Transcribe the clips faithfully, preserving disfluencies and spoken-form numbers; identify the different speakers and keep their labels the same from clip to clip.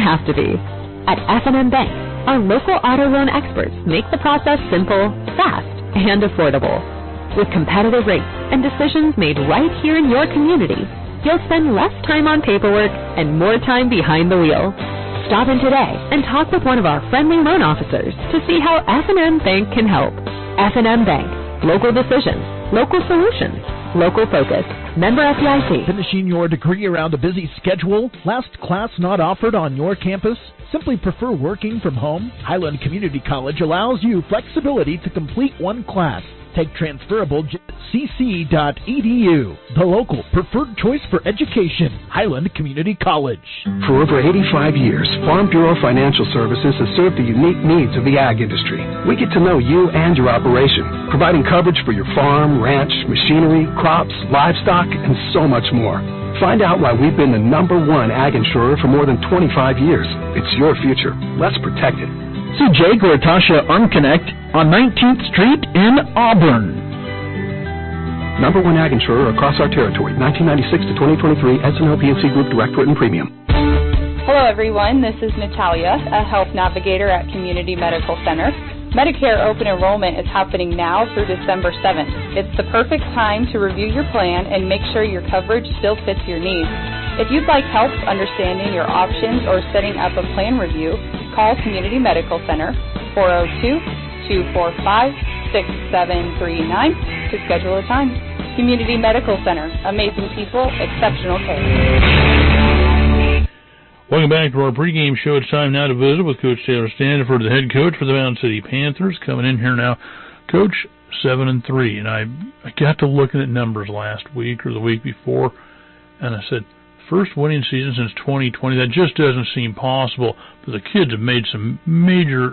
Speaker 1: have to be. At F and M Bank, our local auto loan experts make the process simple, fast, and affordable. With competitive rates and decisions made right here in your community, you'll spend less time on paperwork and more time behind the wheel. Stop in today and talk with one of our friendly loan officers to see how F and M Bank can help. F and M Bank. Local decisions. Local solutions. Local focus. Member F D I C.
Speaker 2: Finishing your degree around a busy schedule? Last class not offered on your campus? Simply prefer working from home? Highland Community College allows you flexibility to complete one class. Take transferable at c c dot e d u. The local preferred choice for education, Highland Community College.
Speaker 3: For over eighty-five years, Farm Bureau Financial Services has served the unique needs of the ag industry. We get to know you and your operation, providing coverage for your farm, ranch, machinery, crops, livestock, and so much more. Find out why we've been the number one ag insurer for more than twenty-five years. It's your future. Let's protect it.
Speaker 2: See Jake or Tasha Unconnect on nineteenth Street in Auburn.
Speaker 3: Number one ag insurer across our territory, nineteen ninety-six to twenty twenty-three, S and L P N C Group Direct Written Premium.
Speaker 4: Hello everyone, this is Natalia, a health navigator at Community Medical Center. Medicare open enrollment is happening now through December seventh. It's the perfect time to review your plan and make sure your coverage still fits your needs. If you'd like help understanding your options or setting up a plan review, call Community Medical Center, four oh two, two four five, six seven three nine to schedule a time. Community Medical Center, amazing people, exceptional care.
Speaker 5: Welcome back to our pregame show. It's time now to visit with Coach Taylor Standiford, the head coach for the Mountain City Panthers, coming in here now. Coach, seven and three, and I I got to looking at numbers last week or the week before, and I said, first winning season since twenty twenty. That just doesn't seem possible. But the kids have made some major,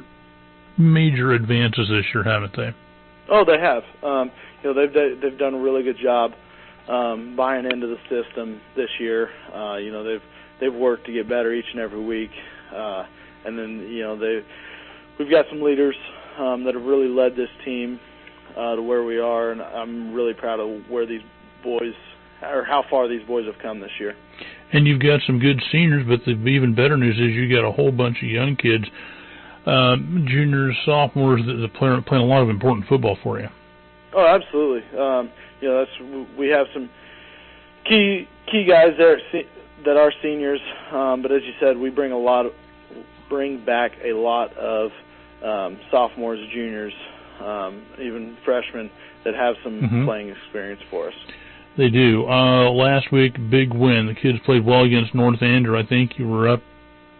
Speaker 5: major advances this year, haven't they?
Speaker 6: Oh, they have. Um, you know, they've they've done a really good job um, buying into the system this year. Uh, you know, they've they've worked to get better each and every week, uh, and then you know they we've got some leaders um, that have really led this team uh, to where we are, and I'm really proud of where these boys or how far these boys have come this year.
Speaker 5: And you've got some good seniors, but the even better news is you got a whole bunch of young kids, uh, juniors, sophomores that are playing, playing a lot of important football for you.
Speaker 6: Oh, absolutely. Um, you know, that's we have some key key guys there that are seniors, um, but as you said, we bring a lot of, bring back a lot of um, sophomores, juniors, um, even freshmen that have some mm-hmm. playing experience for us.
Speaker 5: They do. Uh, last week, big win. The kids played well against North Andrew. I think you were up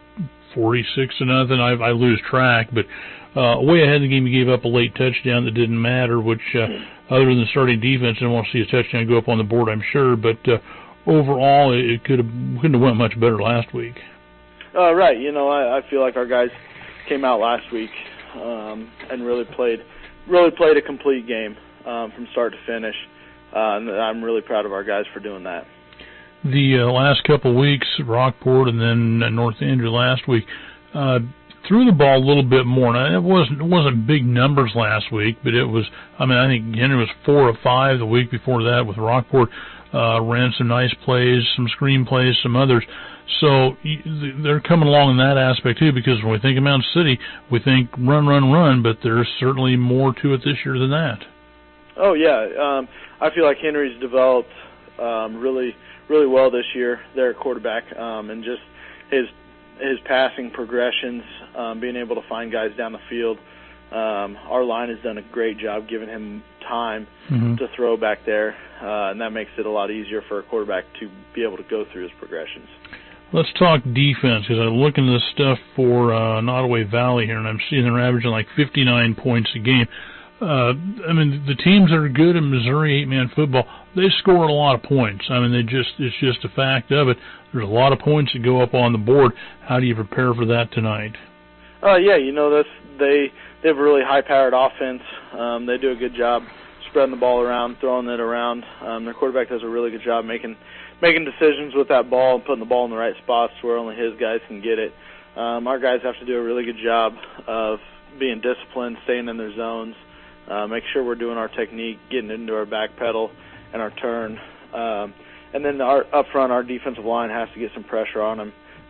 Speaker 5: forty-six to nothing. I, I lose track, but uh, way ahead in the game, you gave up a late touchdown that didn't matter, which uh, other than the starting defense, I didn't want to see a touchdown go up on the board, I'm sure. But uh, overall, it could have couldn't have went much better last week.
Speaker 6: Uh, right. You know, I, I feel like our guys came out last week um, and really played really played a complete game um, from start to finish. Uh, and I'm really proud of our guys for doing that.
Speaker 5: The uh, last couple of weeks, Rockport and then uh, North Andrew last week, uh, threw the ball a little bit more. Now, it wasn't it wasn't big numbers last week, but it was, I mean, I think Henry was four or five the week before that with Rockport. Uh, ran some nice plays, some screen plays, some others. So they're coming along in that aspect, too, because when we think of Mountain City, we think run, run, run, but there's certainly more to it this year than that.
Speaker 6: Oh, yeah. Um, I feel like Henry's developed um, really, really well this year there at quarterback, um, and just his his passing progressions, um, being able to find guys down the field. Um, our line has done a great job giving him time mm-hmm. to throw back there, uh, and that makes it a lot easier for a quarterback to be able to go through his progressions.
Speaker 5: Let's talk defense, because I'm looking at this stuff for uh, Nottoway Valley here, and I'm seeing they're averaging like fifty-nine points a game. Uh, I mean, the teams that are good in Missouri eight-man football, they score a lot of points. I mean, they just it's just a fact of it. There's a lot of points that go up on the board. How do you prepare for that tonight?
Speaker 6: Uh, yeah, you know, that's, they they have a really high-powered offense. Um, they do a good job spreading the ball around, throwing it around. Um, their quarterback does a really good job making making decisions with that ball and putting the ball in the right spots where only his guys can get it. Um, our guys have to do a really good job of being disciplined, staying in their zones, Uh, make sure we're doing our technique, getting into our back pedal and our turn. Um, and then our, up front, our defensive line has to get some pressure on them.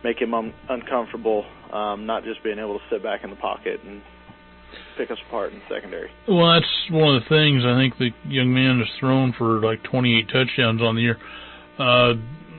Speaker 6: make him un- uncomfortable, um, not just being able to sit back in the pocket and pick us apart in secondary.
Speaker 5: Well, that's one of the things. I think the young man has thrown for like twenty-eight touchdowns on the year. Uh,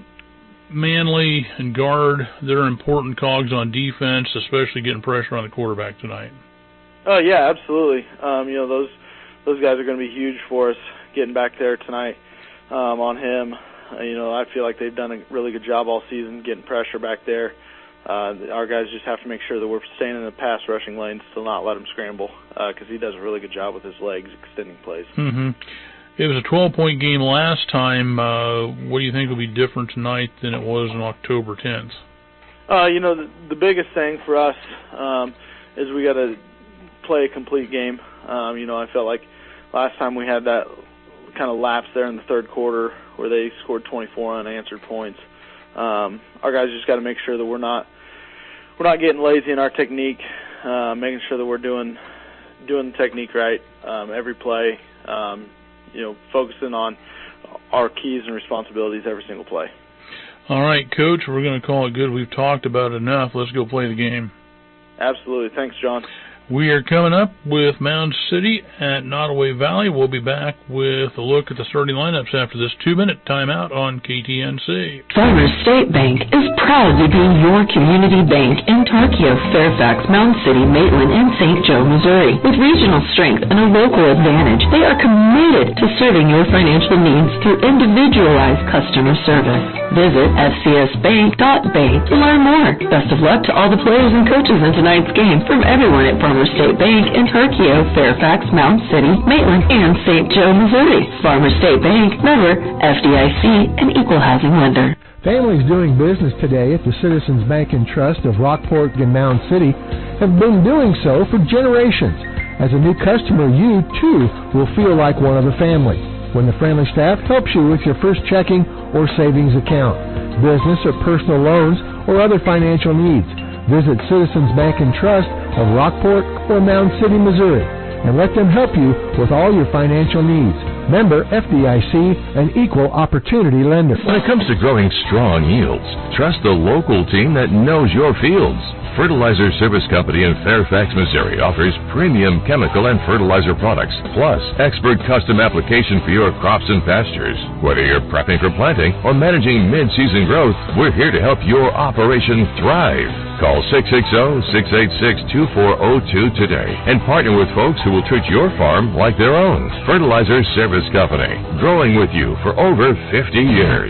Speaker 5: Manley and guard, they're important cogs on defense, especially getting pressure on the quarterback tonight.
Speaker 6: Oh, yeah, absolutely. Um, you know, those those guys are going to be huge for us getting back there tonight um, on him. Uh, you know, I feel like they've done a really good job all season getting pressure back there. Uh, our guys just have to make sure that we're staying in the pass rushing lanes to not let him scramble because uh, he does a really good job with his legs extending plays.
Speaker 5: Mm-hmm. It was a twelve-point game last time. Uh, what do you think will be different tonight than it was on October tenth?
Speaker 6: Uh, you know, the, the biggest thing for us um, is we got to play a complete game. Um, you know, I felt like last time we had that kind of lapse there in the third quarter where they scored twenty-four unanswered points. Um, our guys just got to make sure that we're not we're not getting lazy in our technique, uh, making sure that we're doing doing the technique right um, every play. Um, you know, focusing on our keys and responsibilities every single play.
Speaker 5: All right, Coach, we're going to call it good. We've talked about it enough. Let's go play the game.
Speaker 6: Absolutely. Thanks, John.
Speaker 5: We are coming up with Mound City at Nottoway Valley. We'll be back with a look at the starting lineups after this two-minute timeout on K T N C.
Speaker 7: Farmers State Bank is proud to be your community bank in Tarkio, Fairfax, Mound City, Maitland, and Saint Joe, Missouri. With regional strength and a local advantage, they are committed to serving your financial needs through individualized customer service. Visit f c s bank dot bank to learn more. Best of luck to all the players and coaches in tonight's game from everyone at Farmers State Bank in Tarkio, Fairfax, Mound City, Maitland, and Saint Joe, Missouri. Farmers State Bank, member F D I C, an equal housing lender.
Speaker 8: Families doing business today at the Citizens Bank and Trust of Rockport and Mound City have been doing so for generations. As a new customer, you, too, will feel like one of the family when the friendly staff helps you with your first checking or savings account, business or personal loans, or other financial needs. Visit Citizens Bank and Trust of Rockport or Mound City, Missouri, and let them help you with all your financial needs. Member F D I C, an equal opportunity lender.
Speaker 9: When it comes to growing strong yields, trust the local team that knows your fields. Fertilizer Service Company in Fairfax, Missouri offers premium chemical and fertilizer products, plus expert custom application for your crops and pastures. Whether you're prepping for planting or managing mid-season growth, we're here to help your operation thrive. Call six six zero, six eight six, two four zero two today and partner with folks who will treat your farm like their own. Fertilizer Service Company, growing with you for over fifty years.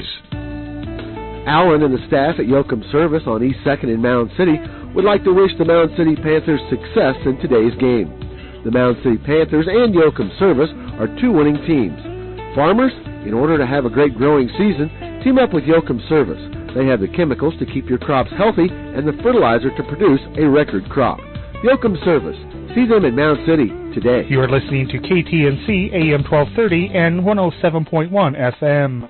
Speaker 10: Alan and the staff at Yoakum Service on East second in Mound City would like to wish the Mound City Panthers success in today's game. The Mound City Panthers and Yoakum Service are two winning teams. Farmers, in order to have a great growing season, team up with Yoakum Service. They have the chemicals to keep your crops healthy and the fertilizer to produce a record crop. Yoakum Service. See them in Mound City today.
Speaker 11: You are listening to K T N C A M twelve thirty and one oh seven point one F M.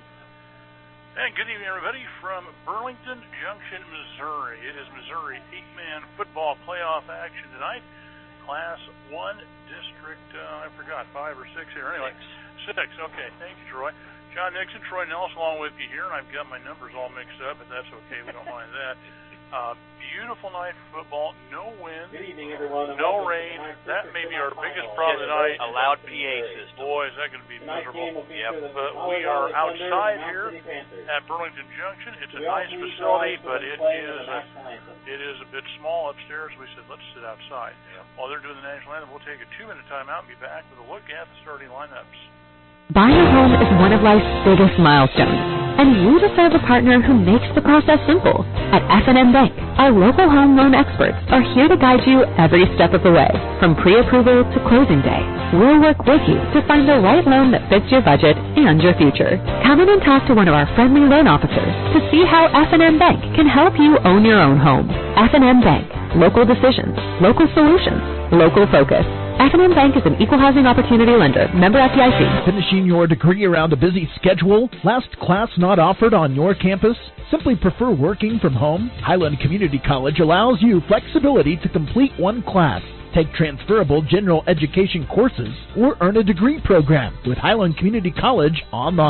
Speaker 12: And good evening, everybody, from Burlington Junction, Missouri. It is Missouri eight-man football playoff action tonight. Class one District, uh, I forgot, five or six here. Anyway, six. six. Okay, thank you, Troy. John Nixon, Troy Nelson along with you here, and I've got my numbers all mixed up, but that's okay. We don't mind that. Uh, beautiful night for football. No wind.
Speaker 13: Good evening, everyone.
Speaker 12: No rain. That may be our biggest problem tonight.
Speaker 13: A loud P A system.
Speaker 12: Boy, is that going to be miserable. Yep. But we are outside here at Burlington Junction. It's a nice facility, but it is a, it is a bit small upstairs. We said, let's sit outside. While they're doing the national anthem, we'll take a two-minute timeout and be back with a look at the starting lineups.
Speaker 1: Buying a home is one of life's biggest milestones, and you deserve a partner who makes the process simple. At F and M Bank, our local home loan experts are here to guide you every step of the way, from pre-approval to closing day. We'll work with you to find the right loan that fits your budget and your future. Come in and talk to one of our friendly loan officers to see how F and M Bank can help you own your own home. F and M Bank, local decisions, local solutions, local focus. F and M Bank is an equal housing opportunity lender. Member F D I C.
Speaker 2: Finishing your degree around a busy schedule? Last class not offered on your campus? Simply prefer working from home? Highland Community College allows you flexibility to complete one class, take transferable general education courses, or earn a degree program with Highland Community College online.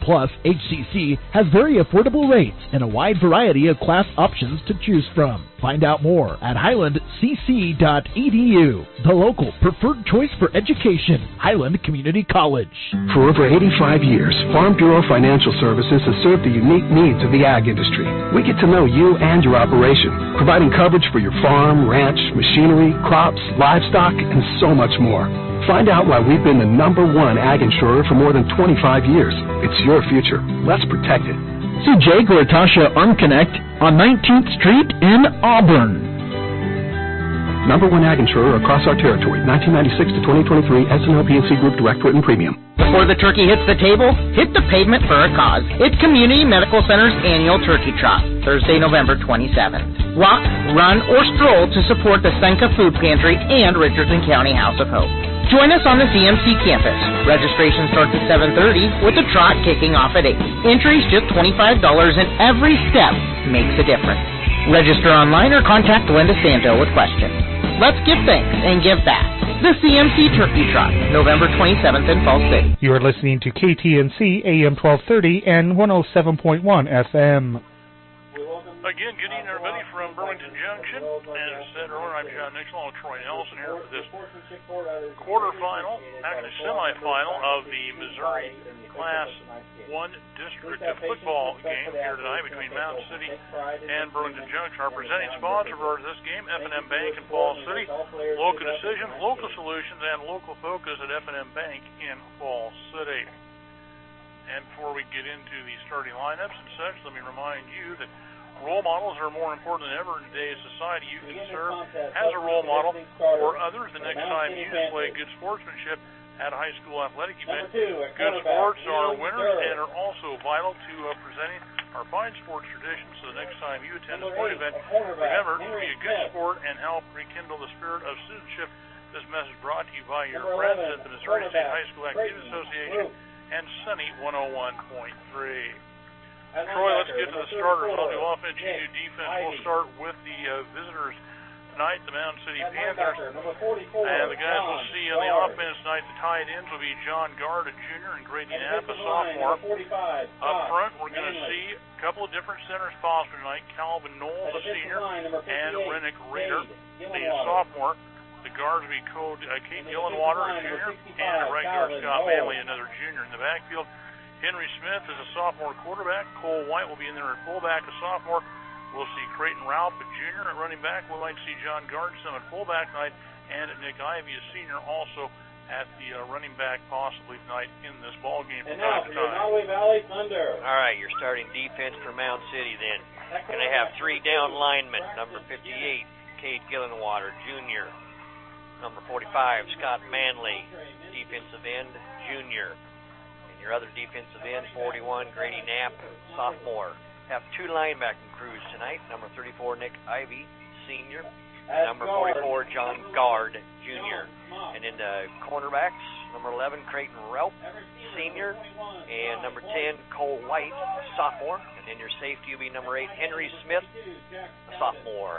Speaker 2: Plus, H C C has very affordable rates and a wide variety of class options to choose from. Find out more at highland c c dot e d u, the local preferred choice for education, Highland Community College.
Speaker 3: For over eighty-five years, Farm Bureau Financial Services has served the unique needs of the ag industry. We get to know you and your operation, providing coverage for your farm, ranch, machinery, crops, livestock, and so much more. Find out why we've been the number one ag insurer for more than twenty-five years. It's your future. Let's protect it.
Speaker 2: See Jake or Tasha Unconnect on nineteenth Street in Auburn.
Speaker 3: Number one ag insurer across our territory, nineteen ninety-six to twenty twenty-three, S and L P N C Group Direct Written Premium.
Speaker 14: Before the turkey hits the table, hit the pavement for a cause. It's Community Medical Center's annual Turkey Trot, Thursday, November twenty-seventh. Walk, run, or stroll to support the Senka Food Pantry and Richardson County House of Hope. Join us on the C M C campus. Registration starts at seven thirty with the trot kicking off at eight. Entry's just twenty-five dollars and every step makes a difference. Register online or contact Linda Santo with questions. Let's give thanks and give back. The C M C Turkey Trot, November twenty-seventh in Falls City.
Speaker 11: You are listening to K T N C A M twelve thirty and one oh seven point one F M.
Speaker 12: Again, good evening, everybody, from Burlington Junction. And as I said earlier, I'm John Nixon, along with Troy Nelson here for this quarterfinal, actually semifinal of the Missouri Class one District Football game here tonight between Mountain City and Burlington Junction. Our presenting sponsor for this game, F and M Bank in Falls City. Local decisions, local solutions, and local focus at F and M Bank in Falls City. And before we get into the starting lineups and such, let me remind you that role models are more important than ever in today's society. You can serve as a role model for others the next time you display good sportsmanship at a high school athletic event. Good sports are winners and are also vital to uh, presenting our fine sports traditions. So the next time you attend a sport event, remember to be a good sport and help rekindle the spirit of citizenship. This message brought to you by your friends at the Missouri State High School Activities Association and Sunny one oh one point three. Troy, let's get to the starters. I'll do offense, you do defense. We'll start with the uh, visitors tonight, the Mountain City Panthers. And the guys we'll see on the offense tonight, the tight ends will be John Gard, a junior, and Grady Knapp, a sophomore. Up front, we're going to see a couple of different centers possible tonight. Calvin Knowles, a senior, and Rennick Reeder, the sophomore. The guards will be called uh, Kate Gillenwater, a junior, and the right guard Scott Manley, another junior. In the backfield, Henry Smith is a sophomore quarterback. Cole White will be in there at fullback, a sophomore. We'll see Creighton Ralph, a junior, at running back. We'll like to see John Gardson at fullback tonight, and Nick Ivey, a senior, also at the uh, running back possibly tonight in this ball game.
Speaker 13: And now for your Nottoway Valley Thunder.
Speaker 15: All right, your starting defense for Mound City then. Going to have three down linemen. Number fifty-eight, Cade Gillenwater, junior. Number forty-five, Scott Manley, defensive end, junior. Your other defensive end, forty-one, Grady Knapp, sophomore. Have two linebacking crews tonight. Number thirty-four, Nick Ivey, senior. Number forty-four, John Gard, junior. And in the cornerbacks, number eleven, Creighton Ralph, senior. And number ten, Cole White, sophomore. And then your safety will be number eight, Henry Smith, sophomore.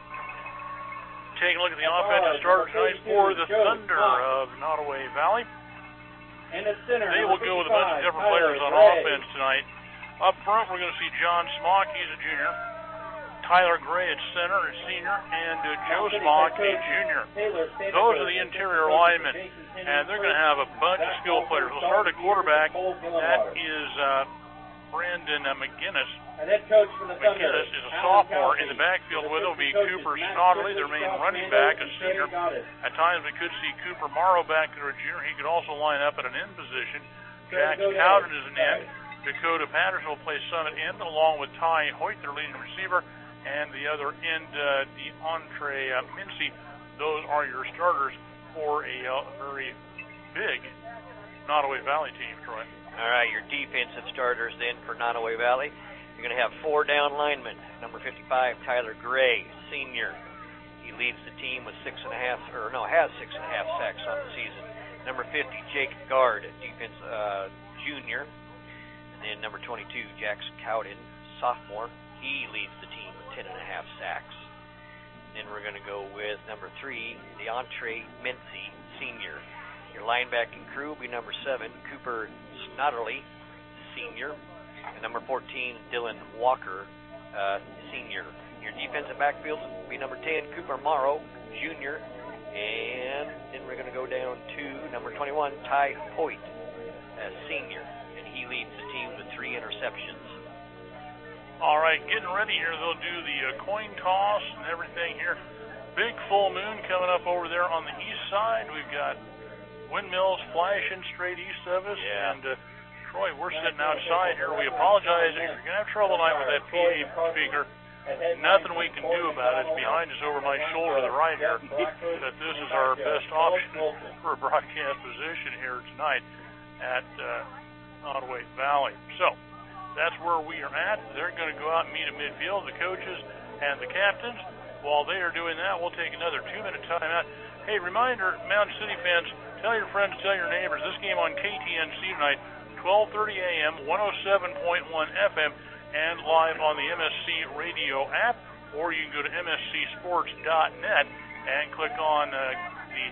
Speaker 12: Taking a look at the offensive starter tonight for the Thunder of Nottoway Valley.
Speaker 13: And the center,
Speaker 12: they will go with a bunch of different players on offense tonight. Up front, we're going to see John Smock, he's a junior. Tyler Gray at center, a senior. And uh, Joe Smock, a junior. Those are the interior linemen. And they're going to have a bunch of skill players. We'll start at quarterback. That is uh, Brandon uh, McGinnis.
Speaker 13: And head coach for the Thunder,
Speaker 12: McGinnis is a sophomore. In the backfield with him will be Cooper Snodley, their main running back, a senior. At times we could see Cooper Morrow back there, a junior. He could also line up at an end position. Jack Cowden is an end. Dakota Patterson will play some at end, along with Ty Hoyt, their leading receiver, and the other end, uh, DeAndre uh, Mincy. Those are your starters for a uh, very big Nottoway Valley team, Troy.
Speaker 15: All right, your defensive starters then for Nottoway Valley. You're going to have four down linemen. Number fifty-five, Tyler Gray, senior. He leads the team with six and a half, or no, has six and a half sacks on the season. Number fifty, Jake Gard, defense uh, junior. And then number twenty-two, Jackson Cowden, sophomore. He leads the team with ten and a half sacks. Then we're going to go with number three, DeAndre Mincy, senior. Your linebacking crew will be number seven, Cooper Snodderly, senior. And number fourteen, Dylan Walker, uh, senior. Your defensive backfield will be number ten, Cooper Morrow, junior. And then we're going to go down to number twenty-one, Ty Hoyt, uh, senior. And he leads the team with three interceptions.
Speaker 12: All right, getting ready here. They'll do the uh, coin toss and everything here. Big full moon coming up over there on the east side. We've got windmills flashing straight east of us.
Speaker 15: Yeah.
Speaker 12: And, uh, Troy, we're sitting outside here. We apologize if you're going to have trouble tonight with that P A speaker. Nothing we can do about it. It's behind us over my shoulder to the right here. But this is our best option for a broadcast position here tonight at uh, Ottaway Valley. So that's where we are at. They're going to go out and meet at midfield, the coaches and the captains. While they are doing that, we'll take another two-minute timeout. Hey, reminder, Mountain City fans, tell your friends, tell your neighbors, this game on K T N C tonight, twelve thirty a.m., one oh seven point one F M, and live on the M S C radio app, or you can go to M S C sports dot net and click on uh, the,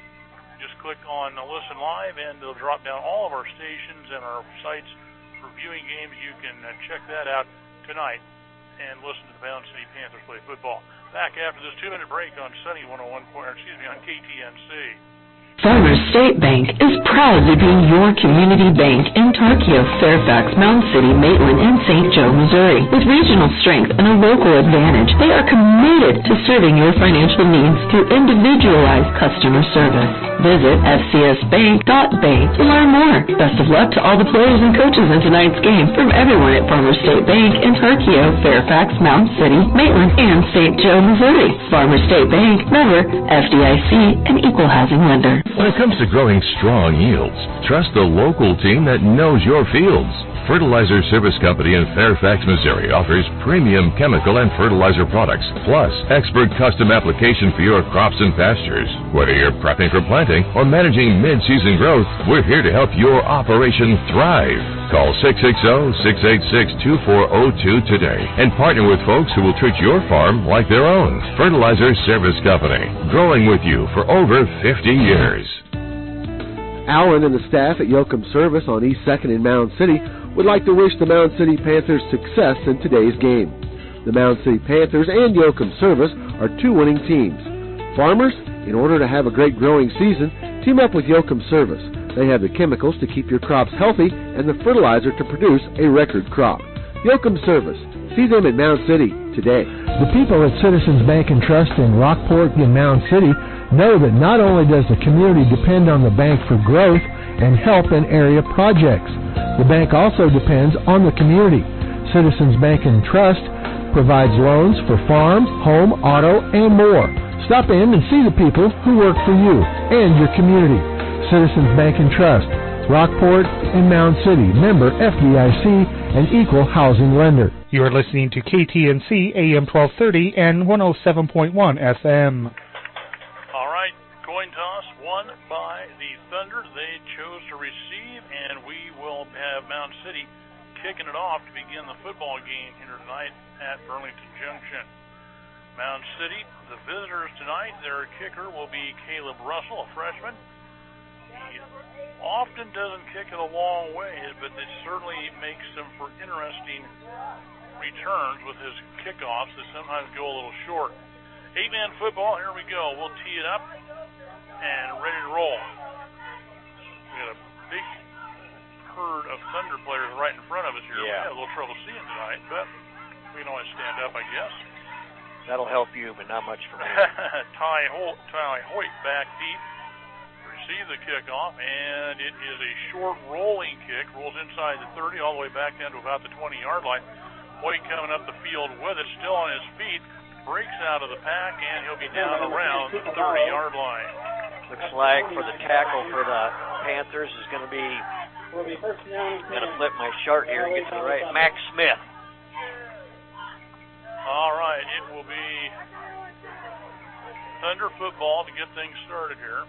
Speaker 12: just click on uh, Listen Live, and they'll drop down all of our stations and our sites for viewing games. You can uh, check that out tonight and listen to the Mountain City Panthers play football. Back after this two-minute break on Sunny one oh one point, excuse me, on K T N C.
Speaker 7: Farmers State Bank is proud to be your community bank in Tarkio, Fairfax, Mound City, Maitland, and Saint Joe, Missouri. With regional strength and a local advantage, they are committed to serving your financial needs through individualized customer service. Visit f c s bank dot bank to learn more. Best of luck to all the players and coaches in tonight's game from everyone at Farmers State Bank in Tarkio, Fairfax, Mound City, Maitland, and Saint Joe, Missouri. Farmers State Bank, member F D I C, an equal housing lender.
Speaker 9: When it comes to growing strong yields, trust the local team that knows your fields. Fertilizer Service Company in Fairfax, Missouri offers premium chemical and fertilizer products, plus expert custom application for your crops and pastures. Whether you're prepping for planting or managing mid-season growth, we're here to help your operation thrive. Call six six zero, six eight six, two four zero two today and partner with folks who will treat your farm like their own. Fertilizer Service Company, growing with you for over fifty years.
Speaker 10: Alan and the staff at Yoakum Service on East second in Mound City would like to wish the Mound City Panthers success in today's game. The Mound City Panthers and Yoakum Service are two winning teams. Farmers, in order to have a great growing season, team up with Yoakum Service. They have the chemicals to keep your crops healthy and the fertilizer to produce a record crop. Yoakum Service. See them in Mound City today.
Speaker 8: The people at Citizens Bank and Trust in Rockport and Mound City know that not only does the community depend on the bank for growth and help in area projects, the bank also depends on the community. Citizens Bank and Trust provides loans for farm, home, auto, and more. Stop in and see the people who work for you and your community. Citizens Bank and Trust, Rockport and Mound City, member F D I C, an equal housing lender.
Speaker 11: You are listening to K T N C A M twelve thirty and one oh seven point one F M.
Speaker 12: All right, coin toss won by the Thunder. They chose to receive, and we will have Mound City kicking it off to begin the football game here tonight at Burlington Junction. Mound City, the visitors tonight, their kicker will be Caleb Russell, a freshman. He often doesn't kick it a long ways, but it certainly makes them for interesting returns with his kickoffs that sometimes go a little short. Eight-man football, here we go. We'll tee it up and ready to roll. We got a big herd of Thunder players right in front of us here.
Speaker 15: Yeah.
Speaker 12: We had a little trouble seeing tonight, but we can always stand up, I guess.
Speaker 15: That'll help you, but not much for me.
Speaker 12: Ty Hoyt, Ty Hoyt back deep. Receive the kickoff, and it is a short rolling kick. Rolls inside the thirty, all the way back down to about the twenty-yard line. Hoyt coming up the field with it, still on his feet. Breaks out of the pack, and he'll be down around the thirty-yard line.
Speaker 15: Looks like for the tackle for the Panthers is going to be, going to flip my chart here and get to the right, Max Smith.
Speaker 12: All right, it will be Thunder football to get things started here.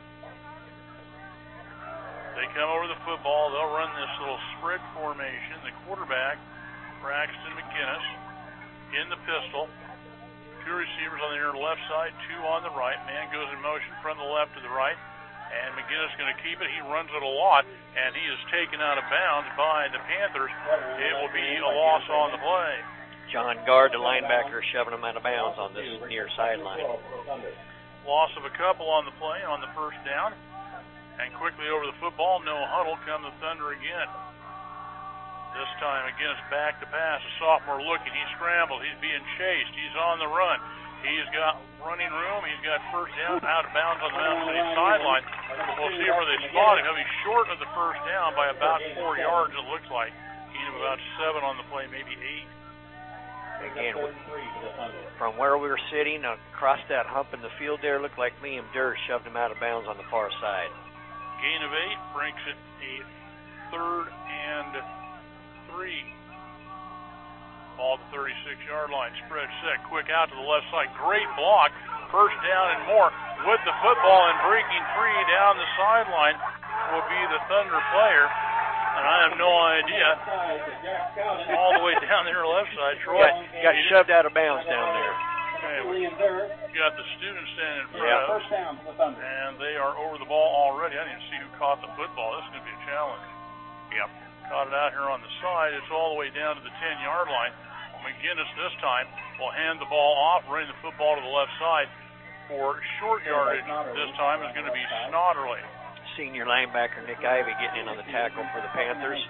Speaker 12: They come over the football. They'll run this little spread formation. The quarterback, Braxton McGinnis, in the pistol. Two receivers on the near left side, two on the right. Man goes in motion from the left to the right. And McGinnis going to keep it. He runs it a lot, and he is taken out of bounds by the Panthers. It will be a loss on the play.
Speaker 15: John Gard, the linebacker, shoving him out of bounds on this near sideline.
Speaker 12: Loss of a couple on the play on the first down. And quickly over the football, no huddle, come the Thunder again. This time again it's back to pass. A sophomore looking. He scrambled. He's being chased. He's on the run. He's got running room. He's got first down out of bounds on the Mountain City sideline. We'll see where they spot him. He'll be short of the first down by about four yards, it looks like. Gain of about seven on the play, maybe eight.
Speaker 15: Again, from where we were sitting across that hump in the field there, looked like Liam Durr shoved him out of bounds on the far side.
Speaker 12: Gain of eight brings it a third and three. Ball at the thirty-six-yard line. Spread set. Quick out to the left side. Great block. First down and more. With the football and breaking free down the sideline will be the Thunder player. And I have no idea. All the way down there left side. Troy
Speaker 15: got, got shoved out of bounds down there.
Speaker 12: Okay, we got the students standing in front of us, and they are over the ball already. I didn't see who caught the football. This is going to be a challenge.
Speaker 15: Yep.
Speaker 12: Caught it out here on the side. It's all the way down to the ten-yard line. McGinnis this time will hand the ball off, running the football to the left side for short yardage. This time is going to be Snodderly.
Speaker 15: Senior linebacker Nick Ivey getting in on the tackle for the Panthers.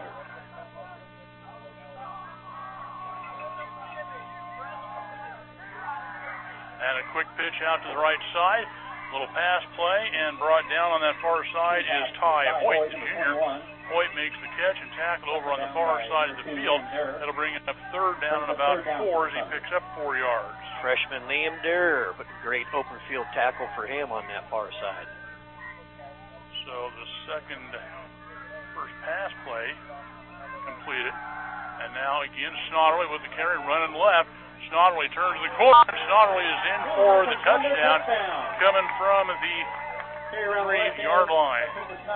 Speaker 12: And a quick pitch out to the right side. Little pass play, and brought down on that far side is Ty Hoyt, the junior. Hoyt makes the catch and tackle over on the far side of the field. That'll bring it up third down and about four as he picks up four yards.
Speaker 15: Freshman Liam Durr, but great open field tackle for him on that far side.
Speaker 12: So the second first pass play completed. And now again Snodderly with the carry running left. Snodderly turns the corner. Snodderly is in for the touchdown coming from the three-yard line.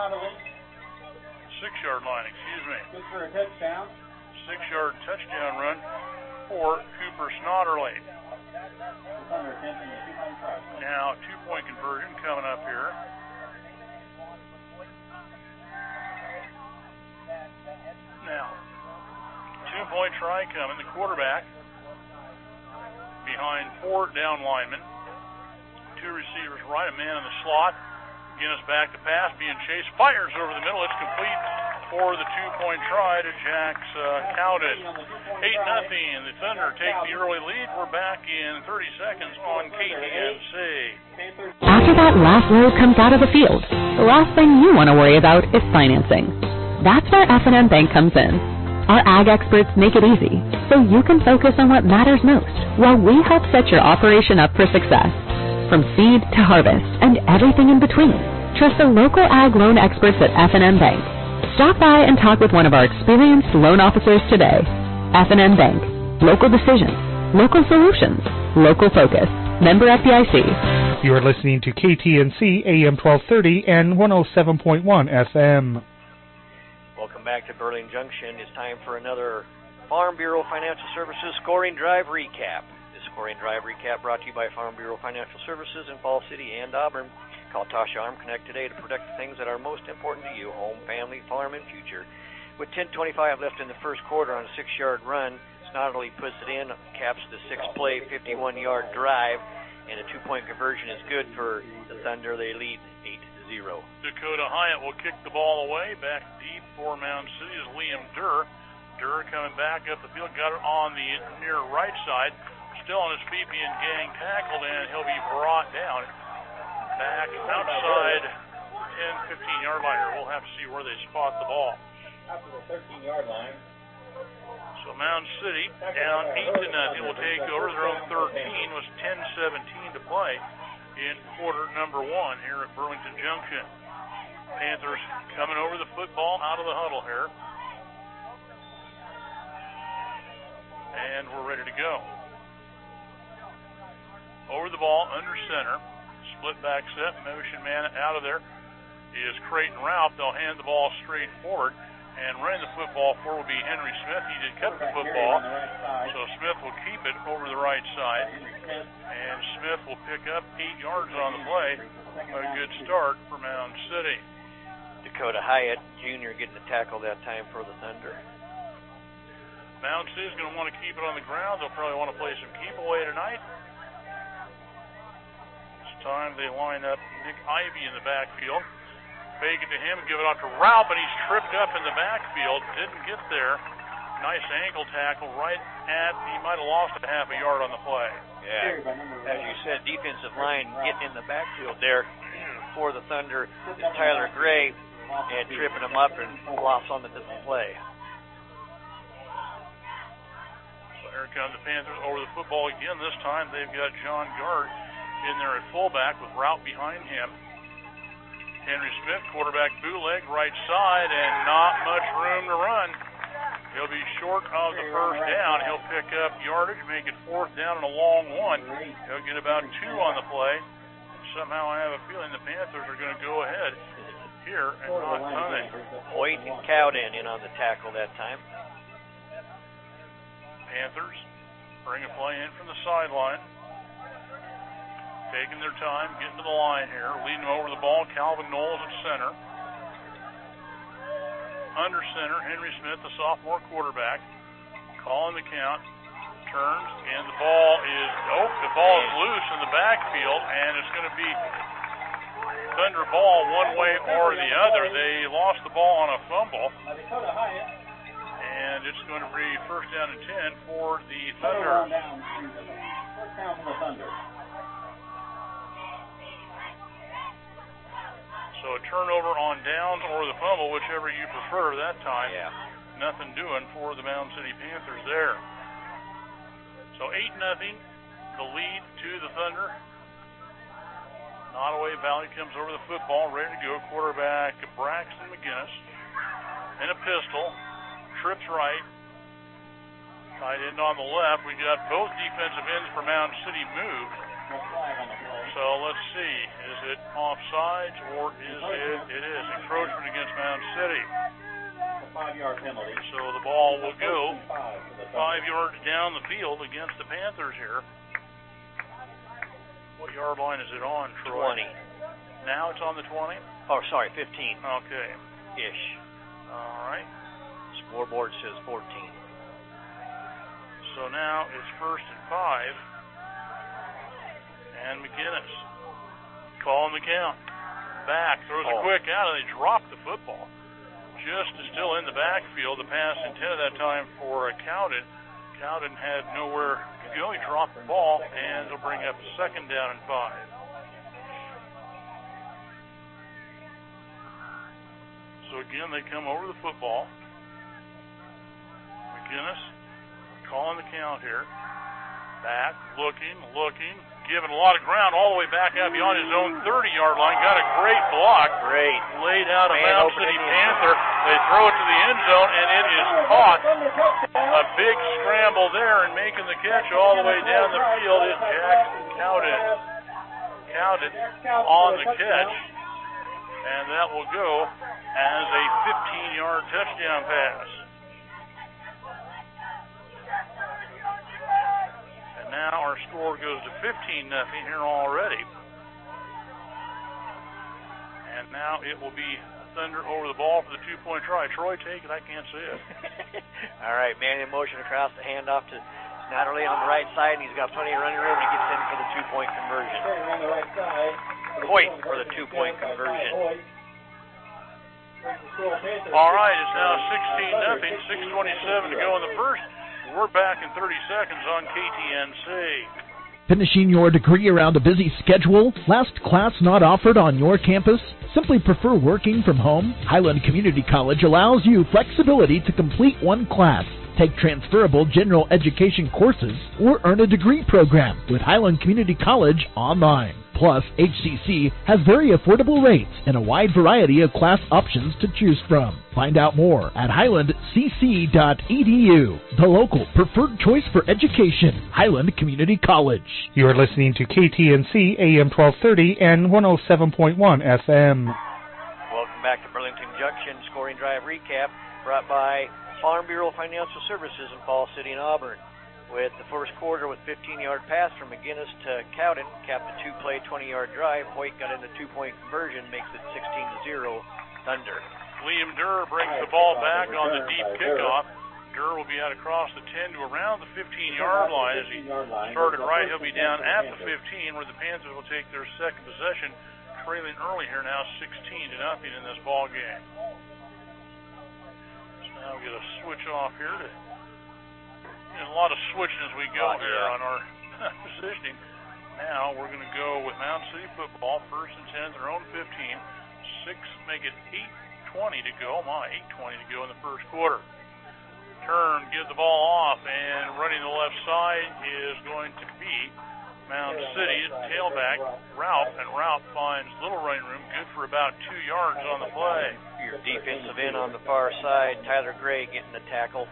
Speaker 12: Six-yard line, excuse me. Six-yard touchdown run for Cooper Snodderly. Now, two-point conversion coming up here. Now, two-point try coming. The quarterback behind four down linemen. Two receivers right, a man in the slot. McGinnis back to pass, being chased, fires over the middle. It's complete for the two-point try to Jax uh, Cowden. eight nothing. The Thunder take the early lead. We're back in thirty seconds on K T N C.
Speaker 1: After that last load comes out of the field, the last thing you want to worry about is financing. That's where F and M Bank comes in. Our ag experts make it easy, so you can focus on what matters most, while we help set your operation up for success. From seed to harvest and everything in between, trust the local ag loan experts at F and M Bank. Stop by and talk with one of our experienced loan officers today. F and M Bank. Local decisions, local solutions, local focus. Member F D I C.
Speaker 11: You are listening to K T N C A M twelve thirty and one oh seven point one F M.
Speaker 15: Welcome back to Burling Junction. It's time for another Farm Bureau Financial Services Scoring Drive Recap. This Scoring Drive Recap brought to you by Farm Bureau Financial Services in Fall City and Auburn. Call Tasha Armconnect today to protect the things that are most important to you, home, family, farm, and future. With ten twenty-five left in the first quarter on a six-yard run, Snodderly puts it in, caps the six-play, fifty-one-yard drive, and a two-point conversion is good for the Thunder. They lead eight to zero.
Speaker 12: Dakota Hyatt will kick the ball away. Back deep for Mound City is Liam Durr. Durr coming back up the field, got it on the near right side. Still on his feet, being gang tackled, and he'll be brought down. Back outside ten, fifteen-yard line here. We'll have to see where they spot the ball.
Speaker 13: After the thirteen-yard line.
Speaker 12: So Mound City down eight to nothing. Will take over their own thirteen. Was ten seventeen to play in quarter number one here at Burlington Junction. Panthers coming over the football out of the huddle here. And we're ready to go. Over the ball, under center. Split back set. Motion man out of there is Creighton Ralph. They'll hand the ball straight forward. And running the football for will be Henry Smith. He did cut the football, so Smith will keep it over the right side. And Smith will pick up eight yards on the play. A good start for Mound City.
Speaker 15: Dakota Hyatt, Junior, getting the tackle that time for the Thunder.
Speaker 12: Mound City is going to want to keep it on the ground. They'll probably want to play some keep away tonight. This time they line up Nick Ivy in the backfield. Fake it to him and give it off to Raup, and he's tripped up in the backfield. Didn't get there. Nice ankle tackle right at, he might have lost a half a yard on the play.
Speaker 15: Yeah, as you said, defensive line getting in the backfield there for the Thunder is Tyler Gray, and tripping him up and lost on the play.
Speaker 12: So here come the Panthers over the football again. This time they've got John Gard in there at fullback with Raup behind him. Henry Smith, quarterback bootleg, right side, and not much room to run. He'll be short of the first down. He'll pick up yardage, make it fourth down and a long one. He'll get about two on the play. Somehow I have a feeling the Panthers are going to go ahead here and not punt it.
Speaker 15: Hoyt and Cowden in on the tackle that time.
Speaker 12: Panthers bring a play in from the sideline. Taking their time, getting to the line here. Leading over the ball, Calvin Knowles at center. Under center, Henry Smith, the sophomore quarterback. Calling the count. Turns, and the ball is, oh, the ball is loose in the backfield, and it's going to be Thunder ball one way or the other. They lost the ball on a fumble. And it's going to be first down and ten for the Thunder.
Speaker 13: First down for the Thunder.
Speaker 12: So a turnover on downs or the fumble, whichever you prefer that time.
Speaker 15: Yeah.
Speaker 12: Nothing doing for the Mound City Panthers there. So eight nothing, the lead to the Thunder. Nottoway Valley comes over the football, ready to go. Quarterback Braxton McGinnis in a pistol, trips right. Tight end on the left. We got both defensive ends for Mound City moved. So let's see, is it offsides or is it, it is encroachment against Mound City.
Speaker 13: Five-yard penalty.
Speaker 12: So the ball will go five yards down the field against the Panthers here. What yard line is it on, Troy?
Speaker 15: twenty.
Speaker 12: Now it's on the twenty?
Speaker 15: Oh, sorry, fifteen.
Speaker 12: Okay.
Speaker 15: Ish.
Speaker 12: All right.
Speaker 15: Scoreboard says fourteen.
Speaker 12: So now it's first and five. And McGinnis calling the count. Back, throws
Speaker 15: oh.
Speaker 12: a quick out, and they drop the football. Just still in the backfield. The pass intended that time for uh, Cowden. Cowden had nowhere to go. He dropped the ball, and they'll bring up second down and five. So again, they come over the football. McGinnis calling the count here. Back, looking, looking, giving a lot of ground all the way back out beyond his own thirty-yard line. Got a great block.
Speaker 15: Great.
Speaker 12: Laid out a Mound City Panther. They throw it to the end zone, and it is caught. A big scramble there, and making the catch all the way down the field is Jackson Cowden. Cowden on the catch, and that will go as a fifteen-yard touchdown pass. Now our score goes to fifteen nothing here already. And now it will be Thunder over the ball for the two-point try. Troy, take it. I can't see it.
Speaker 15: All right, man in motion across the handoff to Natterley on the right side, and he's got plenty of running room, and he gets in for the two-point conversion.
Speaker 13: On the right side.
Speaker 15: Hoyt for the two-point conversion.
Speaker 12: All right, it's now sixteen nothing, six twenty-seven to go in the first. We're back in thirty seconds on K T N C.
Speaker 2: Finishing your degree around a busy schedule? Last class not offered on your campus? Simply prefer working from home? Highland Community College allows you flexibility to complete one class, take transferable general education courses, or earn a degree program with Highland Community College online. Plus, H C C has very affordable rates and a wide variety of class options to choose from. Find out more at highland c c dot e d u, the local preferred choice for education, Highland Community College.
Speaker 11: You are listening to K T N C A M twelve thirty and one oh seven point one F M.
Speaker 15: Welcome back to Burlington Junction. Scoring drive recap. brought by Farm Bureau Financial Services in Fall City and Auburn. With the first quarter with fifteen-yard pass from McGinnis to Cowden, capped a two-play, twenty-yard drive. Hoyt got in a two-point conversion, makes it sixteen to zero Thunder.
Speaker 12: Liam Durr brings the ball back on the deep kickoff. Durr will be out across the ten to around the fifteen-yard line. As he started right, he'll be down at the fifteen, where the Panthers will take their second possession, trailing early here now, sixteen to nothing in this ball game. So now we get a switch off here. To, and a lot of switching as we go oh, here yeah. on our positioning. Now we're going to go with Mound City football, first and ten, their own fifteen. Six, make it eight twenty to go. My, eight twenty to go in the first quarter. Turn, give the ball off, and running the left side is going to be Mound City, tailback, Ralph, and Ralph finds little running room, good for about two yards on the play.
Speaker 15: Your defensive end on the far side, Tyler Gray getting the tackle.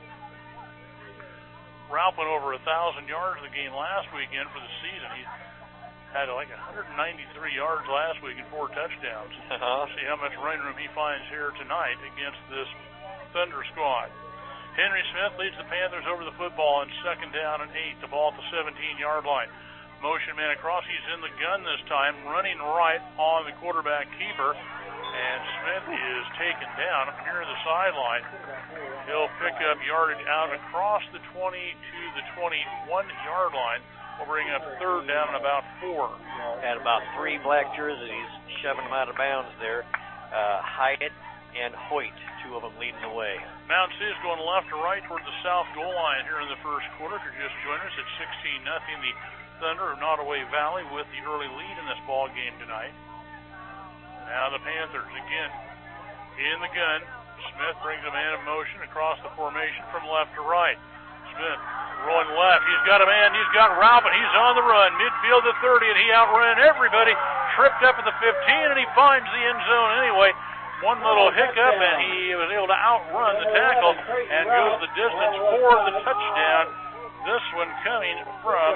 Speaker 12: Ralph went over one thousand yards in the game last weekend for the season. He had like one hundred ninety-three yards last week and four touchdowns.
Speaker 15: Uh-huh.
Speaker 12: See how much running room he finds here tonight against this Thunder squad. Henry Smith leads the Panthers over the football on second down and eight. The ball at the seventeen-yard line. Motion man across. He's in the gun this time, running right on the quarterback keeper. And Smith is taken down here to the sideline. He'll pick up yardage out across the twenty to the twenty-one-yard line. We'll bring up third down and about four.
Speaker 15: Had about three black jerseys shoving them out of bounds there. Uh, Hyatt and Hoyt, two of them leading the way.
Speaker 12: Mound City is going left to right toward the south goal line here in the first quarter. If you're just joining us, it's sixteen nothing. The Thunder of Nottoway Valley with the early lead in this ball game tonight. Now the Panthers again in the gun. Smith brings a man in motion across the formation from left to right. Smith rolling left. He's got a man. He's got Ralph, and he's on the run. Midfield to thirty, and he outran everybody. Tripped up at the fifteen, and he finds the end zone anyway. One little hiccup, and he was able to outrun the tackle and goes the distance for the touchdown. This one coming from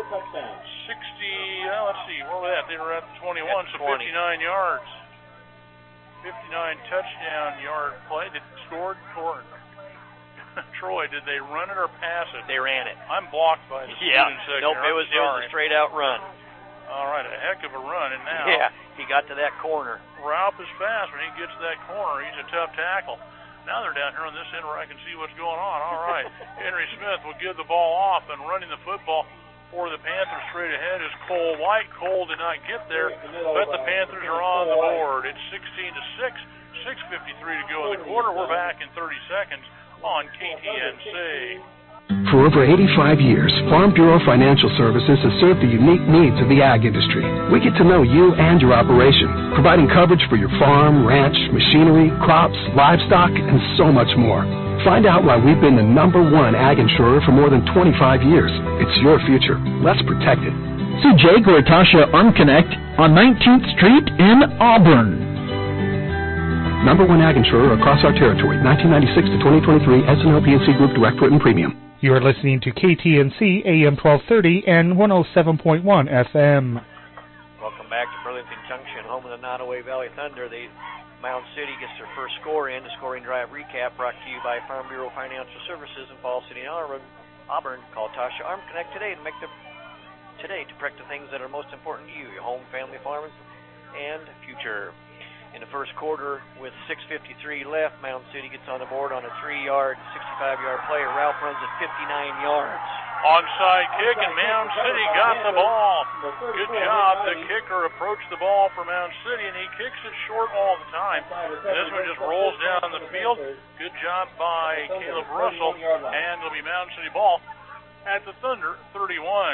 Speaker 12: sixty, well, let's see, what was that? They were at the twenty-one, so fifty-nine yards. fifty-nine touchdown yard play. Did scored Troy? Troy, did they run it or pass it?
Speaker 15: They ran it.
Speaker 12: I'm blocked by the
Speaker 15: yeah.
Speaker 12: student section.
Speaker 15: Nope, it was, it was a straight out run.
Speaker 12: All right, a heck of a run, and now
Speaker 15: yeah, he got to that corner.
Speaker 12: Ralph is fast when he gets to that corner. He's a tough tackle. Now they're down here on this end where I can see what's going on. All right, Henry Smith will give the ball off, and running the football for the Panthers straight ahead is Cole White. Cole did not get there, but the Panthers are on the board. It's sixteen to six, six fifty-three to go in the quarter. We're back in thirty seconds on K T N C.
Speaker 3: For over eighty-five years, Farm Bureau Financial Services has served the unique needs of the ag industry. We get to know you and your operation, providing coverage for your farm, ranch, machinery, crops, livestock, and so much more. Find out why we've been the number one ag insurer for more than twenty-five years. It's your future. Let's protect it.
Speaker 2: See Jake or Tasha ArmConnect on nineteenth Street in Auburn.
Speaker 3: Number one ag insurer across our territory, nineteen ninety-six to twenty twenty-three, S and L P and C Group Direct Written Premium.
Speaker 11: You are listening to K T N C A M twelve thirty and one oh seven point one F M.
Speaker 15: Welcome back to Burlington Junction, home of the Nottoway Valley Thunder. They, Mound City gets their first score in. The scoring drive recap brought to you by Farm Bureau Financial Services in Fall City and Auburn. Auburn. Call Tasha ArmConnect today to make the today to protect the things that are most important to you, your home, family, farms, and future. In the first quarter, with six fifty-three left, Mound City gets on the board on a three-yard, sixty-five-yard play. Ralph runs at fifty-nine yards.
Speaker 12: Onside kick, and Mound City got the ball. Good job. The kicker approached the ball for Mound City, and he kicks it short all the time. This one just rolls down the field. Good job by Caleb Russell, and it'll be Mound City ball at the Thunder thirty-one.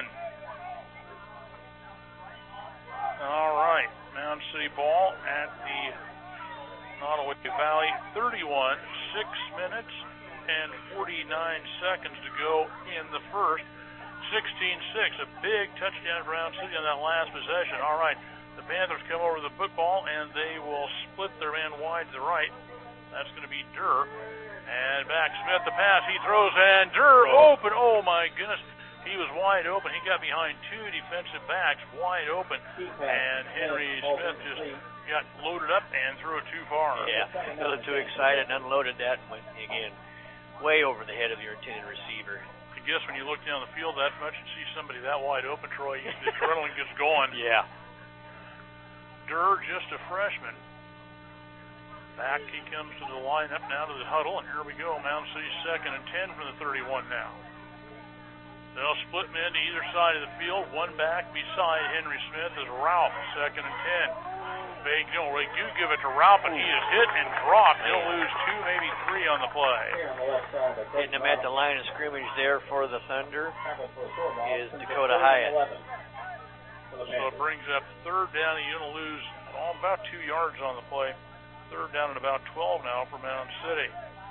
Speaker 12: All right. Mound City ball at the Nottoway Valley thirty-one, six minutes and forty-nine seconds to go in the first. sixteen six, a big touchdown for Mound City on that last possession. All right, the Panthers come over the football, and they will split their man wide to the right. That's going to be Durr. And back Smith, the pass, he throws, and Durr open. Oh, my goodness. He was wide open. He got behind two defensive backs, wide open, and Henry Smith just got loaded up and threw it too far.
Speaker 15: Yeah, a little too excited and unloaded that and went, again, way over the head of your intended receiver.
Speaker 12: I guess when you look down the field that much and see somebody that wide open, Troy, the adrenaline gets going.
Speaker 15: Yeah.
Speaker 12: Durr, just a freshman. Back he comes to the lineup now to the huddle, and here we go. Mound City second and ten from the thirty-one now. They'll split men to either side of the field. One back beside Henry Smith is Ralph, second and ten. They, you know, they do give it to Ralph, and he is hit and dropped. He'll lose two, maybe three on the play.
Speaker 15: Hitting him at the line of scrimmage there for the Thunder is Dakota Hyatt.
Speaker 12: So it brings up third down, and you're going to lose oh, about two yards on the play. Third down and about twelve now for Mound City.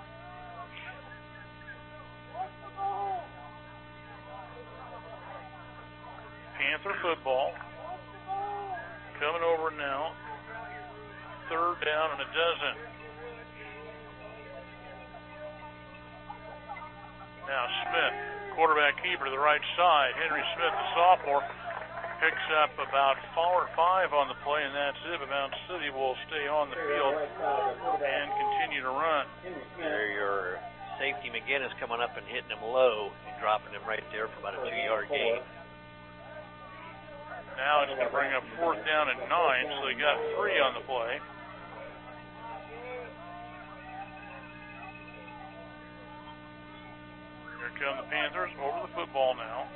Speaker 12: Panther football coming over now. Third down and a dozen. Now Smith, quarterback keeper to the right side. Henry Smith, the sophomore, picks up about four or five on the play, and that's it. But Mound City will stay on the field and continue to run.
Speaker 15: There your safety McGinnis coming up and hitting him low and dropping him right there for about a two-yard gain.
Speaker 12: Now it's going to bring up fourth down and nine, so they got three on the play. Here come the Panthers over the football now.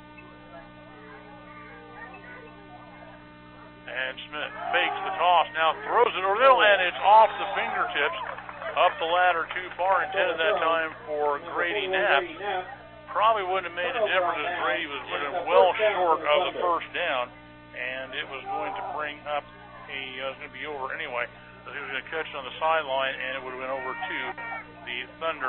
Speaker 12: And Smith fakes the toss, now throws it over the middle, and it's off the fingertips. Up the ladder too far, intended that time for Grady Knapp. Probably wouldn't have made a difference as Grady was running well short of the first down, and it was going to bring up a, uh, it was going to be over anyway. So he was going to catch it on the sideline, and it would have went over to the Thunder.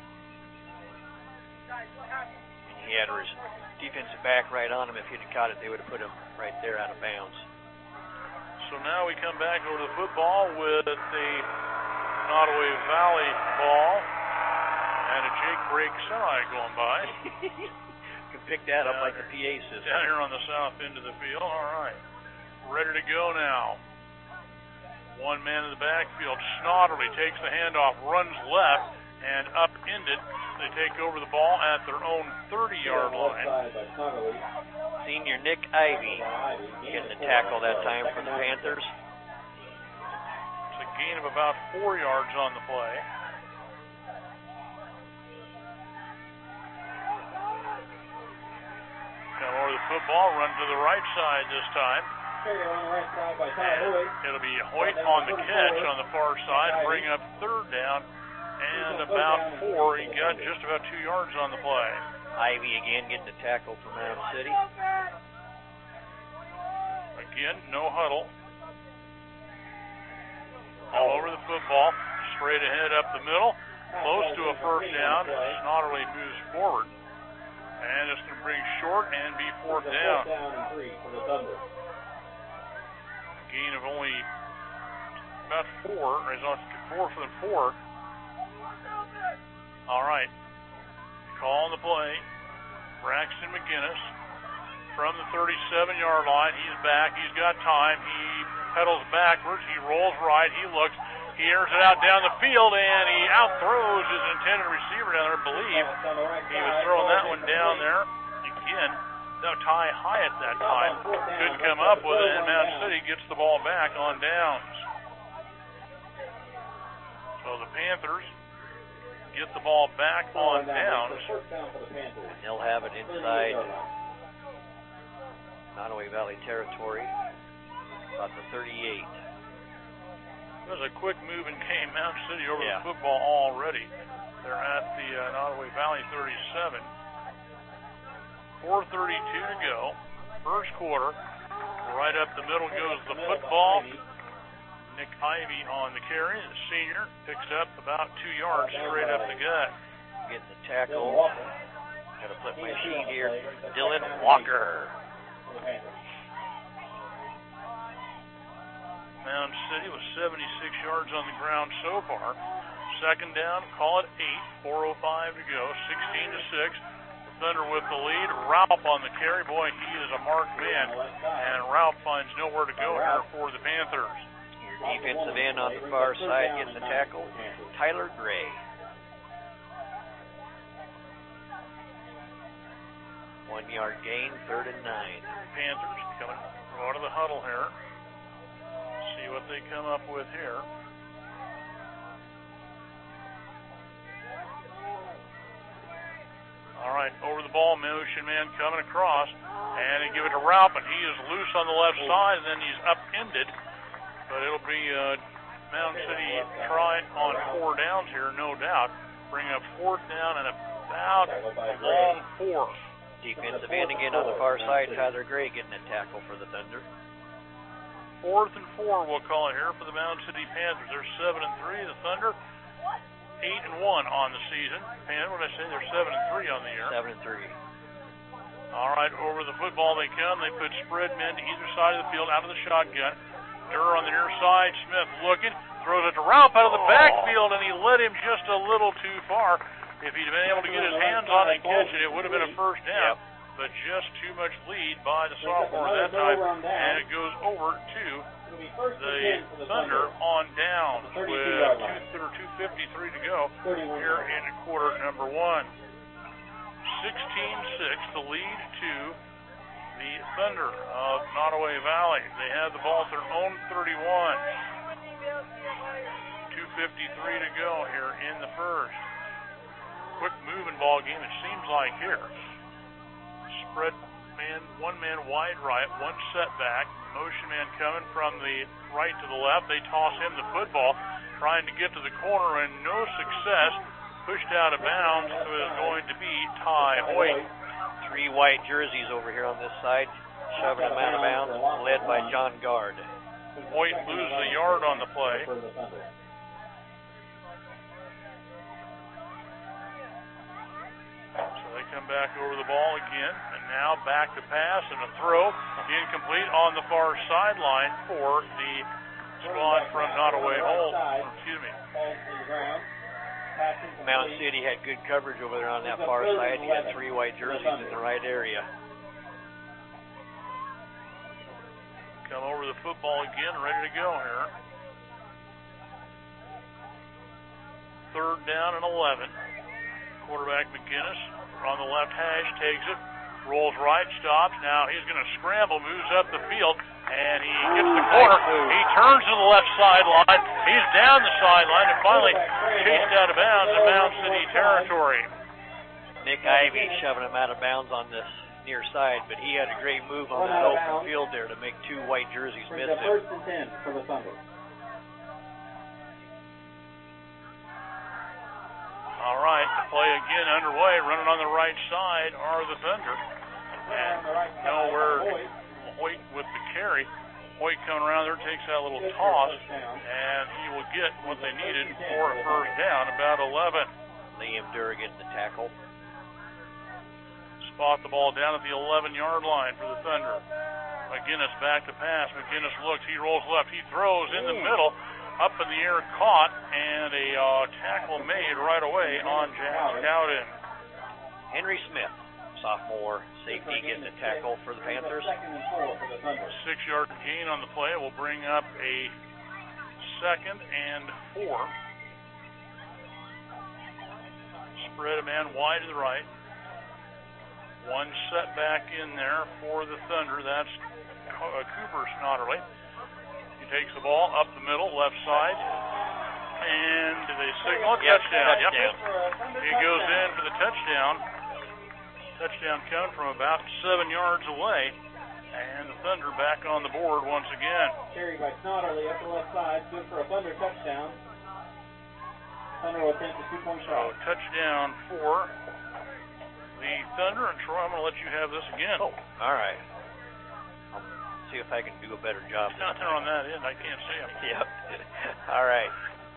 Speaker 15: He had his defensive back right on him. If he'd have caught it, they would have put him right there out of bounds.
Speaker 12: So now we come back over to the football with the Nottoway Valley ball and a Jake Brake semi going by.
Speaker 15: You can pick that up like the P A system.
Speaker 12: Down here on the south end of the field. All right. Ready to go now. One man in the backfield. Snodderly takes the handoff, runs left, and upended. They take over the ball at their own thirty-yard line.
Speaker 15: Senior Nick Ivy getting the tackle that time for the Panthers.
Speaker 12: It's a gain of about four yards on the play. Come over the football, run to the right side this time. It'll be Hoyt on the catch on the far side, bring up third down. And about four, he got just about two yards on the play.
Speaker 15: Ivy again getting the tackle for Mound City.
Speaker 12: Again, no huddle. All over the football, straight ahead up the middle, close to a first down. Snodderly moves forward. And it's going to bring short and be fourth down. Gain of only about four, or four for the four. All right. Calling the play. Braxton McGinnis from the thirty-seven-yard line. He's back. He's got time. He pedals backwards. He rolls right. He looks. He airs it out down the field, and he outthrows his intended receiver down there, I believe. He was throwing that one down there. Again, no Ty Hyatt that time. Couldn't come up with it, and Mound City gets the ball back on downs. So the Panthers get the ball back on downs.
Speaker 15: They'll have it inside Nottoway Valley territory, about the thirty-eight.
Speaker 12: It was a quick moving game. Mound City over
Speaker 15: yeah.
Speaker 12: the football already. They're at the uh, Nottoway Valley thirty-seven. four thirty-two to go. First quarter. Right up the middle goes the football. Nick Ivy on the carry. The senior picks up about two yards straight up the gut.
Speaker 15: Getting the tackle. Got to flip my sheet here. Dylan Walker.
Speaker 12: Mound City with seventy-six yards on the ground so far. Second down, call it eight. four oh five to go. sixteen to six. The Thunder with the lead. Ralph on the carry. Boy, he is a marked man. And Ralph finds nowhere to go here for the Panthers.
Speaker 15: Defensive end on the far side getting the tackle, Tyler Gray. One yard gain, third and nine.
Speaker 12: Panthers coming out of the huddle here. See what they come up with here. All right, over the ball, motion man coming across, and they give it to Ralph, and he is loose on the left side, and then he's upended. But it'll be uh, Mound City try on four downs here, no doubt. Bring up fourth down and about a long four.
Speaker 15: Defensive end again on the far side, Tyler Gray getting a tackle for the Thunder.
Speaker 12: Fourth and four, we'll call it here for the Mound City Panthers. They're seven and three. The Thunder eight and one on the season. Pan, what did I say? They're seven and three on the year.
Speaker 15: Seven and three.
Speaker 12: All right, over the football they come. They put spread men to either side of the field out of the shotgun. Durr on the near side. Smith looking, throws it to Ralph out of the backfield, and he led him just a little too far. If he'd been able to get his hands on it and catch it, it would have been a first down. Yep. But just too much lead by the sophomore that time, and it goes over to the Thunder on down with two fifty-three to go here in quarter number one. sixteen six, the lead to the Thunder of Nottoway Valley. They have the ball at their own thirty-one. two fifty-three to go here in the first. Quick moving ball game, it seems like here. Spread man, one man wide right, one setback. Motion man coming from the right to the left. They toss him the football, trying to get to the corner, and no success. Pushed out of bounds, so it's going to be Ty Hoyt.
Speaker 15: Three white jerseys over here on this side, shoving him out of bounds, led by John Gard.
Speaker 12: Hoyt loses a yard on the play. So they come back over the ball again, and now back to pass and a throw, incomplete on the far sideline for the squad from Nottoway Hall. Excuse me.
Speaker 15: Mound City had good coverage over there on that far side. He had three white jerseys in the right area.
Speaker 12: Come over the football again, ready to go here. Third down and eleven. Quarterback McGinnis on the left hash takes it, rolls right, stops. Now he's going to scramble, moves up the field, and he gets the corner. He turns to the left sideline. He's down the sideline and finally chased out of bounds in Mound City territory.
Speaker 15: Nick Ivey shoving him out of bounds on this near side, but he had a great move on that open field there to make two white jerseys miss him.
Speaker 13: First and ten for the Thunder.
Speaker 12: All right, the play again underway. Running on the right side are the Thunder. And nowhere Hoyt with the carry. Hoyt coming around there, takes that little toss, and he will get what they needed for a first down, about eleven.
Speaker 15: Liam Durr getting the tackle.
Speaker 12: Spot the ball down at the eleven-yard line for the Thunder. McGinnis back to pass. McGinnis looks, he rolls left, he throws in the middle. Up in the air, caught, and a uh, tackle made right away on Jack Cowden.
Speaker 15: Henry Smith, sophomore safety, getting a tackle for the Panthers.
Speaker 12: Six-yard gain on the play will bring up a second and four. Spread a man wide to the right. One setback in there for the Thunder. That's uh, Cooper Snodderly. Takes the ball up the middle, left side, and they signal a
Speaker 15: yep,
Speaker 12: touchdown.
Speaker 15: touchdown.
Speaker 12: Yep. He goes in for the touchdown. Touchdown coming from about seven yards away, and the Thunder back on the board once again.
Speaker 13: Carried by Snodderly up the left side, good for a Thunder touchdown. Thunder will attempt a two-point shot.
Speaker 12: So touchdown for the Thunder, and Troy, I'm going to let you have this again.
Speaker 15: Oh, all right. See if I can do a better job.
Speaker 12: It's not there on that end. I can't see him.
Speaker 15: Yep. All right.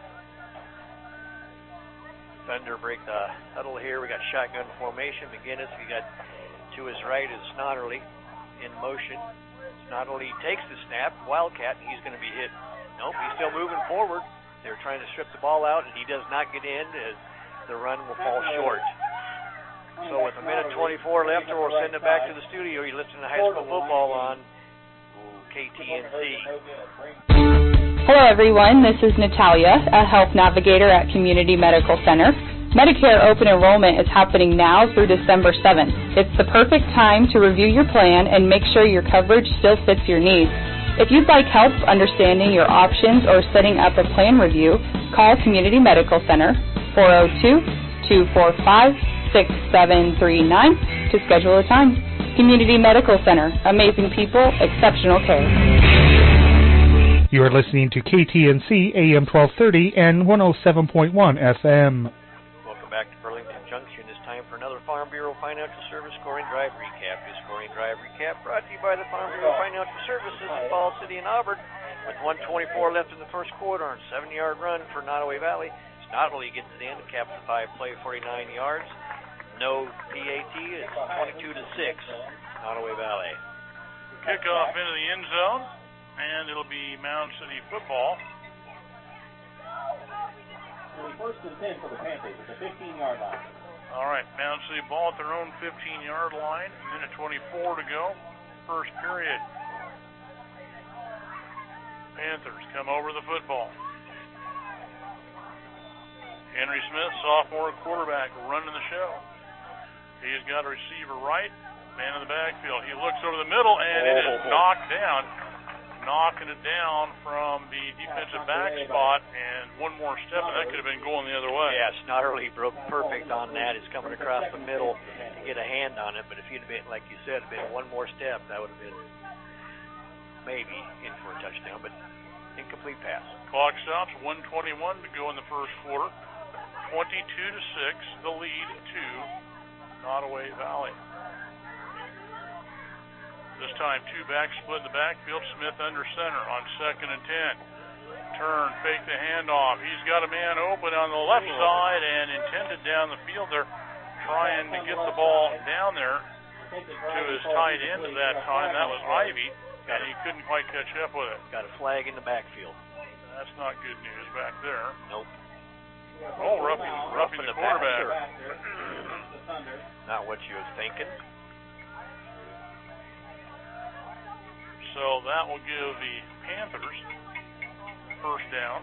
Speaker 15: Thunder break the huddle here. We got shotgun formation. McGinnis, we got to his right is Snodderly in motion. Snodderly takes the snap. Wildcat, he's going to be hit. Nope, he's still moving forward. They're trying to strip the ball out, and he does not get in as the run will fall short. So with a minute twenty-four left, we'll send it back to the studio. You're listening to high school football on K T N C.
Speaker 4: Hello everyone, this is Natalia, a health navigator at Community Medical Center. Medicare open enrollment is happening now through December seventh. It's the perfect time to review your plan and make sure your coverage still fits your needs. If you'd like help understanding your options or setting up a plan review, call Community Medical Center four oh two, two four five, six seven three nine to schedule a time. Community Medical Center, amazing people, exceptional care.
Speaker 11: You are listening to K T N C A M twelve thirty and one oh seven point one F M.
Speaker 15: Welcome back to Burlington Junction. It's time for another Farm Bureau Financial Service Scoring Drive Recap. This Scoring Drive Recap brought to you by the Farm Bureau Financial Services in Falls City and Auburn. With one twenty-four left in the first quarter on a seven-yard run for Nottoway Valley. Nottoway gets it in, caps the five play, forty-nine yards. No P A T, it's twenty-two to six, Nottoway Valley.
Speaker 12: Kickoff into the end zone, and it'll be Mound City football.
Speaker 13: First and ten for the Panthers at the fifteen-yard line.
Speaker 12: All right, Mound City ball at their own fifteen-yard line. A minute twenty-four to go, first period. Panthers come over the football. Henry Smith, sophomore quarterback, running the show. He's got a receiver right, man in the backfield. He looks over the middle, and it is knocked down. Knocking it down from the defensive back spot, and one more step, and that could have been going the other way.
Speaker 15: Yeah, Snotterly broke perfect on that. He's coming across the middle to get a hand on it, but if he'd have been, like you said, been one more step, that would have been maybe in for a touchdown, but incomplete pass.
Speaker 12: Clock stops, one twenty-one to go in the first quarter. twenty-two to six, the lead to Nottoway Valley. This time, two backs split in the backfield. Smith under center on second and ten. Turn, fake the handoff. He's got a man open on the left side and intended down the field. They're trying to get the ball down there to his tight end at that time. That was Ivy, and he couldn't quite catch up with it.
Speaker 15: Got a flag in the backfield.
Speaker 12: That's not good news back there.
Speaker 15: Nope.
Speaker 12: Oh, roughing, roughing the quarterback.
Speaker 15: Not what you was thinking.
Speaker 12: So that will give the Panthers first down.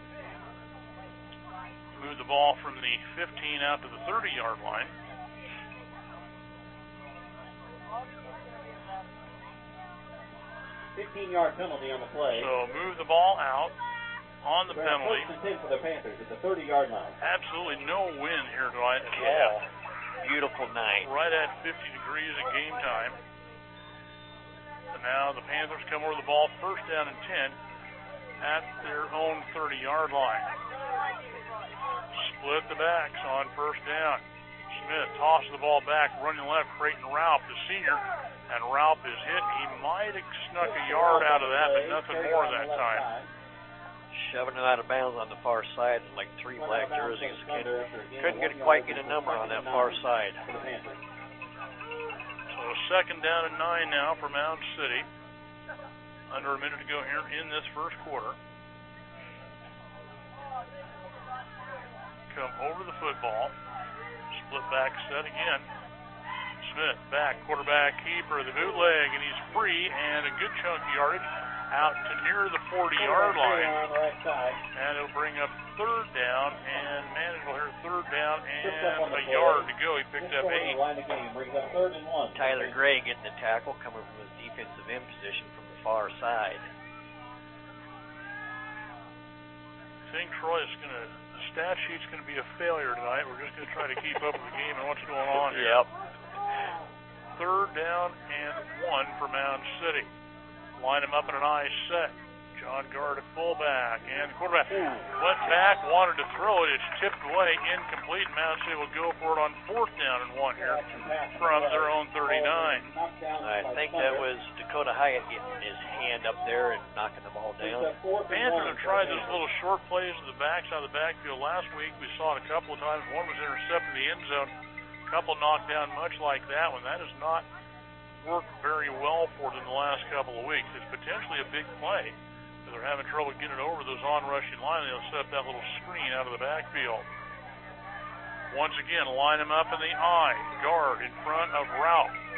Speaker 12: Move the ball from the fifteen out to the thirty-yard line.
Speaker 13: fifteen-yard penalty on the play.
Speaker 12: So move the ball out on the penalty.
Speaker 13: First and ten for the Panthers at the thirty-yard line.
Speaker 12: Absolutely no wind here tonight at
Speaker 15: yeah.
Speaker 12: all.
Speaker 15: Beautiful night.
Speaker 12: Right at fifty degrees at game time. And now the Panthers come over the ball first down and ten at their own thirty-yard line. Split the backs on first down. Smith tosses the ball back, running left, Creighton Ralph, the senior, and Ralph is hit. He might have snuck a yard out of that, but nothing more that time.
Speaker 15: Shoving it out of bounds on the far side, like three black jerseys. Couldn't get quite get a number on that far side.
Speaker 12: So second down and nine now for Mound City. Under a minute to go here in this first quarter. Come over the football. Split back set again. Smith back, quarterback keeper, the bootleg, and he's free, and a good chunk of yardage out to near the forty-yard line. And it'll bring up third down, and Manageable here third down and a yard to go. He picked up eight.
Speaker 15: Tyler Gray getting the tackle, coming from his defensive end position from the far side.
Speaker 12: I think Troy is going to, the stat sheet's going to be a failure tonight. We're just going to try to keep up with the game and what's going on here.
Speaker 15: Yep.
Speaker 12: Third down and one for Mound City. Line him up in an I set. John Gard at fullback, and the quarterback went back, wanted to throw it. It's tipped away, incomplete. Mound City will go for it on fourth down and one here from their own thirty-nine.
Speaker 15: I think that was Dakota Hyatt getting his hand up there and knocking the ball down.
Speaker 12: Panthers have tried those little short plays to the backside of the backfield. Last week we saw it a couple of times. One was intercepted in the end zone. A couple knocked down much like that one. That has not worked very well for them the last couple of weeks. It's potentially a big play. They're having trouble getting over those on-rushing line. They'll set up that little screen out of the backfield. Once again, line him up in the I. Guard in front of Ralph.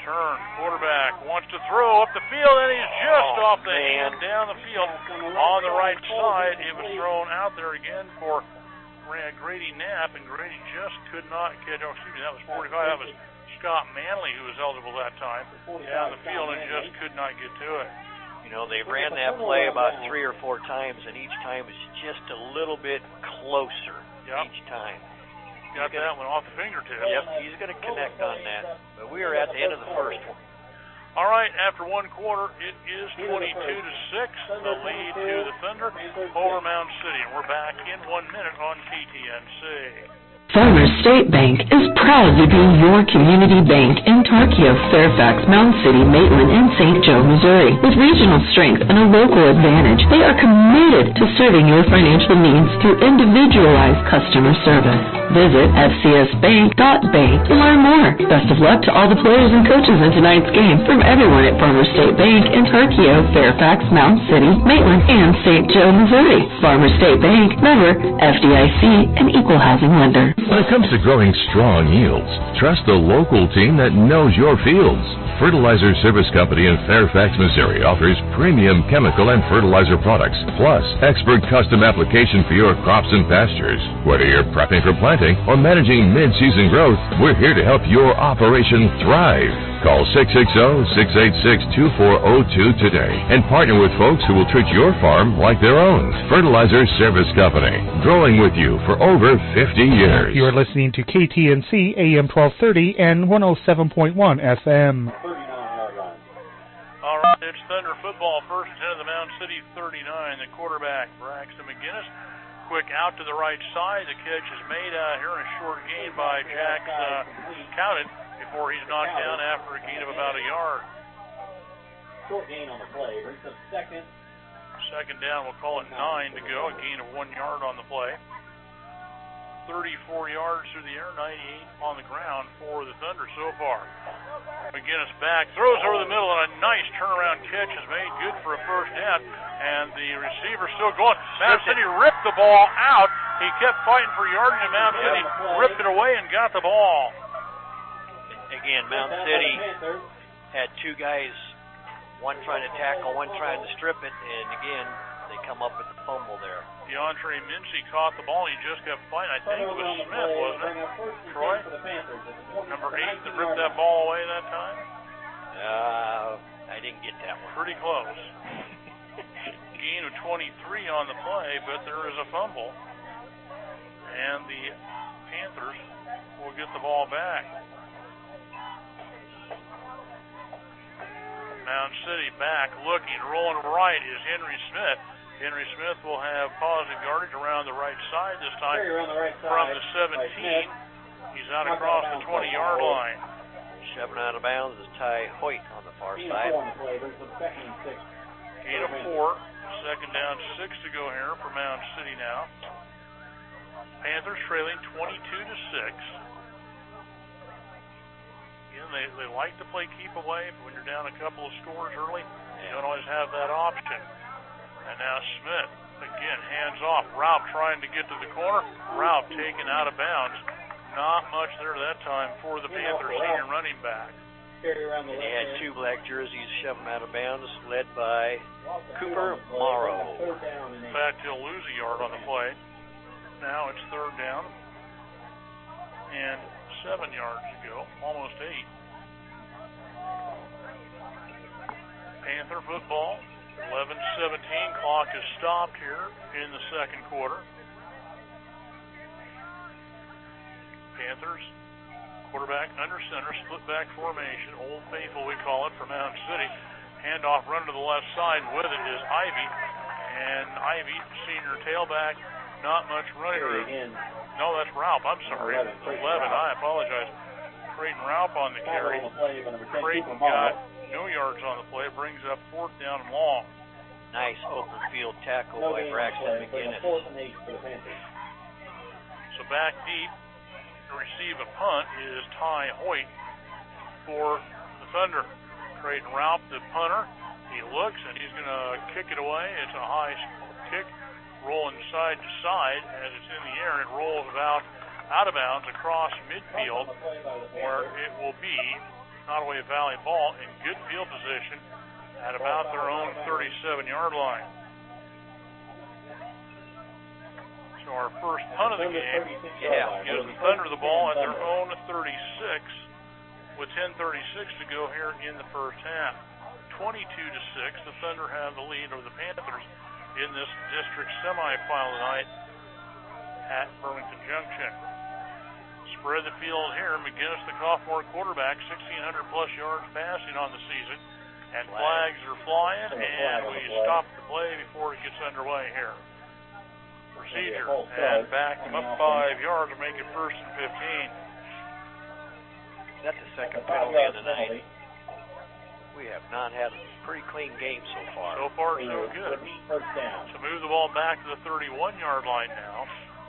Speaker 12: Turn. Quarterback wants to throw up the field, and he's just
Speaker 15: oh,
Speaker 12: off the
Speaker 15: man.
Speaker 12: hand down the field on the right side. It was thrown out there again for Grady Knapp, and Grady just could not catch. Oh, excuse me, that was forty-five. That was Scott Manley who was eligible that time down the field and just could not get to it.
Speaker 15: You know, they ran that play about three or four times, and each time was just a little bit closer
Speaker 12: yep.
Speaker 15: each time.
Speaker 12: Got
Speaker 15: gonna,
Speaker 12: that one off the fingertips.
Speaker 15: Yep, he's going to connect on that. But we are at the end of the first one.
Speaker 12: All right, after one quarter, it is twenty-two to six, the lead to the Thunder over Mound City. And we're back in one minute on K T N C.
Speaker 7: Farmers State Bank is proud to be your community bank in Tarkio, Fairfax, Mound City, Maitland, and Saint Joe, Missouri. With regional strength and a local advantage, they are committed to serving your financial needs through individualized customer service. Visit f c s bank dot bank to learn more. Best of luck to all the players and coaches in tonight's game from everyone at Farmers State Bank in Tarkio, Fairfax, Mound City, Maitland, and Saint Joe, Missouri. Farmers State Bank, member F D I C, an equal housing lender.
Speaker 9: When it comes to growing strong yields, trust the local team that knows your fields. Fertilizer Service Company in Fairfax, Missouri offers premium chemical and fertilizer products, plus expert custom application for your crops and pastures. Whether you're prepping for planting or managing mid-season growth, we're here to help your operation thrive. Call six six zero, six eight six, two four zero two today and partner with folks who will treat your farm like their own. Fertilizer Service Company, growing with you for over fifty years.
Speaker 11: You are listening to K T N C A M twelve thirty and one oh seven point one F M.
Speaker 12: All right, it's Thunder football, first and ten of the Mound City thirty-nine. The quarterback, Braxton McGinnis, quick out to the right side. The catch is made uh, here in a short gain by Jack uh, Counted before he's knocked down after a gain of about a yard.
Speaker 13: Short gain on the play. Brings up second.
Speaker 12: Second down, we'll call it nine to go. A gain of one yard on the play. thirty-four yards through the air, ninety-eight on the ground for the Thunder so far. McGinnis back, throws over the middle, and a nice turnaround catch is made. Good for a first down, and the receiver still going. Mound City ripped the ball out. He kept fighting for yardage, and Mound City ripped it away and got the ball.
Speaker 15: Again, Mound City had two guys, one trying to tackle, one trying to strip it, and again, they come up with the fumble there.
Speaker 12: DeAndre Mincy caught the ball. He just kept fighting. I think it was Smith, wasn't it? Troy? Number eight that ripped that ball away that time?
Speaker 15: Uh, I didn't get that one.
Speaker 12: Pretty close. Gain of twenty-three on the play, but there is a fumble. And the Panthers will get the ball back. Mound City back, looking, rolling right is Henry Smith. Henry Smith will have positive yardage around the right side this time
Speaker 13: right
Speaker 12: from
Speaker 13: side.
Speaker 12: the seventeen. He's out across the twenty-yard line.
Speaker 15: Shoving out of bounds is Ty Hoyt on the far side.
Speaker 12: Gain of four. Second down, six to go here for Mound City now. Panthers trailing twenty-two to six. Again, they, they like to play keep away, but when you're down a couple of scores early, you don't always have that option. And now Smith, again, hands off. Ralph trying to get to the corner. Ralph taken out of bounds. Not much there that time for the Panthers senior running back.
Speaker 15: And he had two black jerseys shove him out of bounds, led by Cooper Morrow.
Speaker 12: In fact, he'll lose a yard on the play. Now it's third down. And seven yards to go, almost eight. Panther football, eleven seventeen. Clock is stopped here in the second quarter. Panthers, quarterback under center, split back formation, Old Faithful we call it for Mound City. Handoff run to the left side, with it is Ivy. And Ivy, senior tailback, not much running room. No, that's Ralph. I'm sorry. eleven. I apologize. Creighton Ralph on the carry. Creighton got no yards on the play. Brings up fourth down and long.
Speaker 15: Nice open field tackle by Braxton McGinnis.
Speaker 12: So back deep to receive a punt is Ty Hoyt for the Thunder. Creighton Ralph, the punter. He looks and he's going to kick it away. It's a high kick. Rolling side to side as it's in the air. It rolls about out of bounds across midfield where it will be Nottoway Valley ball in good field position at about their own thirty-seven-yard line. So our first punt of the game
Speaker 15: yeah.
Speaker 12: gives the Thunder the ball at their own thirty-six with ten thirty-six to go here in the first half. twenty-two to six, the Thunder have the lead over the Panthers in this district semifinal tonight at Burlington Junction. Spread the field here. McGinnis, the sophomore quarterback, sixteen hundred plus yards passing on the season. And flags are flying, and we stop the play before it gets underway here. Procedure, and back them up five yards to make it first and fifteen.
Speaker 15: That's the second penalty of the night. We have not had a pretty clean game so far.
Speaker 12: So far, so good. So move the ball back to the thirty-one-yard line now.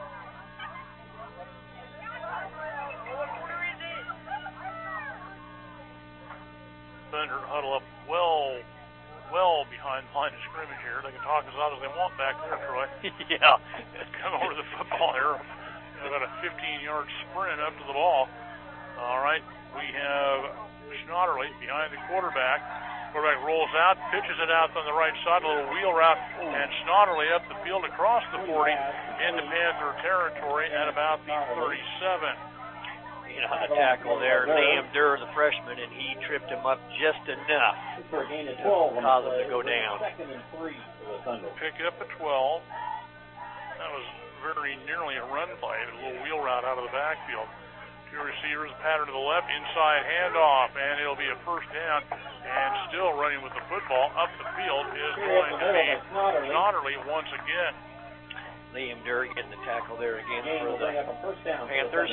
Speaker 12: Thunder huddle up well, well behind the line of scrimmage here. They can talk as loud as they want back there, Troy.
Speaker 15: yeah.
Speaker 12: Come over to the football here. About a fifteen-yard sprint up to the ball. All right, we have Schnotterly behind the quarterback. Quarterback rolls out, pitches it out on the right side, a little wheel route, and Schnotterly up the field across the forty into Panther territory at about the thirty-seven.
Speaker 15: You know, on the tackle there, Liam Durr, the freshman, and he tripped him up just enough to cause him to go down.
Speaker 12: Pick up at twelve. That was very nearly a run play, a little wheel route out of the backfield. Two receivers, pattern to the left, inside handoff, and it'll be a first down. And still running with the football up the field is going to be Schnotterly once again.
Speaker 15: Liam Durr getting the tackle there again for the Panthers.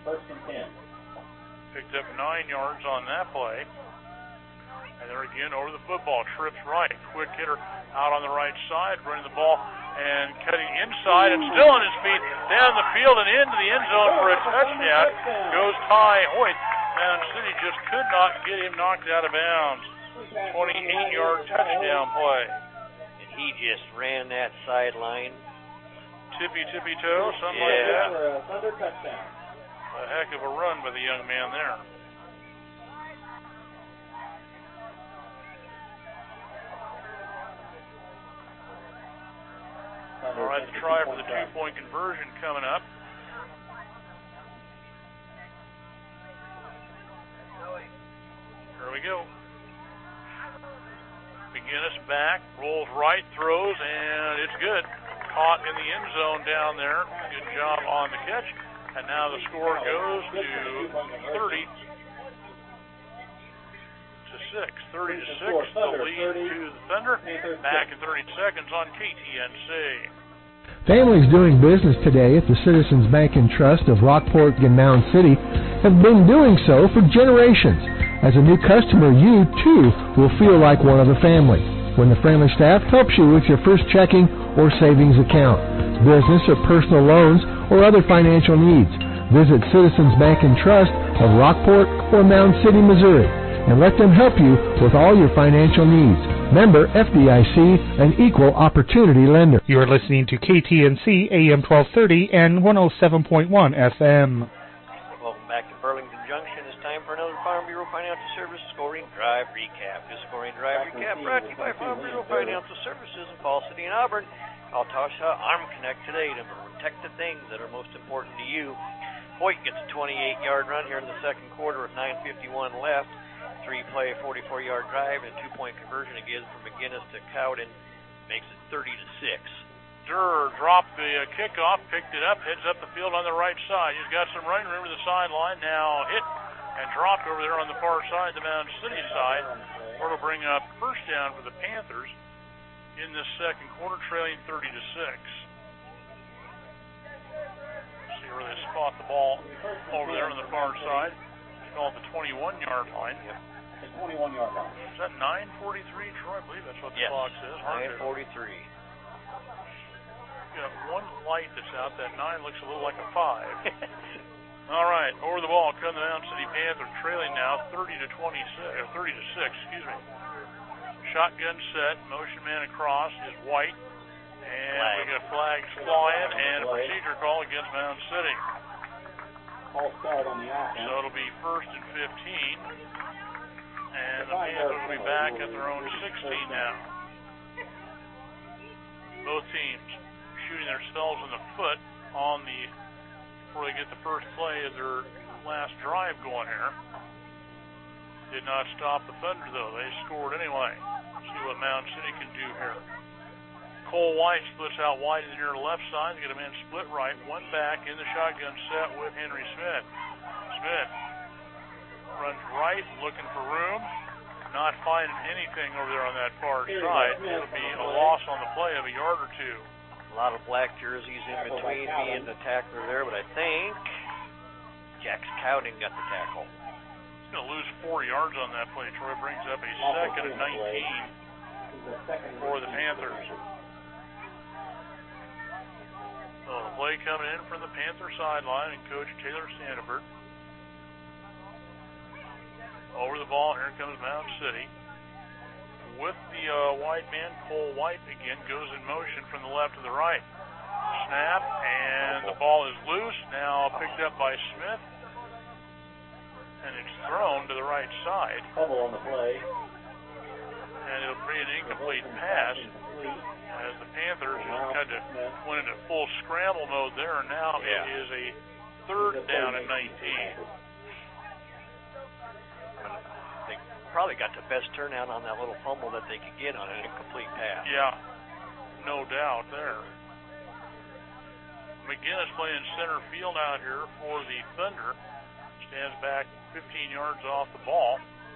Speaker 12: Picked up nine yards on that play. And there again over the football, trips right. Quick hitter out on the right side, running the ball and cutting inside and still on his feet down the field and into the end zone for a touchdown. Goes Ty Hoyt. Mound City just could not get him knocked out of bounds. twenty-eight-yard touchdown play.
Speaker 15: And he just ran that sideline.
Speaker 12: Tippy, tippy toe, something
Speaker 15: yeah.
Speaker 12: like that.
Speaker 13: Thunder touchdown.
Speaker 12: A heck of a run by the young man there. All right, the try for the two-point conversion coming up. Here we go. McGinnis back, rolls right, throws, and it's good. Caught in the end zone down there. Good job on the catch. And now the score goes to thirty to six. thirty to six, the lead to the Thunder. Back in thirty seconds on K T N C.
Speaker 8: Families doing business today at the Citizens Bank and Trust of Rockport and Mound City have been doing so for generations. As a new customer, you, too, will feel like one of the family when the friendly staff helps you with your first checking or savings account, business or personal loans, or other financial needs. Visit Citizens Bank and Trust of Rockport or Mound City, Missouri, and let them help you with all your financial needs. Member F D I C, an equal opportunity lender.
Speaker 11: You are listening to K T N C A M twelve thirty and one oh seven point one F M.
Speaker 15: Welcome back to Burlington Junction. It's time for another Farm Bureau Financial Services Scoring Drive Recap. This Scoring Drive Recap brought to you by Farm Bureau Financial Services in Falls City and Auburn. Call Tasha Arm Connect today to protect the things that are most important to you. Hoyt gets a twenty-eight-yard run here in the second quarter with nine fifty-one left. Three-play, forty-four-yard drive, and a two-point conversion again from McGinnis to Cowden makes it thirty to six.
Speaker 12: Durr dropped the uh, kickoff, picked it up, heads up the field on the right side. He's got some running room to the sideline. Now hit and dropped over there on the far side, the Mound City side. It'll bring up first down for the Panthers in this second quarter, trailing thirty to six. See where they spot the ball over there on the far side. It's called the twenty-one-yard line.
Speaker 13: Yep. The twenty-one-yard line.
Speaker 12: Is that nine forty-three, Troy? I believe that's what the
Speaker 15: yes.
Speaker 12: clock says.
Speaker 15: nine forty-three.
Speaker 12: Got one light that's out. That nine looks a little like a five. All right, over the ball come the Mound City Panthers, trailing now thirty to twenty-six, or thirty to six. Excuse me. Shotgun set, motion man across is White, and flag. We got flags flying and a procedure call against Mound City.
Speaker 13: Call start on the offense.
Speaker 12: So it'll be first and fifteen. And the Panthers will be back at their own sixteen now. Both teams shooting themselves in the foot on the before they get the first play of their last drive going here. Did not stop the Thunder, though. They scored anyway. See what Mound City can do here. Cole White splits out wide in the near left side. They get a man split right. One back in the shotgun set with Henry Smith. Smith runs right, looking for room. Not finding anything over there on that far side. It'll be a loss on the play of a yard or two.
Speaker 15: A lot of black jerseys in between me and the tackler there, but I think Jax Cowden got the tackle.
Speaker 12: He's going to lose four yards on that play. Troy brings up a second and nineteen for the Panthers. So the play coming in from the Panther sideline, and Coach Taylor Sandiford. Over the ball, here comes Mound City. With the uh, wide man, Cole White again goes in motion from the left to the right. Snap, and the ball is loose. Now picked up by Smith. And it's thrown to the right side.
Speaker 13: Fumble on the play.
Speaker 12: And it'll be an incomplete pass as the Panthers just kind of went into full scramble mode there. And now
Speaker 15: yeah.
Speaker 12: it is a third down and nineteen.
Speaker 15: They probably got the best turnout on that little fumble that they could get on an incomplete pass.
Speaker 12: Yeah, no doubt there. McGinnis playing center field out here for the Thunder. Stands back fifteen yards off the ball.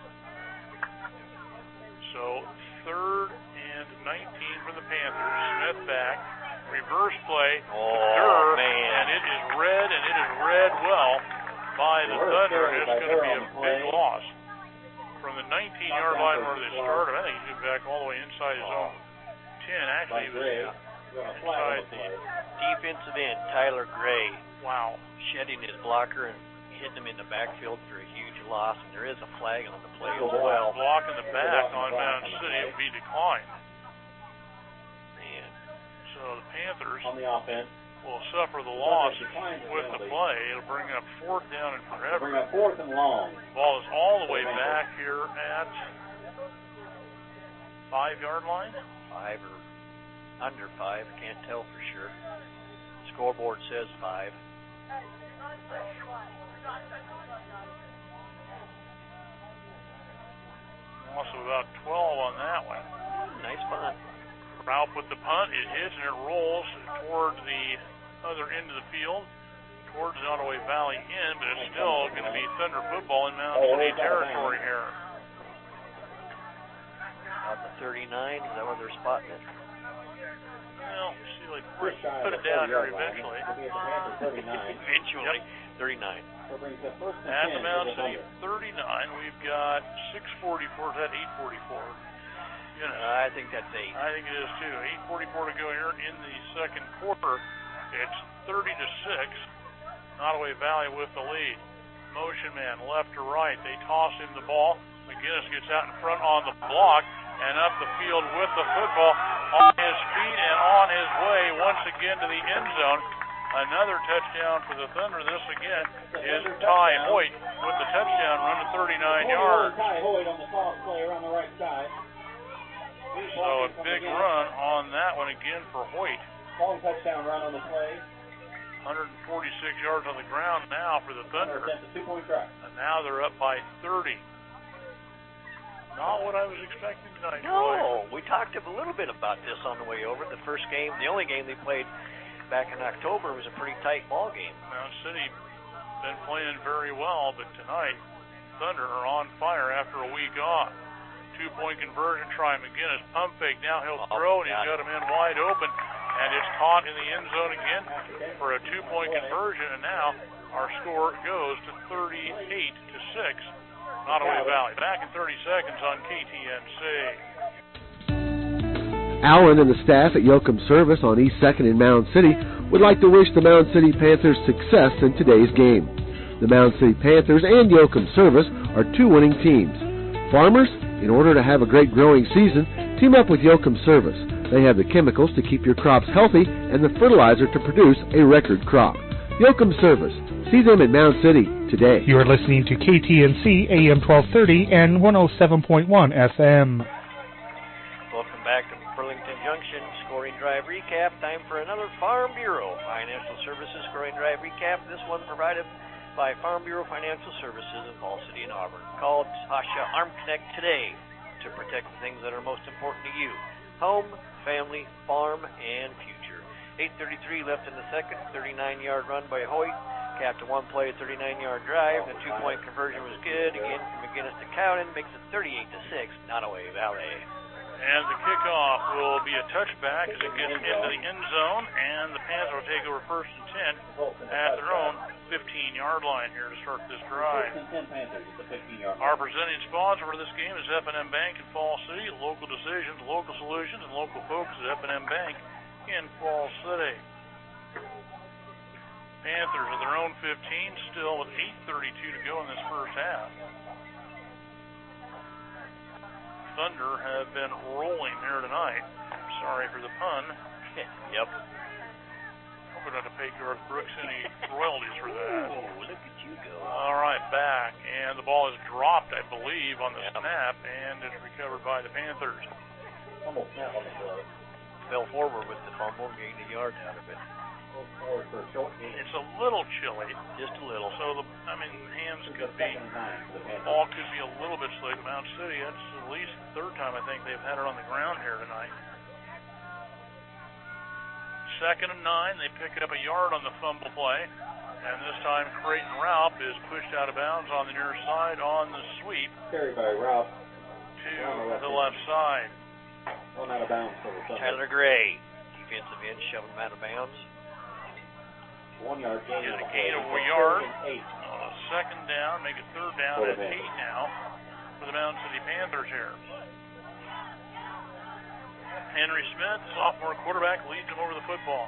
Speaker 12: So third and nineteen for the Panthers. Smith back. Reverse play.
Speaker 15: Oh,
Speaker 12: Durr,
Speaker 15: man.
Speaker 12: And it is read, and it is read well by the Thunder. It's going to be a big loss. From the nineteen-yard line where they started, I think he's back all the way inside his own ten. Actually, he was inside the
Speaker 15: defensive end, Tyler Gray.
Speaker 12: Wow.
Speaker 15: Shedding his blocker and hitting him in the backfield for a huge loss, and there is a flag on the play as well.
Speaker 12: Block in the back on Mound City will be declined.
Speaker 15: Man.
Speaker 12: So the Panthers
Speaker 13: on the offense
Speaker 12: will suffer the loss with the play. It'll bring up fourth down and forever.
Speaker 13: Bring up fourth and long.
Speaker 12: Ball is all the way back here at five-yard line.
Speaker 15: Five or under five, can't tell for sure. Scoreboard says five.
Speaker 12: Also about twelve on that one.
Speaker 15: Nice punt.
Speaker 12: Ralph with the punt. It hits and it rolls towards the other end of the field, towards the Ottaway Valley end, but it's still going to be Thunder football in Mound City territory here.
Speaker 15: Out the thirty-nine, is that where they're spotting it?
Speaker 12: Well, see, like, put it down here eventually.
Speaker 15: Eventually, thirty-nine.
Speaker 12: At the Mound City thirty-nine, we've got six forty-four. Is that eight forty-four? You know,
Speaker 15: uh, I think that's eight.
Speaker 12: I think it is too. eight forty-four to go here in the second quarter. It's thirty to six. Ottaway Valley with the lead. Motion man, left to right. They toss him the ball. McGinnis gets out in front on the block and up the field with the football on his feet and on his way once again to the end zone. Another touchdown for the Thunder. This again is Ty Hoyt with the touchdown run of thirty-nine yards.
Speaker 13: Ty Hoyt on the toss play around the right side.
Speaker 12: So a big run on that one again for Hoyt.
Speaker 13: Long touchdown run on the play.
Speaker 12: one hundred forty-six yards on the ground now for the Thunder.
Speaker 13: Two-point try.
Speaker 12: And now they're up by thirty. Not what I was expecting tonight.
Speaker 15: No, we talked a little bit about this on the way over. The first game, the only game they played back in October, was a pretty tight ball game.
Speaker 12: Mound City been playing very well, but tonight Thunder are on fire after a week off. Two-point conversion try. McGinnis pump fake. Now he'll throw, and he's got him in wide open, and it's caught in the end zone again for a two-point conversion. And now our score goes to thirty-eight to six. Ottaway Valley. Back in thirty seconds on K T N C.
Speaker 10: Allen and the staff at Yoakum Service on East second in Mound City would like to wish the Mound City Panthers success in today's game. The Mound City Panthers and Yoakum Service are two winning teams. Farmers, in order to have a great growing season, team up with Yoakum Service. They have the chemicals to keep your crops healthy and the fertilizer to produce a record crop. Yoakum Service, See them in Mound City today.
Speaker 11: You are listening to K T N C A M twelve thirty and one oh seven point one F M.
Speaker 15: Welcome back to Burlington Junction Scoring Drive Recap. Time for another Farm Bureau Financial Services Scoring Drive Recap. This one provided by Farm Bureau Financial Services in Falls City and Auburn. Call Tasha Armknecht today to protect the things that are most important to you. Home, family, farm, and future. eight thirty-three left in the second, thirty-nine-yard run by Hoyt. Capped a one-play, thirty-nine-yard drive. The two-point conversion was good. Again, from McGinnis to Cowden makes it thirty-eight to six, Nottoway Valley.
Speaker 12: And the kickoff will be a touchback as it gets into the end zone, and the Panthers will take over first and ten at their own fifteen-yard line here to start this drive. Our presenting sponsor for this game is F and M Bank in Falls City. Local decisions, local solutions, and local focus at F and M Bank in Falls City. Panthers at their own fifteen, still with eight thirty-two to go in this first half. Thunder have been rolling here tonight. Sorry for the pun.
Speaker 15: Yep.
Speaker 12: Hope we don't have to pay Garth Brooks any royalties for that.
Speaker 15: Oh, look at you go.
Speaker 12: All right, back. And the ball is dropped, I believe, on the yep. snap, and it's recovered by the Panthers.
Speaker 13: Almost snap on the play.
Speaker 15: Fell forward with the fumble and gained a yard out of it.
Speaker 12: It's a little chilly.
Speaker 15: Just a little.
Speaker 12: So, the, I mean, hands could be, ball could be a little bit slick. Mount City, that's at least the third time I think they've had it on the ground here tonight. Second and nine, they pick up a yard on the fumble play. And this time, Creighton Raup is pushed out of bounds on the near side on the sweep.
Speaker 13: Carried by Raup.
Speaker 12: To the left side.
Speaker 13: One out of bounds for the
Speaker 15: Tyler Gray, defensive end, shoving him out of bounds.
Speaker 13: One yard gain.
Speaker 12: Get a gain of a yard. Uh, second down, make it third down at eight now for the Mound City Panthers here. Henry Smith, sophomore quarterback, leads them over the football.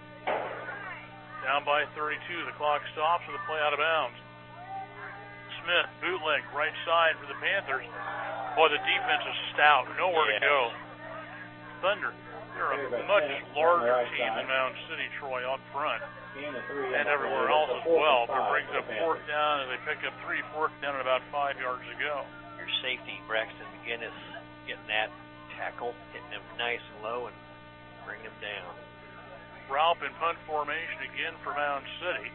Speaker 12: Down by thirty-two, the clock stops with a play out of bounds. Smith, bootleg, right side for the Panthers. Boy, the defense is stout, nowhere yeah. to go. Thunder, they're a much larger team than Mound City, Troy, up front. And everywhere else as well. But it brings up fourth down, and they pick up three fourth down and about five yards to go.
Speaker 15: Your safety, Braxton McGinnis, getting that tackle, hitting him nice and low and bringing him down.
Speaker 12: Raup in punt formation again for Mound City.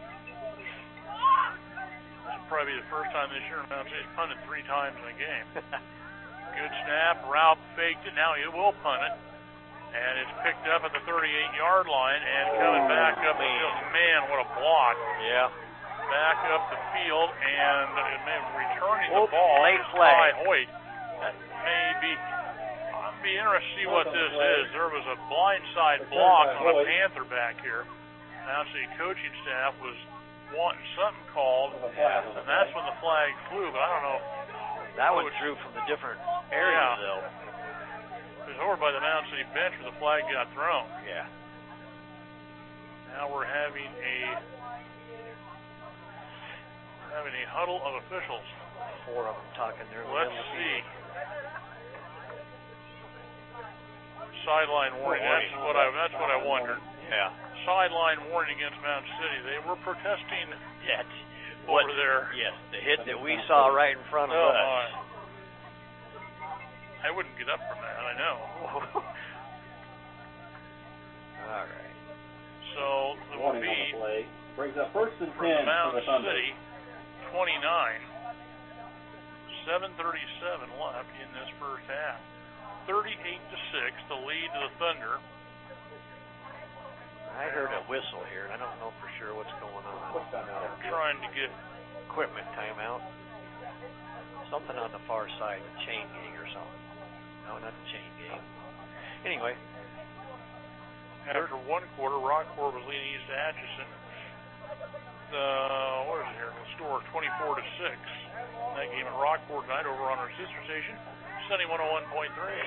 Speaker 12: This will probably be the first time this year Mound City's punted three times in a game. Good snap. Raup faked it. Now he will punt it. And it's picked up at the thirty-eight-yard line and coming back up the field. Man, what a block.
Speaker 15: Yeah.
Speaker 12: Back up the field and returning the
Speaker 15: Whoop,
Speaker 12: ball
Speaker 15: late
Speaker 12: is
Speaker 15: play.
Speaker 12: Ty Hoyt. That may be, I'd be interested to see what this is. There was a blindside block on a Panther back here. Now the coaching staff was wanting something called, and that's when the flag flew, but I don't know.
Speaker 15: That one drew from the different areas,
Speaker 12: yeah.
Speaker 15: though.
Speaker 12: It was over by the Mound City bench where the flag got thrown.
Speaker 15: Yeah.
Speaker 12: Now we're having a having a huddle of officials.
Speaker 15: Four of them talking there.
Speaker 12: Let's see. Sideline warning. That's what I. That's what I wondered.
Speaker 15: Yeah.
Speaker 12: Sideline warning against Mound City. They were protesting
Speaker 15: yes.
Speaker 12: over
Speaker 15: what,
Speaker 12: there.
Speaker 15: Yes, the hit that we saw right in front of
Speaker 12: oh,
Speaker 15: us.
Speaker 12: My. I wouldn't get up from that, I know.
Speaker 15: All right.
Speaker 12: So it will be
Speaker 13: brings up first and
Speaker 12: from
Speaker 13: ten
Speaker 12: Mound
Speaker 13: for the Thunder.
Speaker 12: City, twenty-nine. seven thirty-seven left in this first half. thirty-eight to six, the lead to the Thunder.
Speaker 15: I heard a whistle here. I don't know for sure what's going on.
Speaker 12: They're trying to get
Speaker 15: equipment timeout. Something on the far side, a chain gang or something. No, not the chain gang. Anyway.
Speaker 12: After one quarter, Rockport was leading East Atchison. The, what is it here? The score twenty-four to six. That game at Rockport tonight over on our sister station, Sunny one oh one point three.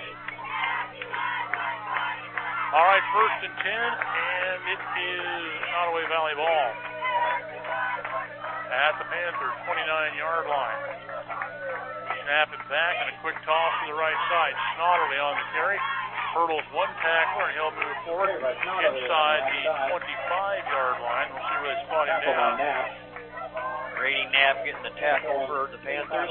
Speaker 12: All right, first and ten, and it is Nottoway Valley ball. At the Panthers' twenty-nine-yard line. Snap it back and a quick toss to the right side. Snodderly on the carry. Hurdles one tackler and he'll move forward inside the twenty-five-yard line. We'll see where they spot him down.
Speaker 15: Brady Knapp getting the tackle for the Panthers.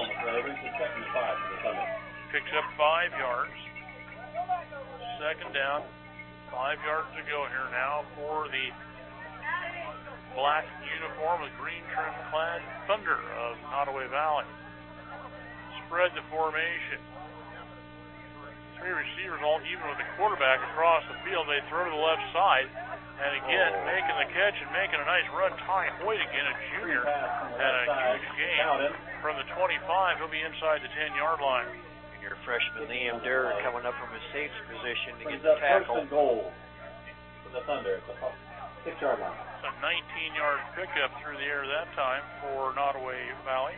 Speaker 12: Picks up five yards. Second down. Five yards to go here now for the black uniform with green trim clad Thunder of Nottoway Valley. Spread the formation. Three receivers all even with the quarterback across the field. They throw to the left side. And again, oh. making the catch and making a nice run. Ty Hoyt again, a junior, had a huge game from the twenty-five. He'll be inside the ten-yard line.
Speaker 15: And your freshman Liam Durr coming up from his safety position to get the tackle.
Speaker 13: First and goal for the Thunder at the six-yard line.
Speaker 12: It's a nineteen-yard pickup through the air that time for Nottoway Valley.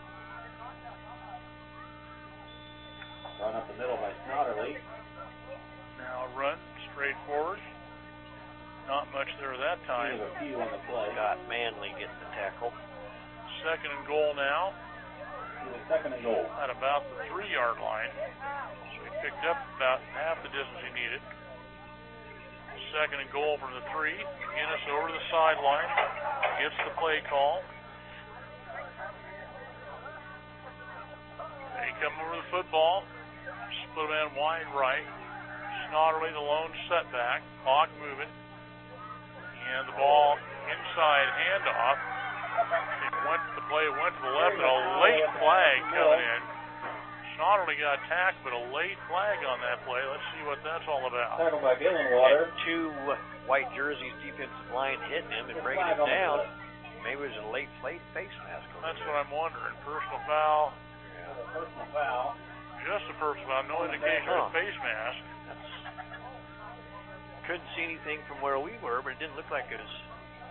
Speaker 13: Run up the middle by Snodderly.
Speaker 12: Now run straight forward. Not much there that time.
Speaker 15: Got Manley getting the tackle.
Speaker 12: Second and goal now.
Speaker 13: Second and goal.
Speaker 12: At about the three-yard line. So he picked up about half the distance he needed. Second and goal from the three. Guinness over to the sideline. Gets the play call. They come over the football. Split man wide right. Snodderly the lone setback. Clock moving. And the ball inside handoff. It went, the play went to the left, and a late flag coming in. Snodderly got tacked, but a late flag on that play. Let's see what that's all about.
Speaker 13: Tackled by Gillenwater.
Speaker 15: Two white jerseys defensive line hitting him and bringing him down. Maybe it was a late late face mask.
Speaker 12: That's what I'm wondering. Personal foul.
Speaker 13: Yeah, personal foul.
Speaker 12: Just a personal foul. No indication of a face mask.
Speaker 15: That's, couldn't see anything from where we were, but it didn't look like it was.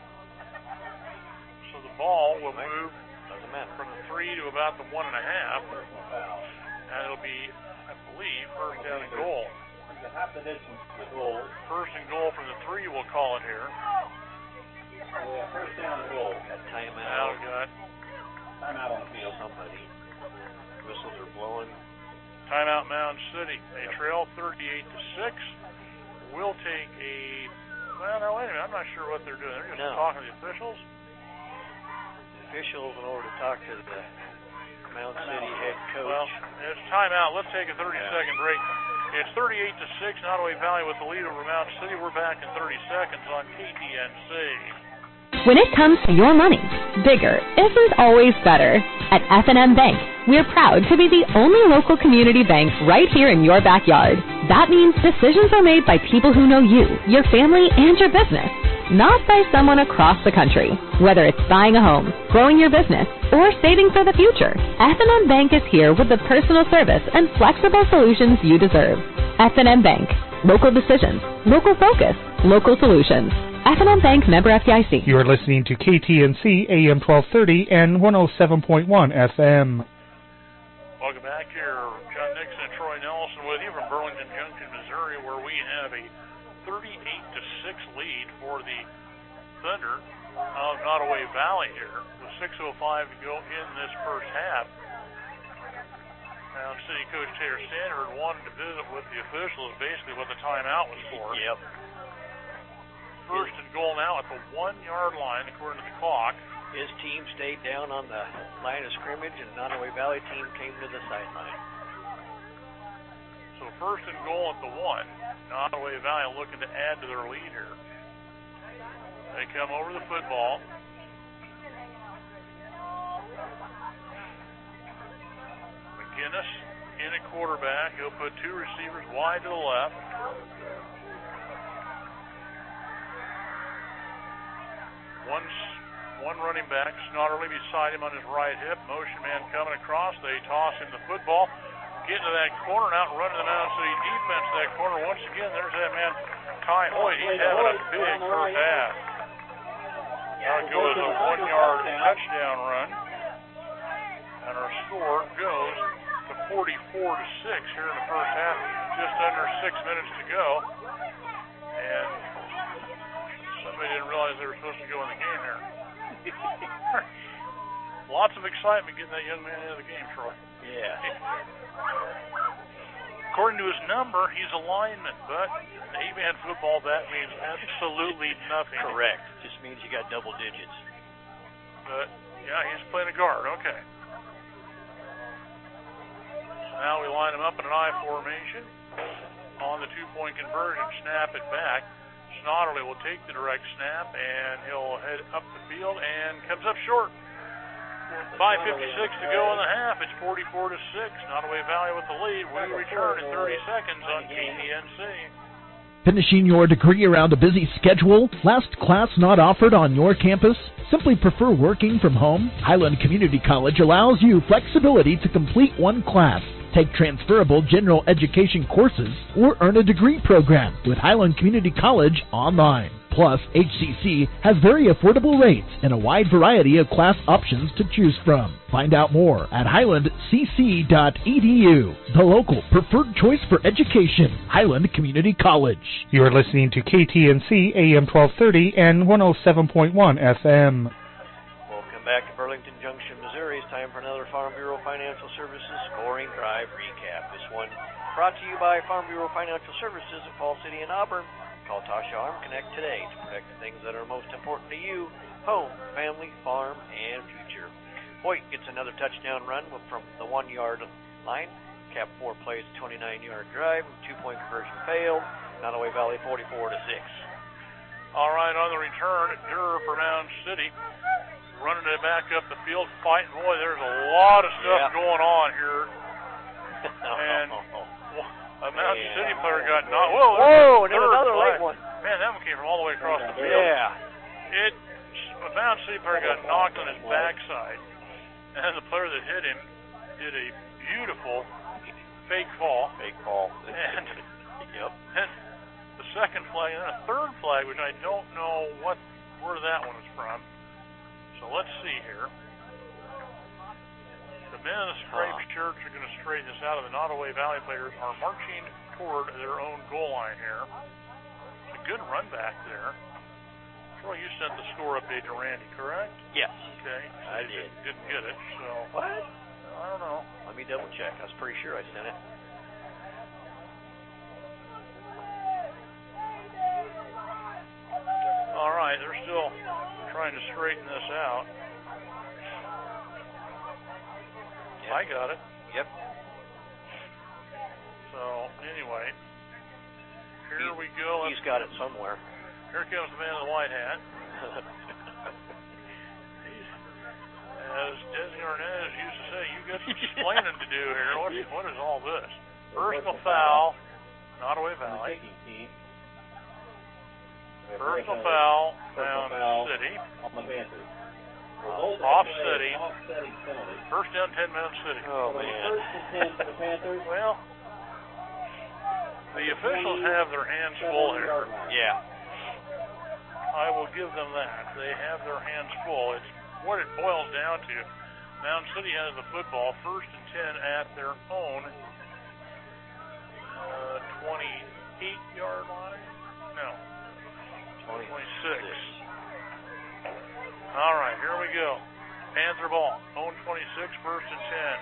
Speaker 12: So the ball will move
Speaker 15: Doesn't matter.
Speaker 12: from the three to about the one and a half. And it'll be, I believe, first down and goal.
Speaker 13: Half the distance to the goal.
Speaker 12: First and goal from the three, we'll call it here.
Speaker 13: Yeah, first down and goal.
Speaker 15: Got timeout.
Speaker 12: Now we got
Speaker 13: timeout on the field.
Speaker 15: Somebody. Whistles are blowing.
Speaker 12: Timeout Mound City. They trail thirty-eight to six. We'll take a, well, no, wait a minute. I'm not sure what they're doing. They're just
Speaker 15: no.
Speaker 12: talking to the officials.
Speaker 15: The officials went over to talk to the Mound City head coach.
Speaker 12: Well, it's timeout. Let's take a thirty-second yeah. break. It's thirty-eight to six. Nottoway Valley with the lead over Mound City. We're back in thirty seconds on K T N C.
Speaker 1: When it comes to your money, bigger isn't always better. At F and M Bank, we're proud to be the only local community bank right here in your backyard. That means decisions are made by people who know you, your family, and your business, not by someone across the country. Whether it's buying a home, growing your business, or saving for the future, F and M Bank is here with the personal service and flexible solutions you deserve. F and M Bank. Local decisions, local focus, local solutions. F and M Bank, member F D I C.
Speaker 11: You are listening to K T N C A M twelve thirty and one oh seven point one F M.
Speaker 12: Welcome back here. John Nixon and Troy Nelson with you from Burlington Junction, Missouri, where we have a thirty-eight to six lead for the Thunder of Nottoway Valley here with six oh five to go in this first half. Now, City Coach Taylor Sandford wanted to visit with the officials, basically what the timeout was for.
Speaker 15: Yep.
Speaker 12: First and goal now at the one-yard line, according to the clock.
Speaker 15: His team stayed down on the line of scrimmage, and Nottoway Valley team came to the sideline.
Speaker 12: So first and goal at the one. Nottoway Valley looking to add to their lead here. They come over the football. McGinnis in at quarterback. He'll put two receivers wide to the left. One, one running back, Snodderly beside him on his right hip. Motion man coming across. They toss him the football. Getting to that corner, out running the Mound City defense to that corner. Once again, there's that man, Ty Hoyt. He's having a big first half. Now it goes a one-yard touchdown run. And our score goes to forty-four to six here in the first half. Just under six minutes to go. And somebody didn't realize they were supposed to go in the game here. Lots of excitement getting that young man out of the game, Troy.
Speaker 15: Yeah.
Speaker 12: According to his number, he's a lineman, but in eight-man football, that means absolutely nothing.
Speaker 15: Correct. Just means you got double digits.
Speaker 12: But, yeah, he's playing a guard. Okay. So now we line him up in an I formation. On the two-point conversion, snap it back. Snodderly will take the direct snap, and he'll head up the field and comes up short. five fifty-six to go in the half. It's forty-four to six. Nottoway Valley with the lead. We return in thirty seconds on K T N C.
Speaker 2: Finishing your degree around a busy schedule? Last class not offered on your campus? Simply prefer working from home? Highland Community College allows you flexibility to complete one class, take transferable general education courses, or earn a degree program with Highland Community College online. Plus, H C C has very affordable rates and a wide variety of class options to choose from. Find out more at highland c c dot e d u. The local preferred choice for education, Highland Community College.
Speaker 11: You are listening to K T N C A M twelve thirty and one oh seven point one F M.
Speaker 15: Welcome back to Burlington Junction, Missouri. It's time for another Farm Bureau Financial Services scoring drive recap. This one brought to you by Farm Bureau Financial Services in Fall City and Auburn. Call Tasha Arm Connect today to protect the things that are most important to you: home, family, farm, and future. Hoyt gets another touchdown run from the one-yard line. Cap four plays a twenty-nine-yard drive. Two-point conversion failed. Nottoway Valley forty-four to six.
Speaker 12: All right, on the return, Durr for Mound City. Running it back up the field, fighting. Boy, there's a lot of stuff
Speaker 15: yeah.
Speaker 12: going on here. And a Mountain yeah. City player got knocked. Whoa,
Speaker 15: Whoa and then
Speaker 12: flag.
Speaker 15: another late one.
Speaker 12: Man, that one came from all the way across the field.
Speaker 15: Yeah.
Speaker 12: It, a Mountain City player got knocked on his backside, and the player that hit him did a beautiful fake fall.
Speaker 15: Fake fall.
Speaker 12: And,
Speaker 15: yep.
Speaker 12: and the second flag, and a third flag, which I don't know what where that one is from. So let's see here. The men in the striped huh. shirts are going to straighten this out. Of the Nottoway Valley players are marching toward their own goal line here. It's a good run back there. Troy, you sent the score update to Randy, correct?
Speaker 15: Yes.
Speaker 12: Okay. So
Speaker 15: I did.
Speaker 12: Didn't, didn't get it, so.
Speaker 15: What?
Speaker 12: I don't know.
Speaker 15: Let me double check. I was pretty sure I sent it.
Speaker 12: All right, they're still trying to straighten this out.
Speaker 15: Yep.
Speaker 12: I got it.
Speaker 15: Yep.
Speaker 12: So, anyway, here he, we go.
Speaker 15: He's got it somewhere.
Speaker 12: Here comes the man in the white hat. As Desi Arnaz used to say, you got some explaining to do here. What, what is all this? Personal foul, Nottoway Valley. Personal foul, Mound City. Off City. First down, ten, Mound City.
Speaker 15: Oh, man.
Speaker 13: First and ten for the Panthers.
Speaker 12: Well, the officials have their hands full here.
Speaker 15: Yeah.
Speaker 12: I will give them that. They have their hands full. It's what it boils down to. Mound City has the football, first and ten at their own uh, twenty-eight-yard line. No, twenty-six. All right, here we go. Panther ball, own twenty-six, first and ten.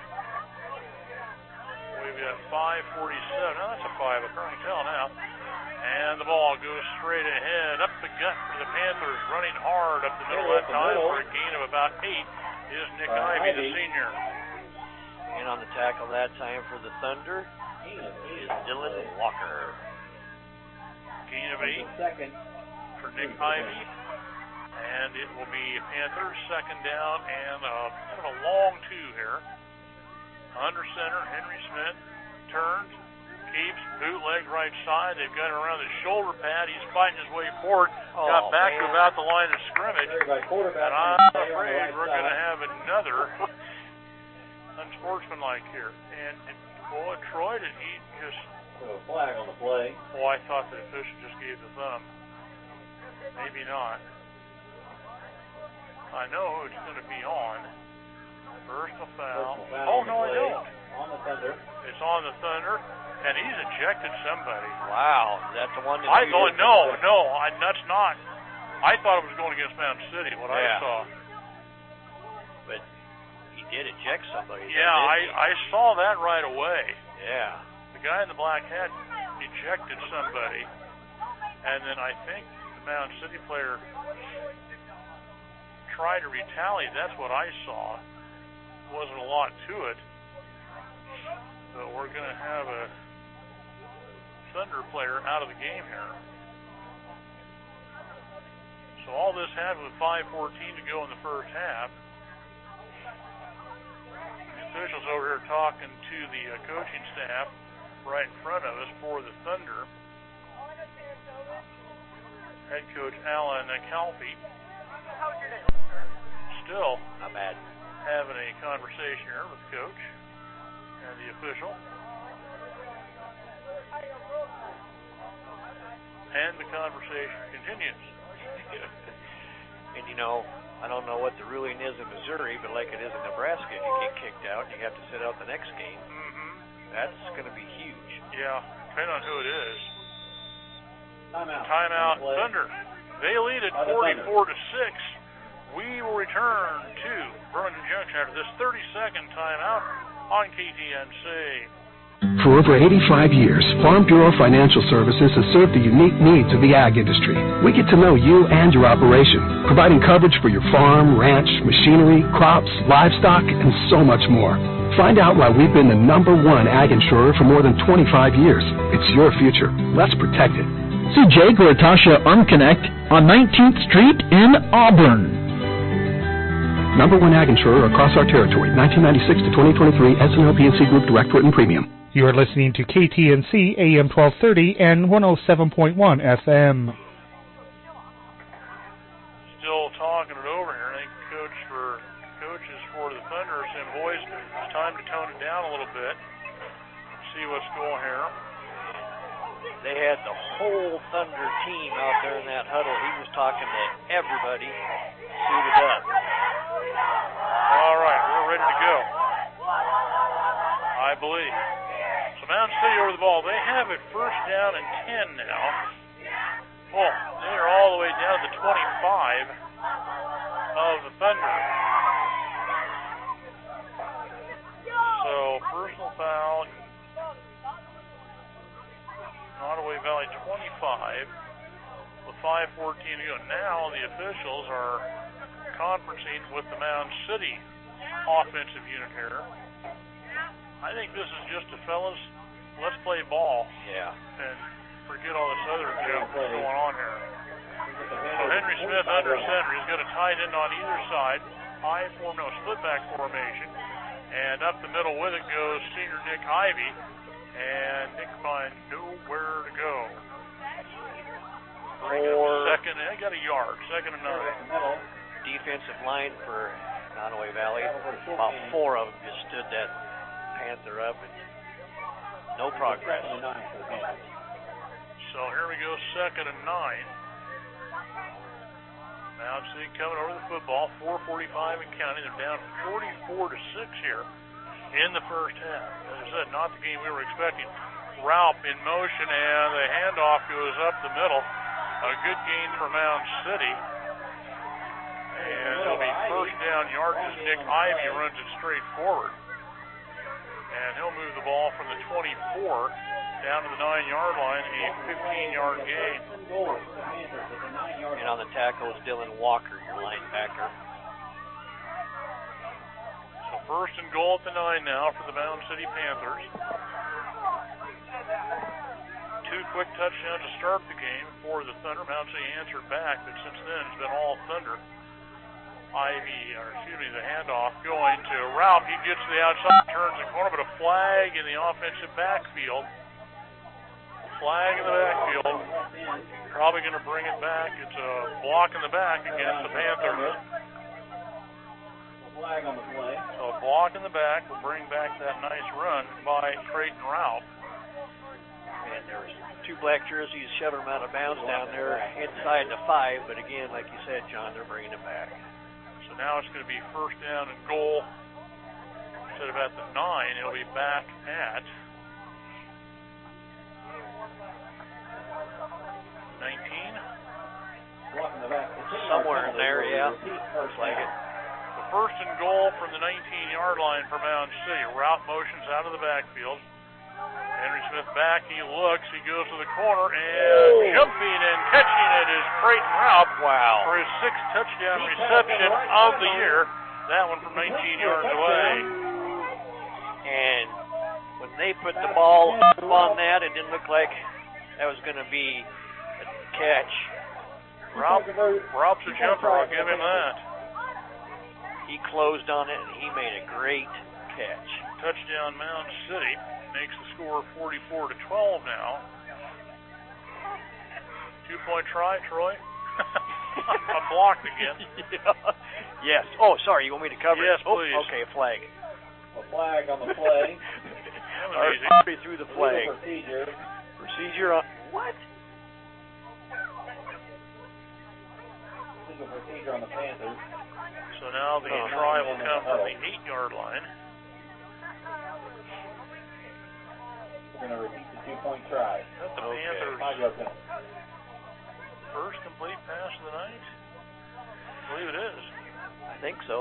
Speaker 12: We've got five forty-seven. Now that's a five. I can't tell now. And the ball goes straight ahead, up the gut for the Panthers, running hard up the middle that time for a gain of about eight is Nick uh, Ivy, the senior.
Speaker 15: And on the tackle that time for the Thunder is Dylan Walker.
Speaker 12: Gain of eight for Nick Ivy. And it will be Panthers second down and uh, kind of a long two here. Under center, Henry Smith turns. Keeps bootleg right side. They've got him around the shoulder pad. He's fighting his way forward.
Speaker 15: Oh,
Speaker 12: got back
Speaker 15: man.
Speaker 12: to about the line of scrimmage. And I'm afraid we're going to have another unsportsmanlike here. And, and boy, Troy, did he just...
Speaker 13: So a flag on the play.
Speaker 12: Oh, I thought the official just gave the thumb. Maybe not. I know who it's going to be on. Personal foul.
Speaker 13: Personal foul
Speaker 12: oh, no, I don't.
Speaker 13: On the Thunder.
Speaker 12: It's on the Thunder. And he's ejected somebody.
Speaker 15: Wow, that's the one that
Speaker 12: I thought, no, no, I, that's not. I thought it was going against Mound City, what
Speaker 15: yeah.
Speaker 12: I saw.
Speaker 15: But he did eject somebody.
Speaker 12: Yeah, I, I saw that right away.
Speaker 15: Yeah.
Speaker 12: The guy in the black hat ejected somebody. And then I think the Mound City player try to retaliate. That's what I saw. Wasn't a lot to it. So we're going to have a Thunder player out of the game here. So all this happened with five fourteen to go in the first half. The officials over here talking to the uh, coaching staff right in front of us for the Thunder. Head coach Alan Calfee still
Speaker 15: not bad.
Speaker 12: having a conversation here with the coach and the official. And the conversation continues.
Speaker 15: And you know, I don't know what the ruling is in Missouri, but like it is in Nebraska, if you get kicked out, you have to sit out the next game.
Speaker 12: Mm-hmm.
Speaker 15: That's going to be huge.
Speaker 12: Yeah, depending on who it is.
Speaker 13: Timeout.
Speaker 12: Timeout. Thunder. They lead it forty-four to six. We will return to Burlington Junction after this thirty-second timeout on K T N C.
Speaker 3: For over eighty-five years, Farm Bureau Financial Services has served the unique needs of the ag industry. We get to know you and your operation, providing coverage for your farm, ranch, machinery, crops, livestock, and so much more. Find out why we've been the number one ag insurer for more than twenty-five years. It's your future. Let's protect it.
Speaker 2: See Jake or Tasha Unconnect on nineteenth Street in Auburn.
Speaker 3: Number one ag insurer across our territory, nineteen ninety-six to twenty twenty-three, S and L P and C Group Direct Written Premium.
Speaker 11: You are listening to K T N C A M twelve thirty and one oh seven point one F M.
Speaker 12: Still talking it over here. I think coach for coaches for the Thunder are saying, boys, it's time to tone it down a little bit. See what's going here.
Speaker 15: They had the whole Thunder team out there in that huddle. He was talking to everybody, suited up.
Speaker 12: All right, we're ready to go, I believe. So Mound City over the ball. They have it first down and ten now. Well, they are all the way down to the twenty-five of the Thunder. So personal foul. Nottoway Valley twenty-five with five fourteen to go. Now the officials are conferencing with the Mound City offensive unit here. I think this is just a fellas, let's play ball.
Speaker 15: Yeah.
Speaker 12: And forget all this other junk that's going on here. So Henry Smith under center. He's got a tight end on either side. High form, no, split back formation. And up the middle with it goes senior Nick Ivy. And Nick finds nowhere to go.
Speaker 15: Or
Speaker 12: second, they got a yard. Second and nine.
Speaker 15: Defensive line for Nottoway Valley. About four of them just stood that Panther up and no progress.
Speaker 12: So here we go, second and nine. Mound City coming over the football, four forty-five and counting. They're down forty-four to six here in the first half. As I said, not the game we were expecting. Raup in motion, and the handoff goes up the middle. A good gain for Mound City. And it'll be first down yardage as Nick Ivy runs it straight forward. And he'll move the ball from the twenty-four down to the nine-yard line, a fifteen-yard gain.
Speaker 15: And on the tackle is Dylan Walker, your linebacker.
Speaker 12: So first and goal at the nine now for the Mound City Panthers. Two quick touchdowns to start the game for the Thunder. Mound City answered back, but since then it's been all Thunder. Ivy, or excuse me, the handoff going to Raup. He gets to the outside, turns the corner, but a flag in the offensive backfield. Flag in the backfield. Probably going to bring it back. It's a block in the back against the Panthers.
Speaker 13: Flag on the play.
Speaker 12: So a block in the back will bring back that nice run by Creighton Raup.
Speaker 15: And there's two black jerseys shoving them out of bounds down there inside the five, but again, like you said, John, they're bringing it back.
Speaker 12: So now it's going to be first down and goal. Instead of at the nine, it'll be back at nineteen.
Speaker 15: Somewhere in there, yeah. Looks like it.
Speaker 12: So first and goal from the nineteen-yard line for Mound City. Route motions out of the backfield. Henry Smith back. He looks. He goes to the corner and jumping and catching it is Creighton Raup. Wow. For his sixth touchdown reception of the year. That one from nineteen yards away.
Speaker 15: And when they put the ball up on that, it didn't look like that was going to be a catch.
Speaker 12: Raup, Raup's a jumper, I'll give him that.
Speaker 15: He closed on it, and he made a great catch.
Speaker 12: Touchdown Mound City makes the score forty-four to twelve now. Two-point try, Troy. I'm blocked again.
Speaker 15: Yeah. Yes. Oh, sorry, you want me to cover
Speaker 12: yes,
Speaker 15: it?
Speaker 12: Oh, please.
Speaker 15: Okay, a flag.
Speaker 13: A flag on the play.
Speaker 15: Archery through the flag.
Speaker 13: Procedure.
Speaker 15: Procedure on what?
Speaker 13: Legal procedure on the Panthers.
Speaker 12: So now the oh, try will come from the eight-yard line.
Speaker 13: We're going to repeat the two-point try.
Speaker 12: That's the
Speaker 15: okay.
Speaker 12: Panthers'
Speaker 13: Five-yard penalty.
Speaker 12: First complete pass of the night? I believe it is.
Speaker 15: I think so.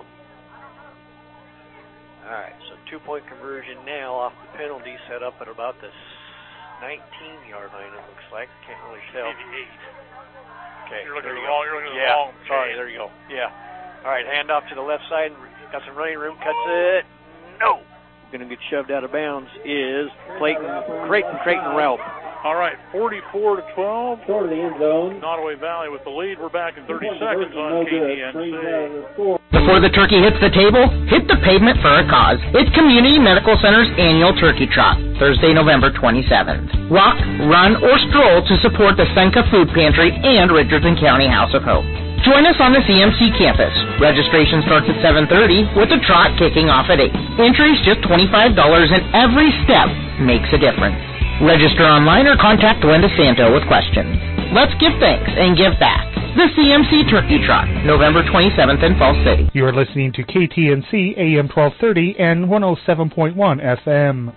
Speaker 15: All right, so two-point conversion now off the penalty, set up at about the nineteen-yard line, it looks like. Can't really tell.
Speaker 12: Maybe eight.
Speaker 15: Okay,
Speaker 12: you're looking
Speaker 15: there
Speaker 12: at
Speaker 15: you
Speaker 12: the
Speaker 15: go.
Speaker 12: wrong, you're looking at
Speaker 15: yeah,
Speaker 12: the wrong
Speaker 15: sorry,
Speaker 12: chain.
Speaker 15: there you go. Yeah. All right, hand off to the left side. Got some running room, cuts it. No! Going to get shoved out of bounds is Clayton, Creighton, Creighton Raup.
Speaker 12: All right, forty-four to twelve.
Speaker 13: Short of the end zone.
Speaker 12: Nottoway Valley with the lead. We're back in thirty seconds on K T N C.
Speaker 14: Before the turkey hits the table, hit the pavement for a cause. It's Community Medical Center's annual Turkey Trot, Thursday, November twenty-seventh. Walk, run, or stroll to support the Senka Food Pantry and Richardson County House of Hope. Join us on the C M C campus. Registration starts at seven thirty with the trot kicking off at eight. Entry's just twenty-five dollars and every step makes a difference. Register online or contact Linda Santo with questions. Let's give thanks and give back. The C M C Turkey Trot, November twenty-seventh in Falls City.
Speaker 11: You are listening to K T N C A M twelve thirty and one oh seven point one F M.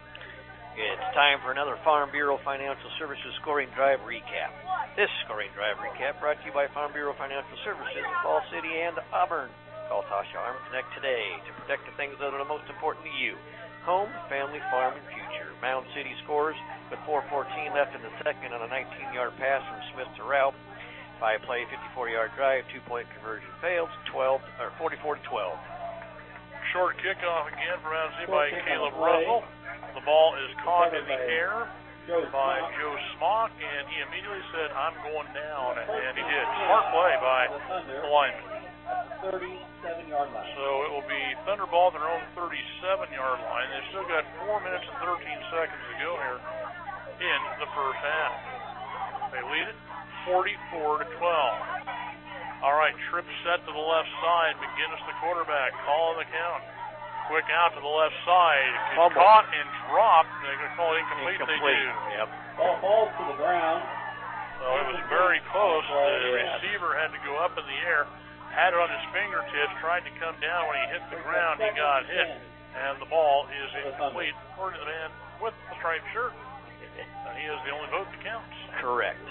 Speaker 15: It's time for another Farm Bureau Financial Services Scoring Drive Recap. This Scoring Drive Recap brought to you by Farm Bureau Financial Services in Falls City and Auburn. Call Tasha Arm Connect today to protect the things that are the most important to you. Home, family, farm, and future. Mound City scores with four fourteen left in the second on a nineteen-yard pass from Smith to Raup. Five-play, fifty-four-yard drive, two-point conversion fails, twelve or forty-four to twelve.
Speaker 12: Short kickoff again for Mound City by Caleb Russell. The ball is caught in the air by Joe Smock, and he immediately said, "I'm going down," and he did. Smart play by the lineman.
Speaker 13: thirty-seven-yard line.
Speaker 12: So it will be Thunderball at their own thirty-seven-yard line. They've still got four minutes and thirteen seconds to go here in the first half. They lead it forty-four to twelve. All right, trip set to the left side. McGinnis, the quarterback, calling the count. Quick out to the left side. It's
Speaker 15: Fumble.
Speaker 12: caught and dropped. They're going to call it incomplete.
Speaker 15: Incomplete.
Speaker 12: They do.
Speaker 15: Yep.
Speaker 13: Ball falls to the ground.
Speaker 12: So it was very close. The receiver had to go up in the air, had it on his fingertips, tried to come down. When he hit the ground, he got hit, and the ball is incomplete. According to the man with the striped shirt, uh, he has the only vote that counts.
Speaker 15: Correct.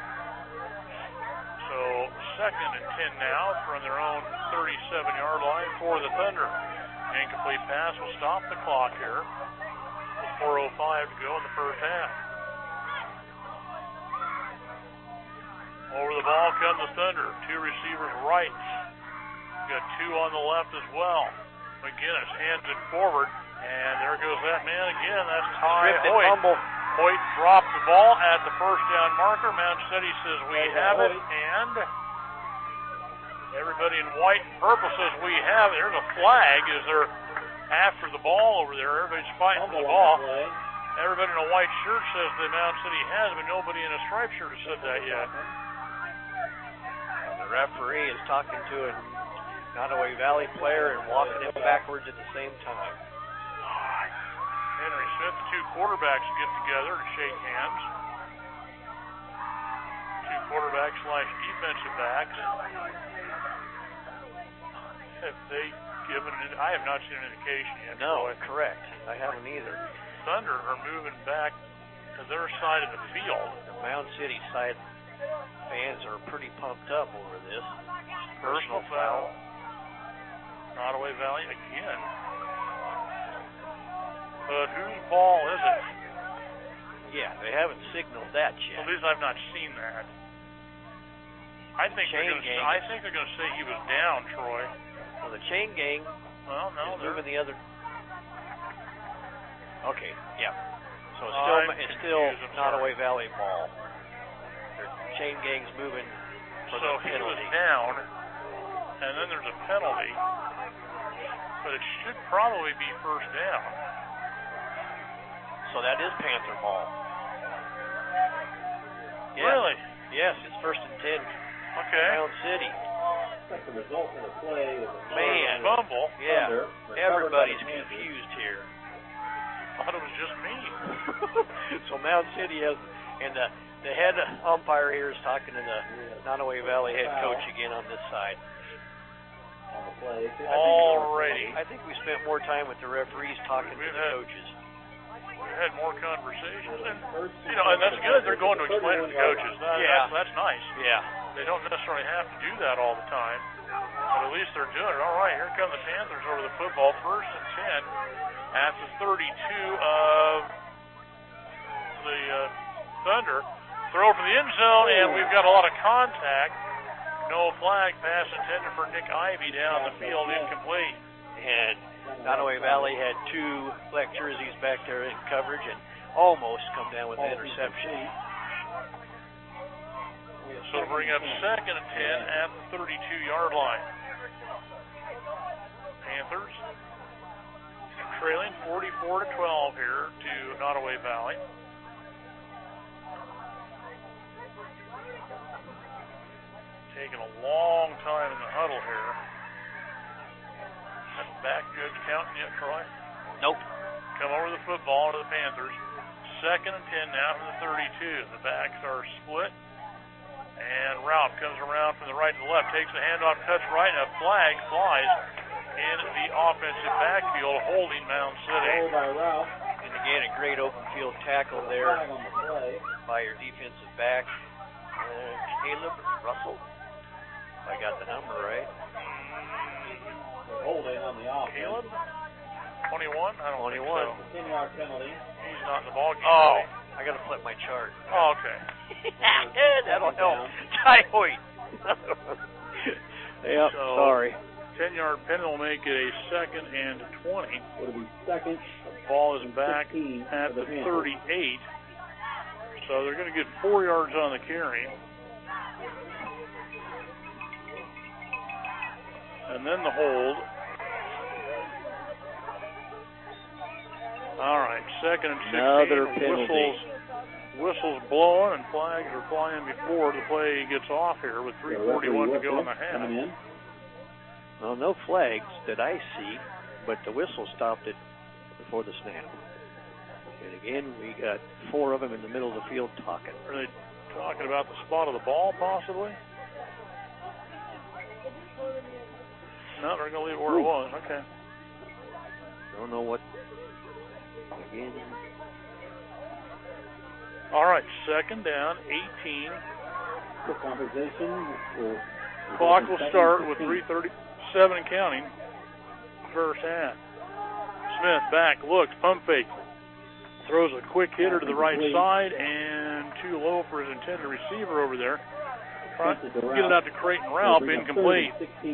Speaker 12: So second and ten now from their own thirty-seven-yard line for the Thunder. Incomplete pass will stop the clock here. four oh five to go in the first half. Over the ball come the Thunder. Two receivers right. Got two on the left as well. McGinnis hands it forward, and there goes that man again. That's Ty Hoyt. Hoyt dropped the ball at the first down marker. Mound City says we have it, and everybody in white and purple says we have it. There's a flag. Is there after the ball over there? Everybody's fighting for the ball. Everybody in a white shirt says the Mound City has, but nobody in a striped shirt has said that yet.
Speaker 15: The referee is talking to a Nottoway Valley player and walking him backwards at the same time.
Speaker 12: Henry Smith, the two quarterbacks get together and shake hands. Two quarterbacks slash defensive backs. Have they given it? I have not seen an indication yet.
Speaker 15: No, correct. I haven't either.
Speaker 12: Thunder are moving back to their side of the field.
Speaker 15: The Mound City side fans are pretty pumped up over this. Personal foul.
Speaker 12: Nottoway Valley again. But whose ball is it?
Speaker 15: Yeah, they haven't signaled that yet.
Speaker 12: At least I've not seen that. I think
Speaker 15: chain
Speaker 12: they're gonna,
Speaker 15: gang.
Speaker 12: I think they're going to say he was down, Troy.
Speaker 15: Well, the chain gang
Speaker 12: well, no,
Speaker 15: is moving the other. Okay, yeah. So it's
Speaker 12: I'm
Speaker 15: still, it's still Nottoway
Speaker 12: sorry.
Speaker 15: Valley ball. Their chain gang's moving for
Speaker 12: so
Speaker 15: the
Speaker 12: he was
Speaker 15: penalty.
Speaker 12: down, and then there's a penalty, but it should probably be first down.
Speaker 15: So that is Panther ball. Yes.
Speaker 12: Really?
Speaker 15: Yes, it's first and ten.
Speaker 12: Okay.
Speaker 15: Mound City.
Speaker 13: That's the result of the play.
Speaker 15: Man,
Speaker 12: fumble.
Speaker 15: Yeah, everybody's confused here.
Speaker 12: I thought it was just me.
Speaker 15: So Mound City has, and the the head umpire here is talking to the Nottoway Valley head coach again on this side.
Speaker 12: Alrighty.
Speaker 15: I think we spent more time with the referees talking
Speaker 12: We've
Speaker 15: to the
Speaker 12: had,
Speaker 15: coaches.
Speaker 12: We've had more conversations, and you know, and that's good. They're going to explain it to the coaches. That,
Speaker 15: Yeah.
Speaker 12: that's, that's nice.
Speaker 15: Yeah.
Speaker 12: They don't necessarily have to do that all the time, but at least they're doing it. All right, here come the Panthers over the football, first and ten at the thirty-two of the uh, Thunder. Throw from the end zone, and we've got a lot of contact. No flag, pass intended for Nick Ivy down the field, incomplete.
Speaker 15: And Nottoway Valley had two black jerseys back there in coverage and almost come down with an interception.
Speaker 12: So bring up second and ten at the thirty-two-yard line. Panthers trailing forty-four to twelve here to Nottoway Valley. Taking a long time in the huddle here. That back judge counting yet, Troy?
Speaker 15: Nope.
Speaker 12: Come over the football to the Panthers. Second and ten now from the thirty-two. The backs are split. And Ralph comes around from the right to the left, takes the handoff, cuts right, and a flag flies in the offensive backfield, holding Mound City.
Speaker 13: by Ralph.
Speaker 15: And again, a great open field tackle there by your defensive back, uh, Caleb Russell. If I got the number right.
Speaker 13: Holding on the offense.
Speaker 12: Caleb? twenty-one? I don't
Speaker 15: twenty-one.
Speaker 12: think so.
Speaker 13: ten-yard penalty.
Speaker 12: He's not in the ball game.
Speaker 15: Oh, I got to flip my chart.
Speaker 12: Oh, okay.
Speaker 15: That'll help. Ty Hoyt. Yep,
Speaker 12: So,
Speaker 15: sorry.
Speaker 12: ten-yard penalty will make it a second and twenty.
Speaker 13: It'll be second.
Speaker 12: Ball is back
Speaker 13: fifteen
Speaker 12: at
Speaker 13: for
Speaker 12: the
Speaker 13: the Panthers.
Speaker 12: thirty-eight. So they're going to get four yards on the carry. And then the hold. All right, second and sixteen.
Speaker 15: Another penalty.
Speaker 12: Whistles, whistles blowing and flags are flying before the play gets off here with three forty-one to go in the half.
Speaker 15: Well, no flags that I see, but the whistle stopped it before the snap. And again, we got four of them in the middle of the field talking.
Speaker 12: Are they talking about the spot of the ball, possibly? No, they're going to leave it where it was. Okay.
Speaker 15: Don't know what. Again.
Speaker 12: All right, second down, eighteen.
Speaker 13: Quick conversation.
Speaker 12: Clock will start with three thirty-seven and counting. First half. Smith back, looks, pump fake. Throws a quick hitter to the right side and too low for his intended receiver over there. Trying to get it out to Creighton Ralph, incomplete.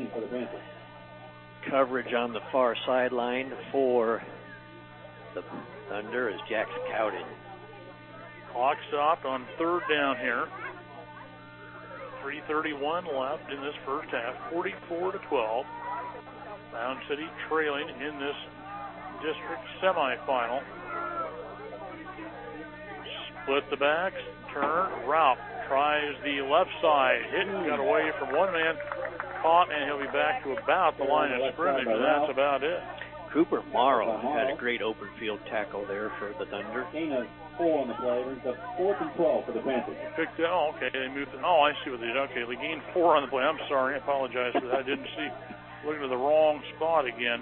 Speaker 15: Coverage on the far sideline for the Thunder as Jack's Cowden.
Speaker 12: Clock stopped on third down here. three thirty-one left in this first half. forty-four to twelve. Mound City trailing in this district semifinal. Split the backs, turn, Ralph tries the left side, hit, got away from one man, caught, and he'll be back to about the line of scrimmage, and that's about it.
Speaker 15: Cooper Morrow had a great open field tackle there for the Thunder.
Speaker 13: Gain of four on the play. Brings up fourth and twelve for the Panthers.
Speaker 12: Picked it. Oh, okay. They moved it. Oh, I see what they did. Okay, they gained four on the play. I'm sorry. I apologize for that. I didn't see. Looking at the wrong spot again.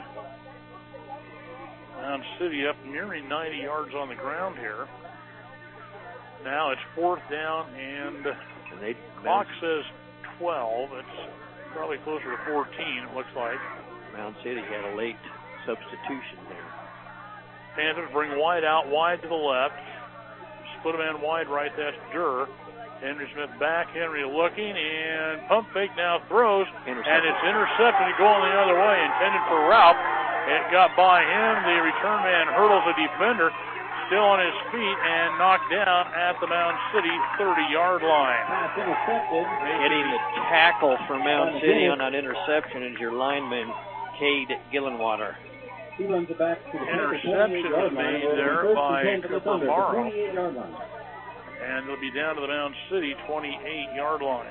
Speaker 12: Mound City up nearly ninety yards on the ground here. Now it's fourth down, and,
Speaker 15: and they,
Speaker 12: clock says twelve. It's probably closer to fourteen, it looks like.
Speaker 15: Mound City had a late substitution there.
Speaker 12: Panthers bring White out wide to the left. split a man wide right. That's Durr. Henry Smith back. Henry looking, and pump fake now throws, and it's intercepted going the other way, intended for Ralph. It got by him. The return man hurdles a defender, still on his feet, and knocked down at the Mound City thirty-yard line.
Speaker 15: Getting the tackle for Mound City on that interception is your lineman, Cade Gillenwater.
Speaker 13: He runs it back to the
Speaker 12: interception was made there by Cooper Morrow. And they'll be down to the Mound City twenty-eight-yard line.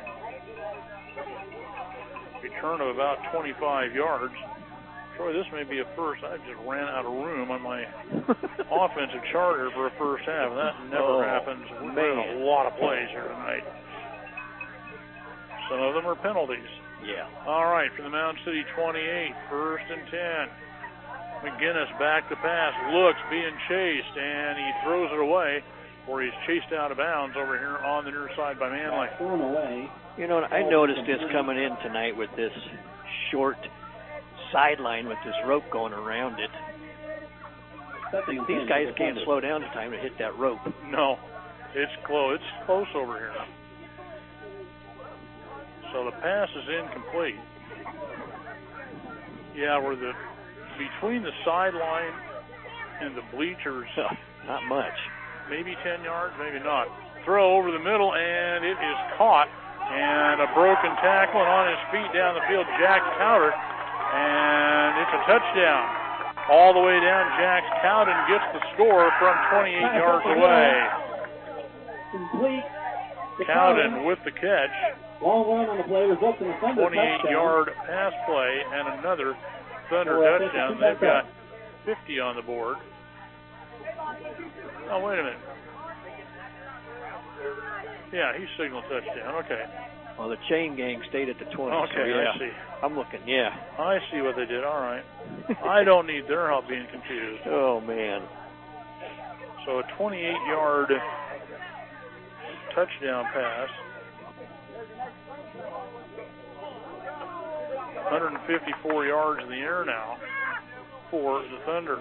Speaker 12: Return of about twenty-five yards. Troy, this may be a first. I just ran out of room on my offensive charter for a first half. That never
Speaker 15: Oh,
Speaker 12: happens. We've got a lot of plays here tonight. Some of them are penalties.
Speaker 15: Yeah.
Speaker 12: All right, for the Mound City twenty-eight, first and ten. McGinnis back to pass, looks, being chased, and he throws it away, where he's chased out of bounds over here on the near side by Manley.
Speaker 15: You know, I noticed this coming in tonight with this short sideline with this rope going around it. These guys can't slow down in time to hit that rope.
Speaker 12: No, it's close. It's close over here. So the pass is incomplete. Yeah, we're the between the sideline and the bleachers.
Speaker 15: Not much.
Speaker 12: Maybe ten yards, maybe not. Throw over the middle, and it is caught. And a broken tackle, and on his feet down the field, Jack Cowder. And it's a touchdown. All the way down, Jack Cowden gets the score from twenty-eight yards away.
Speaker 13: Complete.
Speaker 12: Cowden with the catch.
Speaker 13: Long run on the play results in a Thunder
Speaker 12: twenty-eight-yard pass play and another Thunder touchdown. They've got fifty on the board. Oh, wait a minute. Yeah, he signaled touchdown. Okay.
Speaker 15: Well, the chain gang stayed at the twenty.
Speaker 12: Okay,
Speaker 15: so yeah.
Speaker 12: I see.
Speaker 15: I'm looking, yeah.
Speaker 12: I see what they did. All right. I don't need their help being confused.
Speaker 15: Oh, man.
Speaker 12: So a twenty-eight-yard touchdown pass. one hundred fifty-four yards in the air now for the Thunder.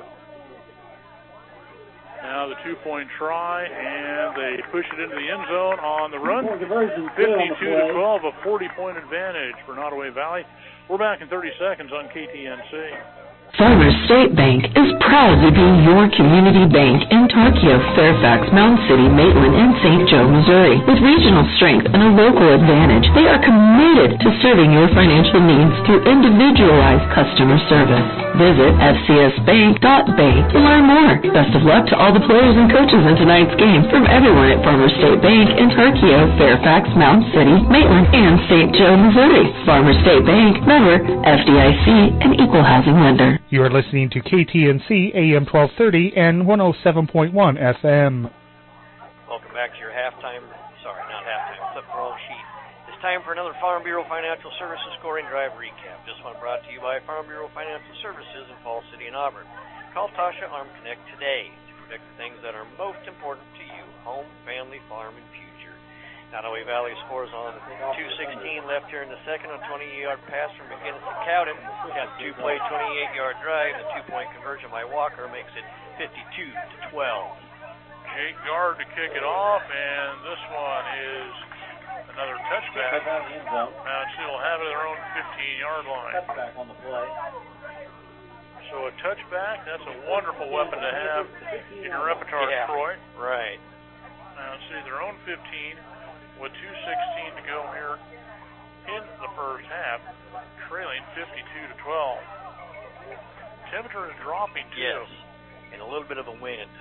Speaker 12: Now the two-point try, and they push it into the end zone on the run. fifty-two to twelve, a forty-point advantage for Nottoway Valley. We're back in thirty seconds on K T N C.
Speaker 7: Farmers State Bank is proud to be your community bank in Tarkio, Fairfax, Mound City, Maitland, and Saint Joe, Missouri. With regional strength and a local advantage, they are committed to serving your financial needs through individualized customer service. Visit f c s bank dot bank to learn more. Best of luck to all the players and coaches in tonight's game from everyone at Farmers State Bank in Tarkio, Fairfax, Mound City, Maitland, and Saint Joe, Missouri. Farmers State Bank, member F D I C, an equal housing lender.
Speaker 11: You are listening to K T N C A M twelve thirty and one oh seven point one F M.
Speaker 15: Welcome back to your halftime, sorry, not halftime, flip roll sheet. It's time for another Farm Bureau Financial Services scoring drive recap. This one brought to you by Farm Bureau Financial Services in Falls City and Auburn. Call Tasha Arm Connect today to protect the things that are most important to you, home, family, farm, and future. Nottoway Valley scores on two sixteen left here in the second, a twenty-yard pass from McGinnis to Cowden. Got a two-play, twenty-eight-yard drive. The two-point conversion by Walker makes it fifty-two to twelve.
Speaker 12: Jake Gard to kick it off, and this one is another touchback. Mound City will have it at their own fifteen-yard line.
Speaker 13: Touchback on the play.
Speaker 12: So a touchback, that's a wonderful weapon to have in your repertoire,
Speaker 15: Yeah,
Speaker 12: Troy.
Speaker 15: right.
Speaker 12: Mound City their own fifteen. With two sixteen to go here in the first half, trailing fifty-two to twelve. Temperature is dropping too.
Speaker 15: Yes, and a little bit of a wind.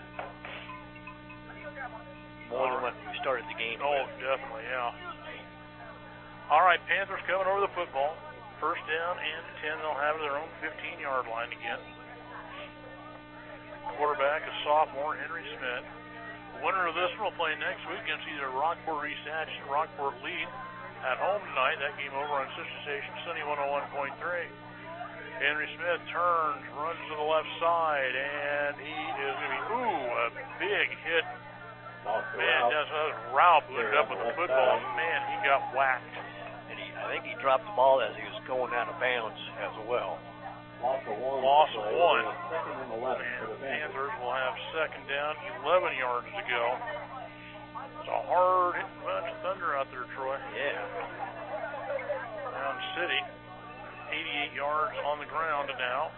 Speaker 15: More than what we started the game
Speaker 12: Oh,
Speaker 15: with.
Speaker 12: definitely, yeah. All right, Panthers coming over the football. First down and ten. They'll have their own fifteen-yard line again. Quarterback is sophomore Henry Smith. Winner of this one will play next week against either Rockport or East Atchison. Rockport lead at home tonight. That game over on Sister Station, Sunny one oh one point three. Henry Smith turns, runs to the left side, and he is going to be, ooh, a big hit. Man, that's that was Ralph who ended up with the football. Man, he got whacked.
Speaker 15: And he, I think he dropped the ball as he was going out of bounds as well.
Speaker 13: Loss of one.
Speaker 12: Loss of one.
Speaker 13: Second and eleven for the
Speaker 12: And Panthers will have second down, eleven yards to go. It's a hard-hitting bunch of Thunder out there, Troy.
Speaker 15: Yeah.
Speaker 12: Mound City, eighty-eight yards on the ground now.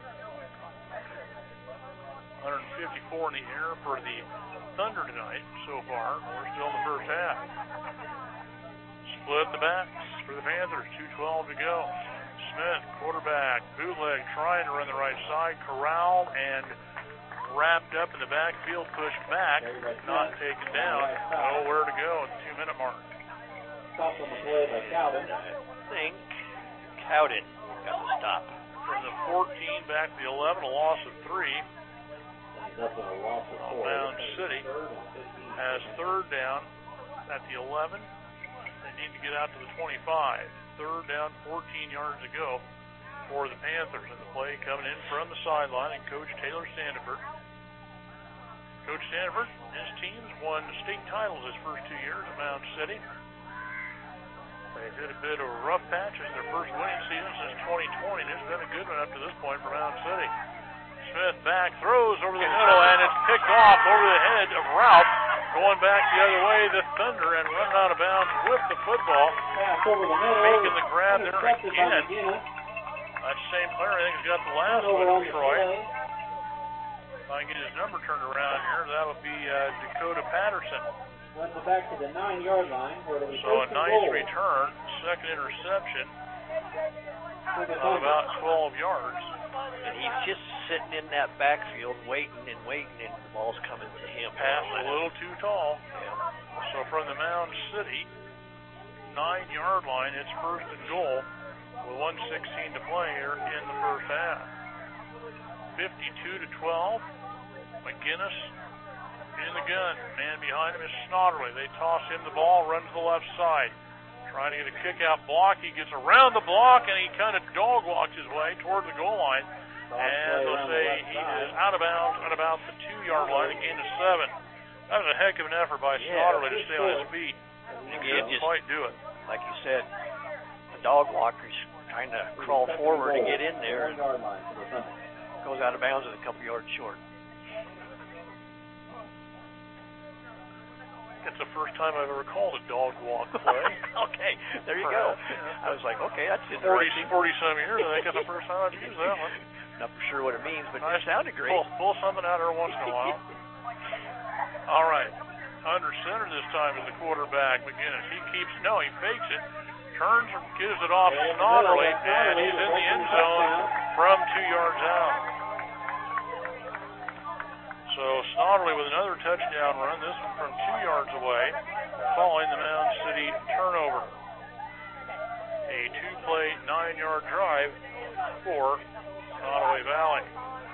Speaker 12: one fifty-four in the air for the Thunder tonight so far. We're still in the first half. Split the backs for the Panthers. two twelve to go. Smith, quarterback, bootleg, trying to run the right side, corralled and wrapped up in the backfield, pushed back, not taken down. Nowhere to go at the two-minute mark.
Speaker 13: Stop on the play by Cowden.
Speaker 15: I think Cowden got the stop.
Speaker 12: From the fourteen back to the eleven, a loss of three. Mound City has third down at the eleven. They need to get out to the twenty-five. Third down, fourteen yards to go for the Panthers. And the play coming in from the sideline, and Coach Taylor Standiford. Coach Standiford, his team's won state titles his first two years at Mound City. They've hit a bit of a rough patch as their first winning season since twenty twenty. It's been a good one up to this point for Mound City. Smith back, throws over the middle, and it's picked off over the head of Ralph. Going back the other way, the Thunder, and running out of bounds with the football. Making the grab there again. That same player, I think, has got the last one for Troy. If I can get his number turned around here, that'll be uh, Dakota Patterson.
Speaker 13: Runs it back to the nine-yard line. Where it was
Speaker 12: so a nice goal. Return, second interception, of about twelve yards.
Speaker 15: And he's just sitting in that backfield waiting and waiting, and the ball's coming to him.
Speaker 12: Pass a little too tall.
Speaker 15: Yeah.
Speaker 12: So from the Mound City nine-yard line, it's first and goal with one sixteen to play here in the first half. fifty-two to twelve. McGinnis in the gun. Man behind him is Snodderly. They toss him the ball, run to the left side. Trying to get a kick-out block. He gets around the block, and he kind of dog-walks his way toward the goal line. And they'll say he is out of bounds at about the two-yard line, a gain of seven. That was a heck of an effort by
Speaker 15: yeah,
Speaker 12: Snodderly to stay on his feet.
Speaker 15: He
Speaker 12: didn't
Speaker 15: just,
Speaker 12: quite do it.
Speaker 15: Like you said, the dog walker's trying to crawl forward and get in there. And goes out of bounds with a couple yards short.
Speaker 12: It's the first time I've ever called a dog walk play.
Speaker 15: Okay, there you go. I was like, okay, that's
Speaker 12: forty,
Speaker 15: interesting.
Speaker 12: forty-some years, I think that's the first time I've used that one.
Speaker 15: Not for sure what it means, but
Speaker 12: I
Speaker 15: it sounded great.
Speaker 12: Pull, pull something out every once in a while. All right. Under center this time is the quarterback, McGinnis. He keeps, no, he fakes it, turns and gives it off to Snodderly, and he's in the end zone from two yards out. So Snodderly with another touchdown run, this one from two yards away, following the Mound City turnover. A two-play, nine-yard drive for Nottoway Valley.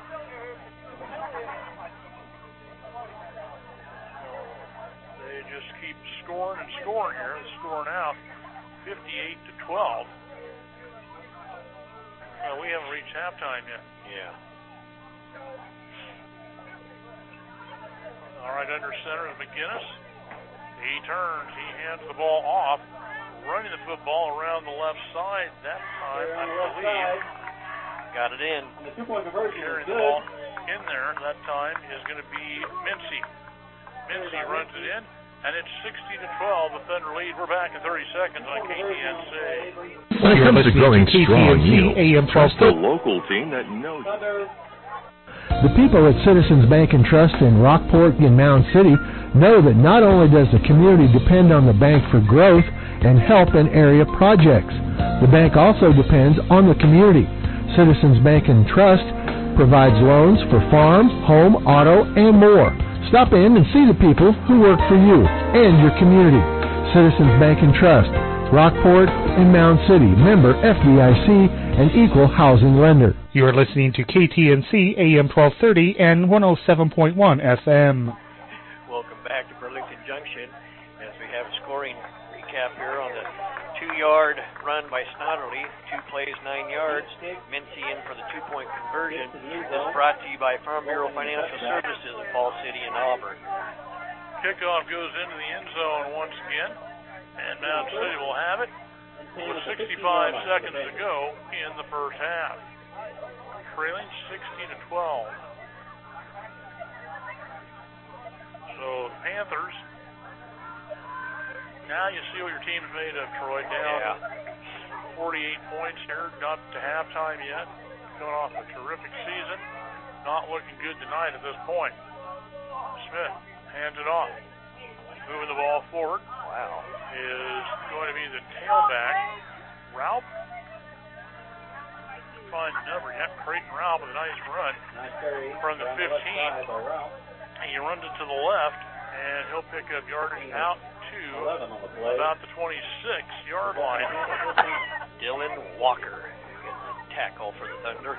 Speaker 12: They just keep scoring and scoring here, and scoring out fifty-eight to twelve. Well, we haven't reached halftime yet.
Speaker 15: Yeah.
Speaker 12: All right, under center is McGinnis. He turns, he hands the ball off, running the football around the left side that time, I believe.
Speaker 15: Got it in.
Speaker 13: The two-point conversion
Speaker 12: Carrying
Speaker 13: is
Speaker 12: the
Speaker 13: good.
Speaker 12: ball in there that time is going to be Mincy. Mincy runs it in, and it's sixty to twelve, the Thunder lead. We're back in thirty seconds on K T N C.
Speaker 9: When it comes to growing strong yields, trust the
Speaker 11: twelve
Speaker 9: local team that knows.
Speaker 8: The people at Citizens Bank and Trust in Rockport and Mound City know that not only does the community depend on the bank for growth and help in area projects, the bank also depends on the community. Citizens Bank and Trust provides loans for farm, home, auto, and more. Stop in and see the people who work for you and your community. Citizens Bank and Trust, Rockport and Mound City, member F D I C and equal housing lender.
Speaker 11: You are listening to K T N C A M twelve thirty and one oh seven point one F M.
Speaker 15: Welcome back to Burlington Junction as we have a scoring recap here on the two-yard run by Snodderly. Two plays, nine yards. Mincy in for the two-point conversion. This brought to you by Farm Bureau Financial Services in Fall City and Auburn.
Speaker 12: Kickoff goes into the end zone once again, and Mound City will have it with sixty-five seconds to go in the first half. Trailing sixty to twelve. So Panthers Now you see what your team's made of, Troy. Down
Speaker 15: Yeah.
Speaker 12: forty-eight points here, not to halftime yet. Coming off a terrific season. Not looking good tonight at this point. Smith hands it off. Moving the ball forward.
Speaker 15: Wow.
Speaker 12: Is going to be the tailback, Ralph. Find the number yet. Creighton Ralph with a nice run
Speaker 13: Nice carry
Speaker 12: from the
Speaker 13: down left
Speaker 12: fifteen.
Speaker 13: side by Ralph.
Speaker 12: He runs it to the left, and he'll pick up yardage out to
Speaker 13: eleven on the play.
Speaker 12: about the twenty-six yard line.
Speaker 15: Dylan Walker getting the tackle for the Thunder.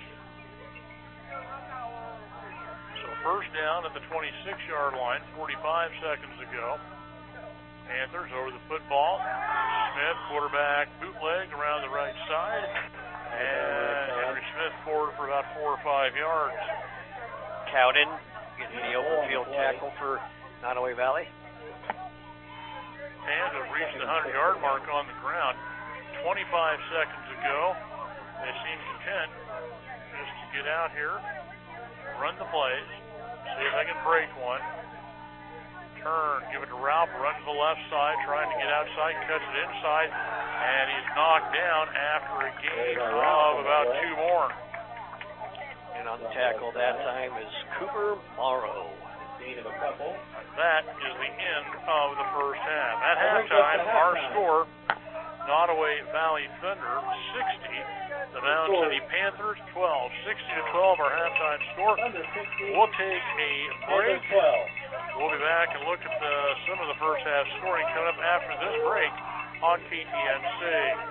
Speaker 12: So first down at the twenty-six yard line, forty-five seconds ago. Panthers over the football. Smith, quarterback, bootleg around the right side. And Henry Smith forward for about four or five yards.
Speaker 15: Cowden getting the open field tackle for Nottoway Valley.
Speaker 12: And have reached the hundred yard mark on the ground. twenty-five seconds ago, they seem content just to get out here, run the plays, see if they can break one. Turn, give it to Ralph, run to the left side, trying to get outside, cuts it inside, and he's knocked down after a gain of about two more.
Speaker 15: And on the tackle that time is Cooper Morrow.
Speaker 12: That is the end of the first half. At halftime, our score, Nottoway Valley Thunder sixty, the Mound City Panthers twelve. sixty to twelve, our halftime score. We'll take a break. We'll be back and look at the, some of the first half scoring coming up after this break on K T N C.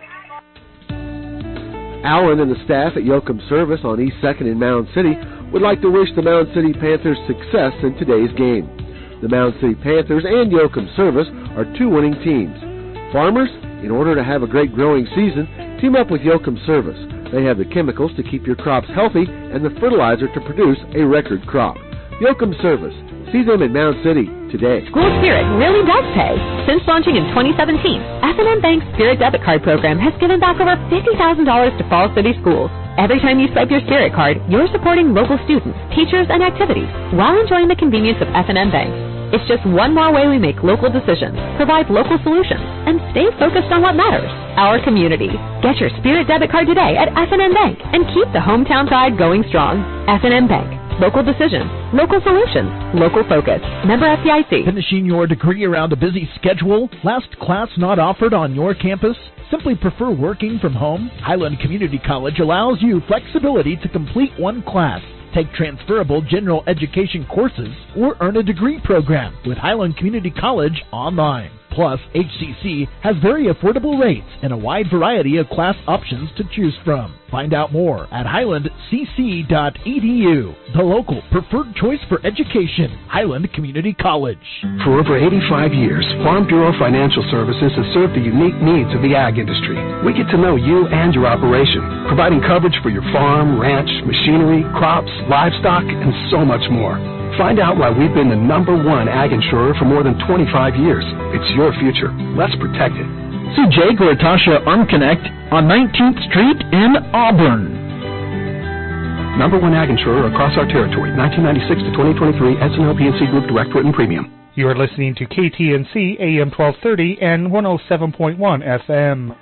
Speaker 10: Allen and the staff at Yoakum Service on East second in Mound City would like to wish the Mound City Panthers success in today's game. The Mound City Panthers and Yoakum Service are two winning teams. Farmers, in order to have a great growing season, team up with Yoakum Service. They have the chemicals to keep your crops healthy and the fertilizer to produce a record crop. Yoakum Service. See them in Mound City today.
Speaker 1: School Spirit really does pay. Since launching in twenty seventeen, F and M Bank's Spirit Debit Card program has given back over fifty thousand dollars to Falls City schools. Every time you swipe your Spirit card, you're supporting local students, teachers, and activities while enjoying the convenience of F and M Bank. It's just one more way we make local decisions, provide local solutions, and stay focused on what matters, our community. Get your Spirit Debit Card today at F and M Bank and keep the hometown side going strong. F and M Bank. Local decisions, local solutions, local focus. Member F D I C.
Speaker 2: Finishing your degree around a busy schedule? Last class not offered on your campus? Simply prefer working from home? Highland Community College allows you flexibility to complete one class, take transferable general education courses, or earn a degree program with Highland Community College online. Plus, H C C has very affordable rates and a wide variety of class options to choose from. Find out more at highland c c dot e d u, the local preferred choice for education, Highland Community College.
Speaker 3: For over eighty-five years, Farm Bureau Financial Services has served the unique needs of the ag industry. We get to know you and your operation, providing coverage for your farm, ranch, machinery, crops, livestock, and so much more. Find out why we've been the number one ag insurer for more than twenty-five years. It's your future. Let's protect it.
Speaker 2: See Jake or Tasha ArmConnect on nineteenth Street in Auburn.
Speaker 3: Number one ag insurer across our territory, nineteen ninety-six to twenty twenty-three, S and L P N C Group Direct Written Premium.
Speaker 11: You are listening to K T N C A M twelve thirty and one oh seven point one F M.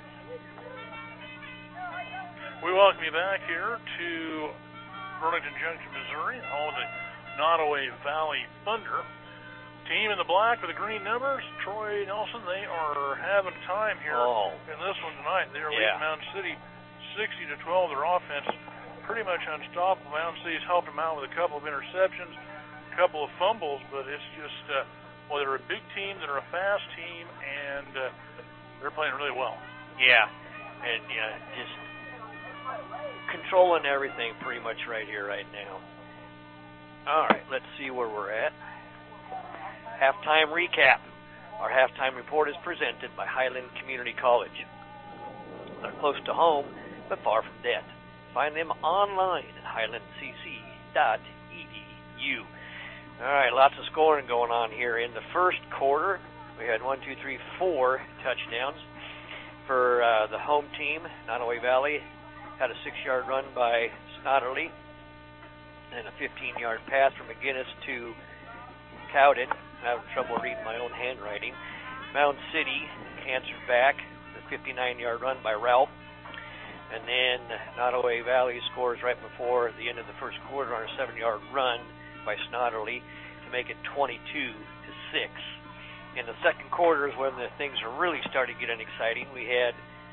Speaker 12: We welcome you back here to Burlington Junction, Missouri, home of the Nottoway Valley Thunder. Team in the black with the green numbers, Troy Nelson, they are having time here
Speaker 15: oh.
Speaker 12: in this one tonight. They are
Speaker 15: yeah.
Speaker 12: leading Mound City sixty to twelve. Their offense pretty much unstoppable. Mound City's helped them out with a couple of interceptions, a couple of fumbles, but it's just, uh, well, they're a big team, they're a fast team, and uh, they're playing really well.
Speaker 15: Yeah, and yeah, just controlling everything pretty much right here, right now. All right, let's see where we're at. Halftime recap. Our halftime report is presented by Highland Community College. They're close to home, but far from debt. Find them online at highland c c dot e d u. All right, lots of scoring going on here. In the first quarter, we had one, two, three, four touchdowns for uh, the home team. Nottoway Valley had a six-yard run by Snodderly and a fifteen-yard pass from McGinnis to Cowden. I'm having trouble reading my own handwriting. Mound City answered back, the fifty-nine-yard run by Ralph. And then Nottoway Valley scores right before the end of the first quarter on a seven-yard run by Snodderly to make it twenty-two to six. In the second quarter is when the things are really starting getting exciting. We had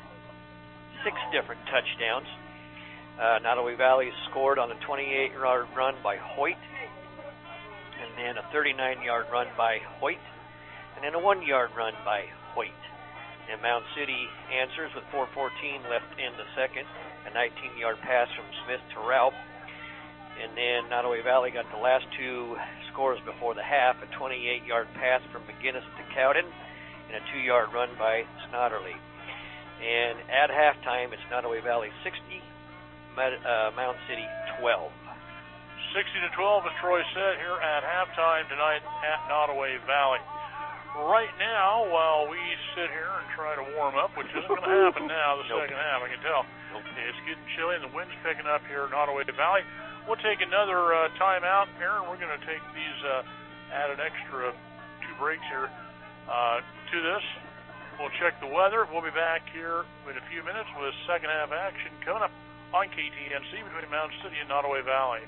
Speaker 15: six different touchdowns. Uh, Nottoway Valley scored on a twenty-eight-yard run by Hoyt, and then a thirty-nine-yard run by Hoyt, and then a one-yard run by Hoyt. And Mound City answers with four fourteen left in the second, a nineteen-yard pass from Smith to Ralph. And then Nottoway Valley got the last two scores before the half, a twenty-eight-yard pass from McGinnis to Cowden, and a two-yard run by Snodderly. And at halftime, it's Nottoway Valley sixty, uh, Mound City twelve.
Speaker 12: sixty to twelve, as Troy said, here at halftime tonight at Nottoway Valley. Right now, while we sit here and try to warm up, which isn't going to happen now, the nope. second half, I can tell. Nope. It's getting chilly and the wind's picking up here at Nottoway Valley. We'll take another uh, timeout here, and we're going to take these, uh, add an extra two breaks here uh, to this. We'll check the weather. We'll be back here in a few minutes with second half action coming up on K T N C between Mound City and Nottoway Valley.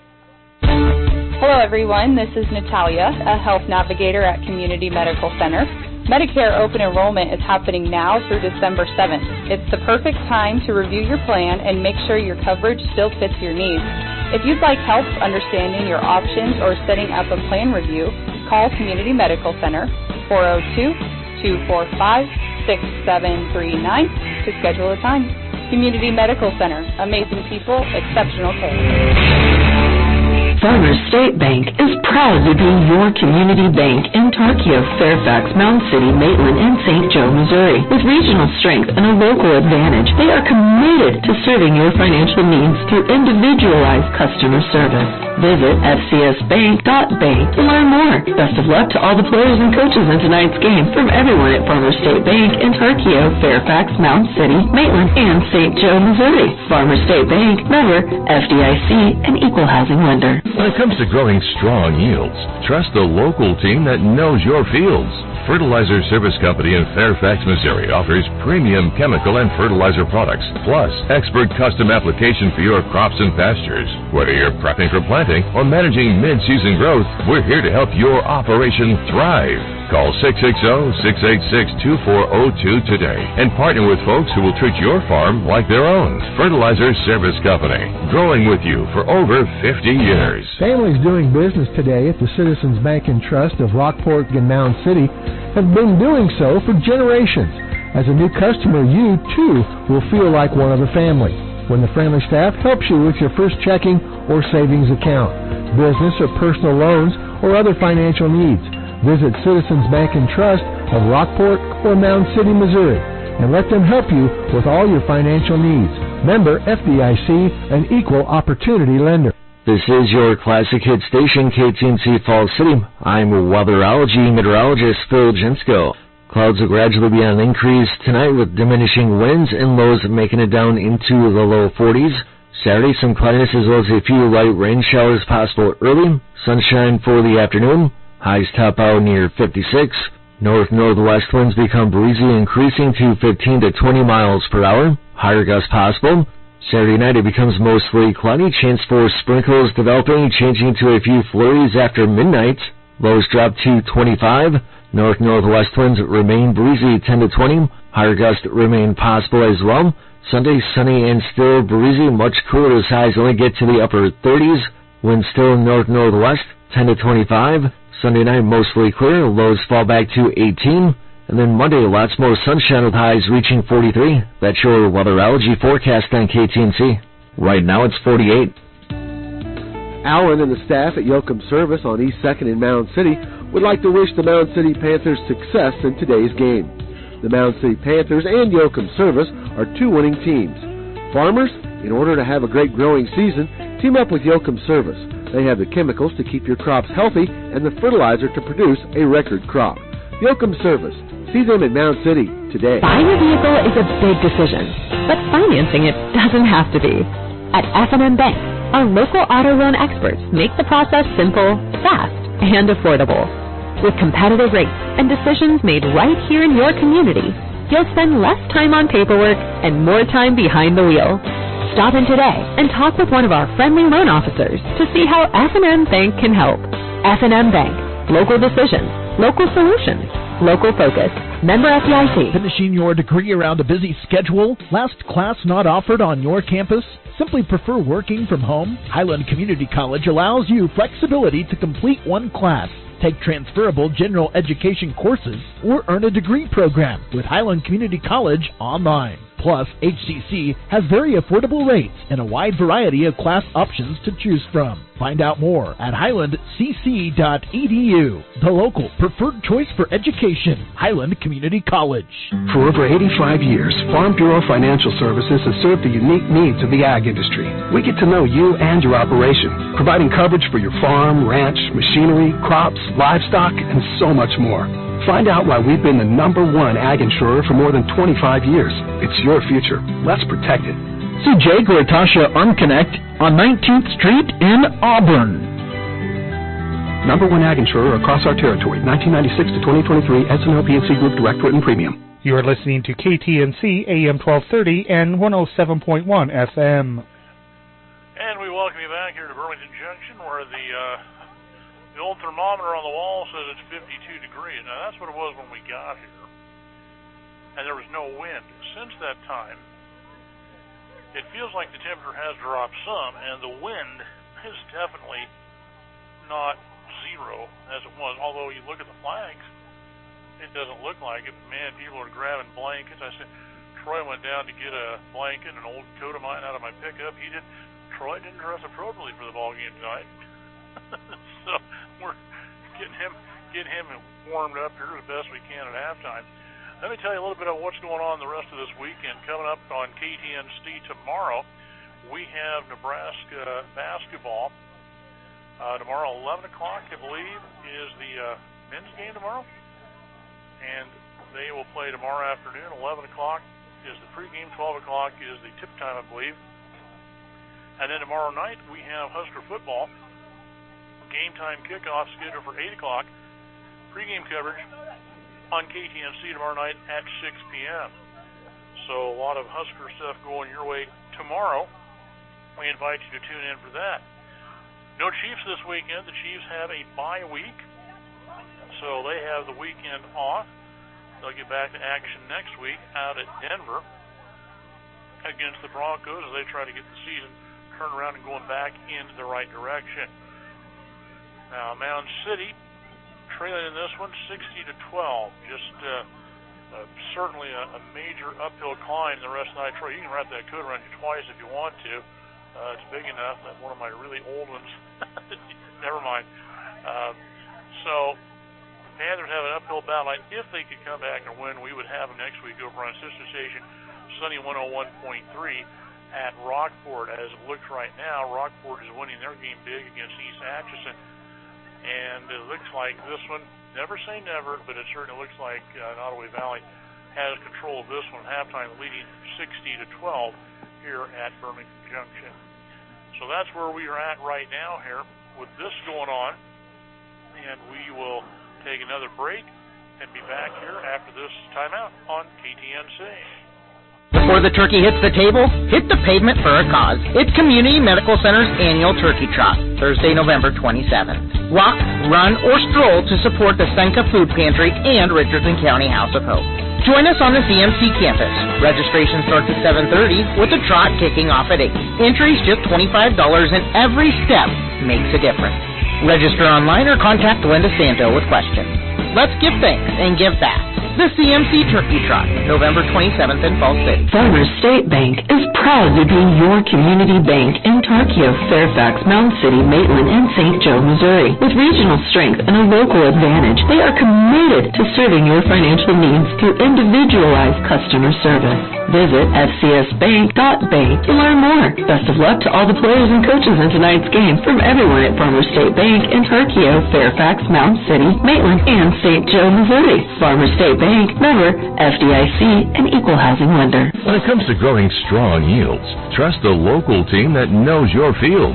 Speaker 4: Hello everyone, this is Natalia, a health navigator at Community Medical Center. Medicare open enrollment is happening now through December seventh. It's the perfect time to review your plan and make sure your coverage still fits your needs. If you'd like help understanding your options or setting up a plan review, call Community Medical Center four oh two, two four five, six seven three nine to schedule a time. Community Medical Center, amazing people, exceptional care.
Speaker 7: Farmers State Bank is proud to be your community bank in Tarkio, Fairfax, Mound City, Maitland, and Saint Joe, Missouri. With regional strength and a local advantage, they are committed to serving your financial needs through individualized customer service. Visit f c s bank dot bank to learn more. Best of luck to all the players and coaches in tonight's game from everyone at Farmers State Bank in Tarkio, Fairfax, Mound City, Maitland, and Saint Joe, Missouri. Farmers State Bank, member F D I C, an equal housing lender.
Speaker 9: When it comes to growing strong yields, trust the local team that knows your fields. Fertilizer Service Company in Fairfax, Missouri offers premium chemical and fertilizer products, plus expert custom application for your crops and pastures. Whether you're prepping for planting or managing mid-season growth, we're here to help your operation thrive. Call six six zero, six eight six, two four zero two today and partner with folks who will treat your farm like their own. Fertilizer Service Company, growing with you for over fifty years.
Speaker 8: Families doing business today at the Citizens Bank and Trust of Rockport and Mound City have been doing so for generations. As a new customer, you, too, will feel like one of the family when the friendly staff helps you with your first checking or savings account, business or personal loans, or other financial needs. Visit Citizens Bank and Trust of Rockport or Mound City, Missouri, and let them help you with all your financial needs. Member F D I C, an equal opportunity lender.
Speaker 16: This is your classic hit station, K T N C Falls City. I'm weatherology meteorologist Phil Jensko. Clouds will gradually be on an increase tonight with diminishing winds and lows making it down into the low forties. Saturday, some cloudiness as well as a few light rain showers possible early. Sunshine for the afternoon. Highs top out near fifty-six. North-northwest winds become breezy, increasing to fifteen to twenty miles per hour. Higher gusts possible. Saturday night, it becomes mostly cloudy. Chance for sprinkles developing, changing to a few flurries after midnight. Lows drop to twenty-five. North-northwest winds remain breezy, ten to twenty. Higher gusts remain possible as well. Sunday, sunny and still breezy, much cooler as highs only get to the upper thirties. Winds still north-northwest, ten to twenty-five. Sunday night, mostly clear. Lows fall back to eighteen. And then Monday, lots more sunshine with highs reaching forty-three. That's your weatherology forecast on K T N C. Right now, it's forty-eight.
Speaker 10: Alan and the staff at Yoakum Service on East second in Mound City would like to wish the Mound City Panthers success in today's game. The Mound City Panthers and Yoakum Service are two winning teams. Farmers, in order to have a great growing season, team up with Yoakum Service. They have the chemicals to keep your crops healthy and the fertilizer to produce a record crop. Yoakum Service. See them in Mound City today.
Speaker 1: Buying a vehicle is a big decision, but financing it doesn't have to be. At F and M Bank, our local auto loan experts make the process simple, fast, and affordable. With competitive rates and decisions made right here in your community, you'll spend less time on paperwork and more time behind the wheel. Stop in today and talk with one of our friendly loan officers to see how F and M Bank can help. F and M Bank. Local decisions. Local solutions. Local focus. Member F D I C.
Speaker 2: Finishing your degree around a busy schedule? Last class not offered on your campus? Simply prefer working from home? Highland Community College allows you flexibility to complete one class, take transferable general education courses, or earn a degree program with Highland Community College online. Plus, H C C has very affordable rates and a wide variety of class options to choose from. Find out more at highland c c dot e d u. The local preferred choice for education, Highland Community College.
Speaker 3: For over eighty-five years, Farm Bureau Financial Services has served the unique needs of the ag industry. We get to know you and your operation, providing coverage for your farm, ranch, machinery, crops, livestock, and so much more. Find out why we've been the number one ag insurer for more than twenty-five years. It's your future. Let's protect it.
Speaker 2: See Jay Gortasha Unconnect on nineteenth Street in Auburn.
Speaker 3: Number one ag insurer across our territory, nineteen ninety-six to twenty twenty-three, S and L P N C Group Direct Written Premium.
Speaker 11: You are listening to K T N C A M twelve thirty and one oh seven point one F M.
Speaker 12: And we welcome you back here to Burlington Junction, where the uh, the old thermometer on the wall says it's fifty-two degrees. Now, that's what it was when we got here. And there was no wind. Since that time, it feels like the temperature has dropped some, and the wind is definitely not zero as it was. Although you look at the flags, it doesn't look like it. Man, people are grabbing blankets. I said, Troy went down to get a blanket, an old coat of mine out of my pickup. He did. Troy didn't dress appropriately for the ball game tonight. So we're getting him getting him warmed up here as best we can at halftime. Let me tell you a little bit about what's going on the rest of this weekend. Coming up on K T N C tomorrow, we have Nebraska basketball. Uh, tomorrow, eleven o'clock, I believe, is the uh, men's game tomorrow. And they will play tomorrow afternoon. eleven o'clock is the pregame. twelve o'clock is the tip time, I believe. And then tomorrow night, we have Husker football. Game time kickoff scheduled for eight o'clock. Pre-game coverage on K T N C tomorrow night at six p.m. So a lot of Husker stuff going your way tomorrow. We invite you to tune in for that. No Chiefs this weekend. The Chiefs have a bye week, so they have the weekend off. They'll get back to action next week out at Denver against the Broncos as they try to get the season turned around and going back in the right direction. Now, Mound City trailing in this one, sixty to twelve. Just uh, uh, certainly a, a major uphill climb the rest of the night. Troy, you can wrap that coat around you twice if you want to. Uh, it's big enough that one of my really old ones. Never mind. Uh, so, the Panthers have an uphill battle. If they could come back and win, we would have them next week over on sister station, Sunny one oh one point three at Rockport. As it looks right now, Rockport is winning their game big against East Atchison. And it looks like this one, never say never, but it certainly looks like uh, Nottoway Valley has control of this one. Halftime leading sixty to twelve here at Burlington Junction. So that's where we are at right now here with this going on. And we will take another break and be back here after this timeout on K T N C.
Speaker 14: Before the turkey hits the table, hit the pavement for a cause. It's Community Medical Center's annual Turkey Trot, Thursday, November twenty-seventh. Walk, run, or stroll to support the Senka Food Pantry and Richardson County House of Hope. Join us on the C M C campus. Registration starts at seven thirty with the trot kicking off at eight. Entry's just twenty-five dollars and every step makes a difference. Register online or contact Linda Santo with questions. Let's give thanks and give back. The C M C Turkey Trot, November twenty-seventh in Falls City.
Speaker 7: Farmers State Bank is proud to be your community bank in Tarkio, Fairfax, Mound City, Maitland, and Saint Joe, Missouri. With regional strength and a local advantage, they are committed to serving your financial needs through individualized customer service. Visit f c s bank dot bank to learn more. Best of luck to all the players and coaches in tonight's game from everyone at Farmers State Bank in Tarkio, Fairfax, Mound City, Maitland, and Saint Joe, Missouri. Farmers State Bank, member, F D I C, an equal housing lender.
Speaker 9: When it comes to growing strong yields, trust the local team that knows your fields.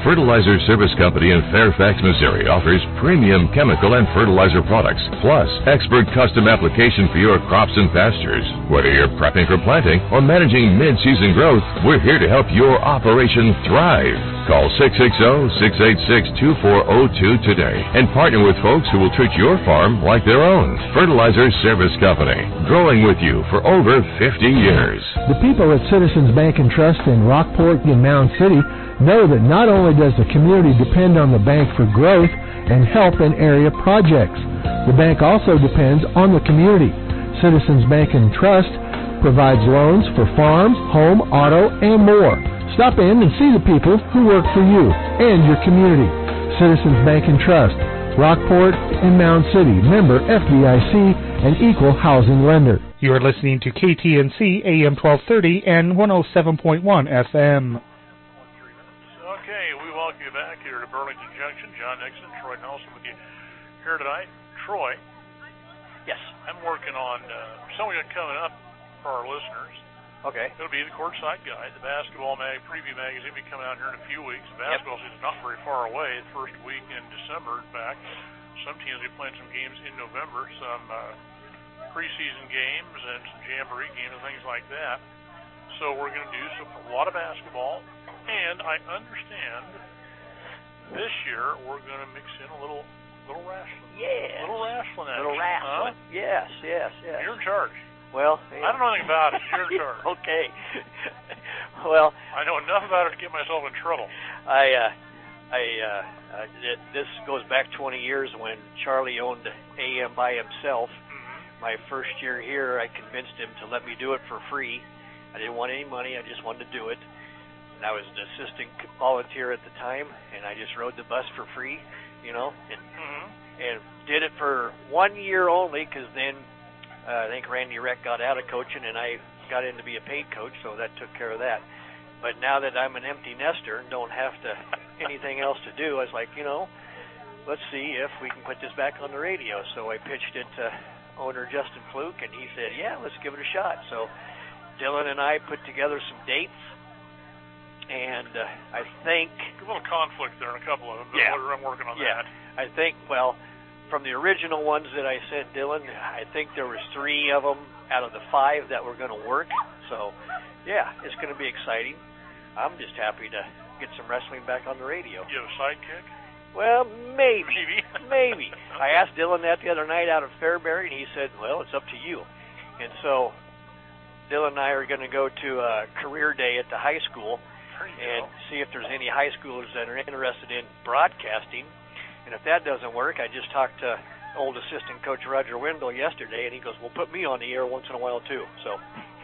Speaker 9: Fertilizer Service Company in Fairfax, Missouri offers premium chemical and fertilizer products, plus expert custom application for your crops and pastures. Whether you're prepping for planting or managing mid-season growth, we're here to help your operation thrive. Call six six zero, six eight six, two four zero two today and partner with folks who will treat your farm like their own. Fertilizer Service Company, growing with you for over fifty years.
Speaker 8: The people at Citizens Bank and Trust in Rockport and Mound City know that not only does the community depend on the bank for growth and help in area projects, the bank also depends on the community. Citizens Bank and Trust provides loans for farms, home, auto, and more. Stop in and see the people who work for you and your community. Citizens Bank and Trust, Rockport and Mound City, member F D I C and equal housing lender.
Speaker 11: You are listening to K T N C A M twelve thirty and one oh seven point one F M.
Speaker 12: Okay, we welcome you back here to Burlington Junction. John Nixon, Troy Nelson with you here tonight. Troy.
Speaker 15: Yes.
Speaker 12: I'm working on uh, something coming up for our listeners.
Speaker 15: Okay.
Speaker 12: It'll be the Courtside Guide. The basketball mag preview magazine will be coming out here in a few weeks. The basketball yep. season's not very far away. The first week in December, in fact. Some teams will be playing some games in November, some uh, preseason games and some jamboree games and things like that. So we're going to do some, a lot of basketball. And I understand this year we're going to mix in a little little wrestling.
Speaker 15: Yes.
Speaker 12: Little wrestling action.
Speaker 15: Little wrestling.
Speaker 12: Huh?
Speaker 15: Yes, yes, yes.
Speaker 12: You're in charge.
Speaker 15: Well,
Speaker 12: yeah. I don't know anything about it. You're in charge.
Speaker 15: Okay. Well,
Speaker 12: I know enough about it to get myself in trouble.
Speaker 15: I, uh, I, uh, uh, this goes back twenty years when Charlie owned A M by himself. Mm-hmm. My first year here, I convinced him to let me do it for free. I didn't want any money. I just wanted to do it. And I was an assistant volunteer at the time, and I just rode the bus for free, you know, and
Speaker 12: mm-hmm.
Speaker 15: and did it for one year only, because then uh, I think Randy Reck got out of coaching, and I got in to be a paid coach, so that took care of that. But now that I'm an empty nester and don't have to anything else to do, I was like, you know, let's see if we can put this back on the radio. So I pitched it to owner Justin Fluke, and he said, yeah, let's give it a shot. So Dylan and I put together some dates. And uh, I think...
Speaker 12: A little conflict there in a couple of them, but
Speaker 15: yeah,
Speaker 12: I'm working on
Speaker 15: yeah.
Speaker 12: that.
Speaker 15: I think, well, from the original ones that I sent Dylan, I think there was three of them out of the five that were going to work. So, yeah, it's going to be exciting. I'm just happy to get some wrestling back on the radio.
Speaker 12: You have a sidekick?
Speaker 15: Well, maybe.
Speaker 12: Maybe.
Speaker 15: maybe. I asked Dylan that the other night out at Fairbury, and he said, well, it's up to you. And so Dylan and I are going to go to a career day at the high school and
Speaker 12: go.
Speaker 15: see if there's any high schoolers that are interested in broadcasting. And if that doesn't work, I just talked to old assistant coach Roger Wendell yesterday, and he goes, well, put me on the air once in a while, too. So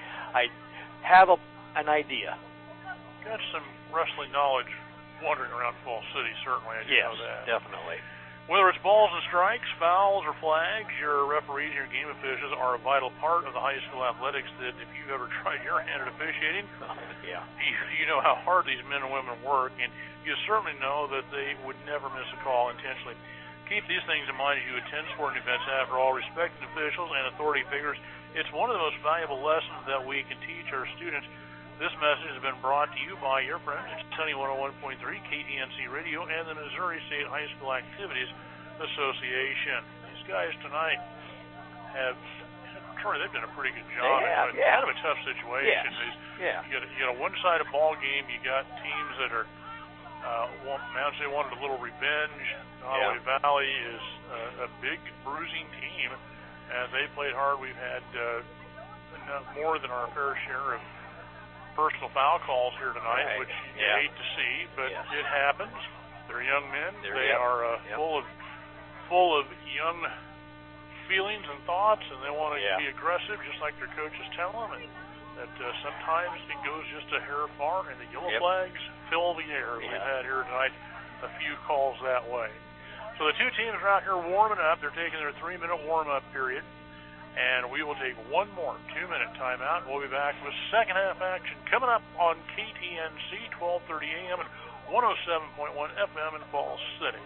Speaker 15: I have a, an idea.
Speaker 12: Got some wrestling knowledge wandering around Falls City, certainly. I do
Speaker 15: yes,
Speaker 12: know that.
Speaker 15: Definitely.
Speaker 12: Whether it's balls and strikes, fouls, or flags, your referees, your game officials are a vital part of the high school athletics that if you've ever tried your hand at officiating,
Speaker 15: yeah.
Speaker 12: you, you know how hard these men and women work, and you certainly know that they would never miss a call intentionally. Keep these things in mind as you attend sporting events. After all, respected officials and authority figures, it's one of the most valuable lessons that we can teach our students. This message has been brought to you by your friends at Sunny one oh one point three, K T N C Radio, and the Missouri State High School Activities Association. These guys tonight have, Troy, they've done a pretty good job.
Speaker 15: Yeah,
Speaker 12: it's
Speaker 15: yeah.
Speaker 12: kind of a tough situation.
Speaker 15: Yes.
Speaker 12: These,
Speaker 15: yeah.
Speaker 12: You got, you got a one-sided ball game. You got teams that are, uh, want, Mount City wanted a little revenge. Nottoway
Speaker 15: Yeah.
Speaker 12: Valley is uh, a big bruising team, and they played hard. We've had uh, more than our fair share of personal foul calls here tonight,
Speaker 15: right.
Speaker 12: which you
Speaker 15: yeah.
Speaker 12: hate to see, but
Speaker 15: yes.
Speaker 12: it happens. They're young men.
Speaker 15: They're,
Speaker 12: they
Speaker 15: yep.
Speaker 12: are uh,
Speaker 15: yep.
Speaker 12: full of full of young feelings and thoughts, and they want to
Speaker 15: yeah.
Speaker 12: be aggressive, just like their coaches tell them. And that uh, sometimes it goes just a hair far, and the yellow
Speaker 15: yep.
Speaker 12: flags fill the air.
Speaker 15: Yeah.
Speaker 12: We've had here tonight a few calls that way. So the two teams are out here warming up. They're taking their three-minute warm-up period. And we will take one more two-minute timeout. We'll be back with second-half action coming up on K T N C, twelve thirty A M and one oh seven point one F M in Falls City.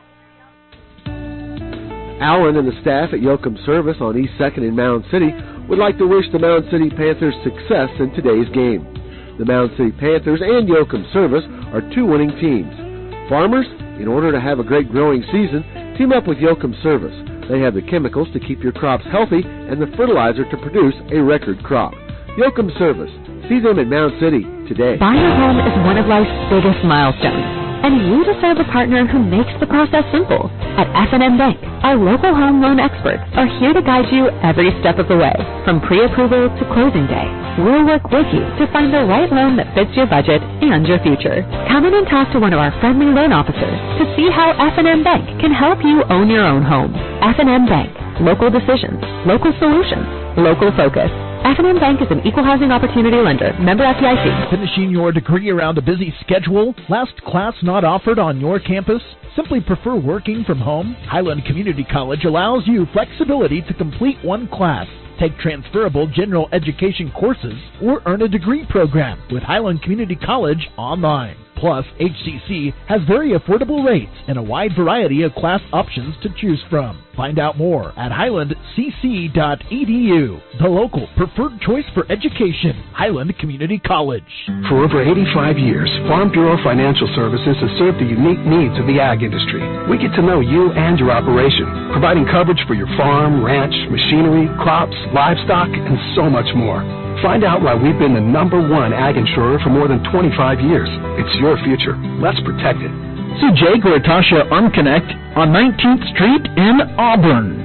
Speaker 10: Alan and the staff at Yoakum Service on East second in Mound City would like to wish the Mound City Panthers success in today's game. The Mound City Panthers and Yoakum Service are two winning teams. Farmers, in order to have a great growing season, team up with Yoakum Service. They have the chemicals to keep your crops healthy and the fertilizer to produce a record crop. Yoakum Service. See them in Mound City today.
Speaker 1: Buying a home is one of life's biggest milestones, and you deserve a partner who makes the process simple. At F and M Bank, our local home loan experts are here to guide you every step of the way, from pre-approval to closing day. We'll work with you to find the right loan that fits your budget and your future. Come in and talk to one of our friendly loan officers to see how F and M Bank can help you own your own home. F and M Bank. Local decisions, local solutions, local focus. F and M Bank is an equal housing opportunity lender. Member F D I C.
Speaker 2: Finishing your degree around a busy schedule? Last class not offered on your campus? Simply prefer working from home? Highland Community College allows you flexibility to complete one class, take transferable general education courses, or earn a degree program with Highland Community College online. Plus, H C C has very affordable rates and a wide variety of class options to choose from. Find out more at highland c c dot e d u. The local preferred choice for education, Highland Community College.
Speaker 3: For over eighty-five years, Farm Bureau Financial Services has served the unique needs of the ag industry. We get to know you and your operation, providing coverage for your farm, ranch, machinery, crops, livestock, and so much more. Find out why we've been the number one ag insurer for more than twenty-five years. It's your future. Let's protect it.
Speaker 2: See Jake or Tasha Unconnect on nineteenth Street in Auburn.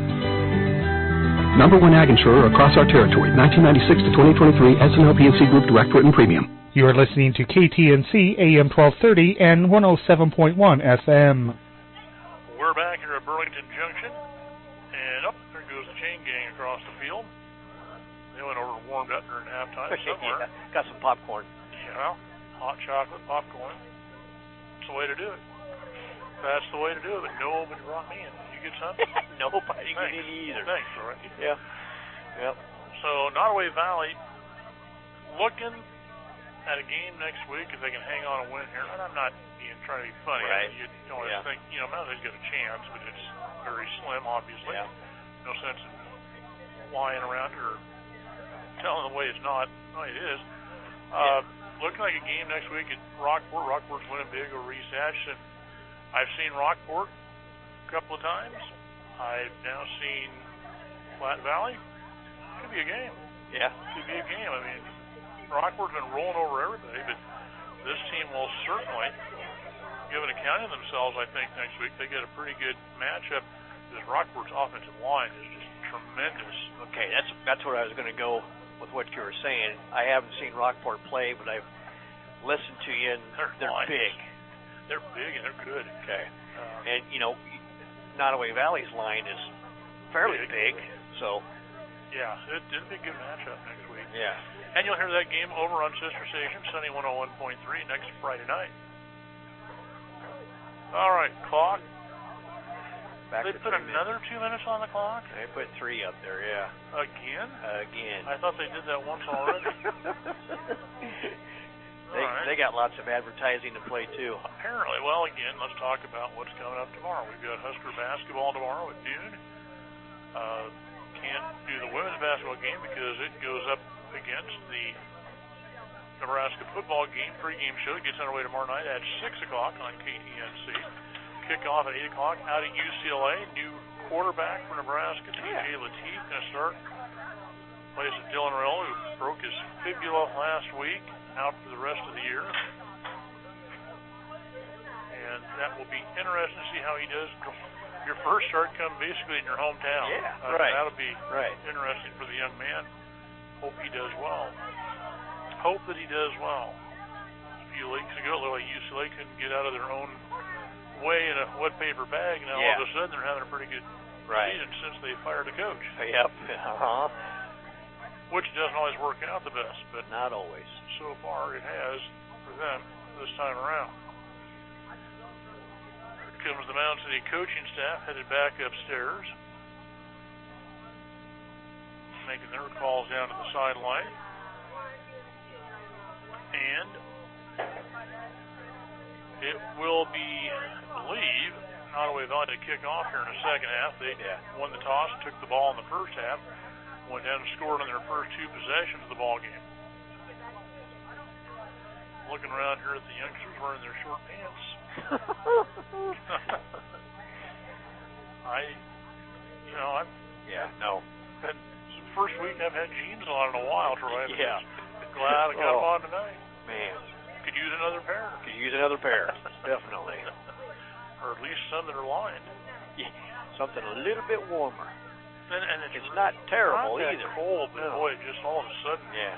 Speaker 3: Number one ag insurer across our territory, nineteen ninety-six to twenty twenty-three, S and L P N C Group Direct Written Premium.
Speaker 11: You are listening to K T N C A M twelve thirty and one oh seven point one F M.
Speaker 12: We're back here at Burlington Junction, and up there goes the chain gang across the field. They went over and warmed up during halftime somewhere.
Speaker 15: Yeah, got some popcorn.
Speaker 12: Yeah, hot chocolate, popcorn. That's the way to do it. That's the way to do it, but nobody brought me in. Did you get some?
Speaker 15: Nobody
Speaker 12: Thanks.
Speaker 15: get any either.
Speaker 12: Thanks, all right.
Speaker 15: Yeah. Yep.
Speaker 12: So, Nottoway Valley looking at a game next week if they can hang on a win here. And I'm not being trying to be funny.
Speaker 15: Right.
Speaker 12: You always
Speaker 15: Yeah.
Speaker 12: think, you know, Mount Hood's got a chance, but it's very slim, obviously.
Speaker 15: Yeah.
Speaker 12: No sense in lying around or telling the way it's not. No, it is. Uh, looking like a game next week at Rockport. Rockport's winning big over East Atchison. I've seen Rockport a couple of times. I've now seen Platte Valley. Could be a game.
Speaker 15: Yeah.
Speaker 12: Could be a game. I mean, Rockport's been rolling over everybody, but this team will certainly give an account of themselves, I think, next week. They get a pretty good matchup because Rockport's offensive line is just tremendous.
Speaker 15: Okay, that's that's where I was going to go with what you were saying. I haven't seen Rockport play, but I've listened to you, and
Speaker 12: Their
Speaker 15: they're
Speaker 12: line
Speaker 15: big.
Speaker 12: is- They're big and they're good.
Speaker 15: Okay.
Speaker 12: Um,
Speaker 15: And, you know, Nottoway Valley's line is fairly
Speaker 12: Big.
Speaker 15: big, so,
Speaker 12: yeah, it, it'll be a good matchup next week.
Speaker 15: yeah.
Speaker 12: And you'll hear that game over on Sister Station, Sunny one oh one point three, next Friday night. All right, clock.
Speaker 15: Back
Speaker 12: They
Speaker 15: to
Speaker 12: put
Speaker 15: three
Speaker 12: another two minutes on the clock?
Speaker 15: They put three up there, yeah.
Speaker 12: Again?
Speaker 15: Again.
Speaker 12: I thought they did that once already.
Speaker 15: They,
Speaker 12: All right.
Speaker 15: they got lots of advertising to play, too.
Speaker 12: Apparently. Well, again, let's talk about what's coming up tomorrow. We've got Husker basketball tomorrow at noon. Uh, can't do the women's basketball game because it goes up against the Nebraska football game. Pre-game show gets underway tomorrow night at six o'clock on K T N C. Kickoff at eight o'clock out at U C L A. New quarterback for Nebraska, T J Lateef, going to start. Plays with Dylan Rell, who broke his fibula last week, out for the rest of the year. And that will be interesting to see how he does. Your first start comes basically in your hometown.
Speaker 15: Yeah,
Speaker 12: Uh,
Speaker 15: right.
Speaker 12: That'll be
Speaker 15: Right.
Speaker 12: interesting for the young man. Hope he does well. Hope that he does well. A few weeks ago, it looked like U C L A couldn't get out of their own way in a wet paper bag. Now
Speaker 15: Yeah.
Speaker 12: all of a sudden they're having a pretty good
Speaker 15: Right.
Speaker 12: season since they fired a coach.
Speaker 15: Yep. Uh-huh.
Speaker 12: Which doesn't always work out the best, but
Speaker 15: Not always.
Speaker 12: so far it has for them this time around. Here comes the Mound City coaching staff headed back upstairs, making their calls down to the sideline. And it will be, I believe, Nottoway Valley to kick off here in the second half. They
Speaker 15: Yeah.
Speaker 12: won the toss, took the ball in the first half, went down and scored on their first two possessions of the ball game. Looking around here at the youngsters wearing their short pants. I, you know, I'm.
Speaker 15: Yeah, no.
Speaker 12: Been, it's the first week I've had jeans on in a while, Troy. I'm
Speaker 15: Yeah.
Speaker 12: glad I got
Speaker 15: oh,
Speaker 12: them on tonight.
Speaker 15: Man.
Speaker 12: Could use another pair.
Speaker 15: Could use another pair, definitely.
Speaker 12: Or at least some that are lined.
Speaker 15: Yeah, something a little bit warmer.
Speaker 12: And, and it's,
Speaker 15: it's not terrible
Speaker 12: not that
Speaker 15: either.
Speaker 12: cold, but
Speaker 15: no.
Speaker 12: boy, just all of a sudden.
Speaker 15: Yeah.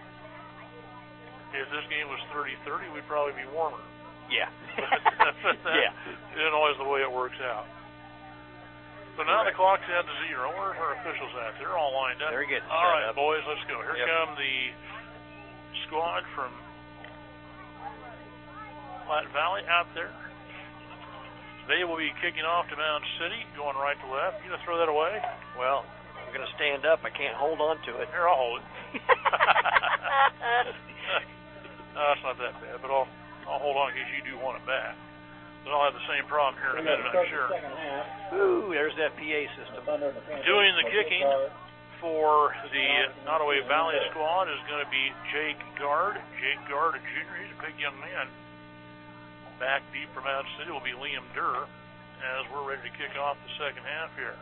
Speaker 12: If this game was thirty thirty, we'd probably be warmer.
Speaker 15: Yeah.
Speaker 12: that,
Speaker 15: yeah.
Speaker 12: Isn't always the way it works out. So now Correct. The clock's down to zero. Where's our officials at? They're all lined up.
Speaker 15: They're getting
Speaker 12: all right,
Speaker 15: up.
Speaker 12: boys, let's go. Here
Speaker 15: yep.
Speaker 12: come the squad from Platte Valley out there. They will be kicking off to Mound City, going right to left. You gonna throw that away?
Speaker 15: Well, I'm gonna stand up. I can't hold on to it.
Speaker 12: Here, I'll hold it. No, it's not that bad, but I'll I'll hold on in case you do want it back. Then I'll have the same problem here in a minute, I'm sure.
Speaker 15: Ooh, there's that P A system.
Speaker 12: Doing the kicking for the Nottoway Valley squad is going to be Jake Gard. Jake Gard, a junior, he's a big young man. Back deep from Mound City will be Liam Durr as we're ready to kick off the second half here.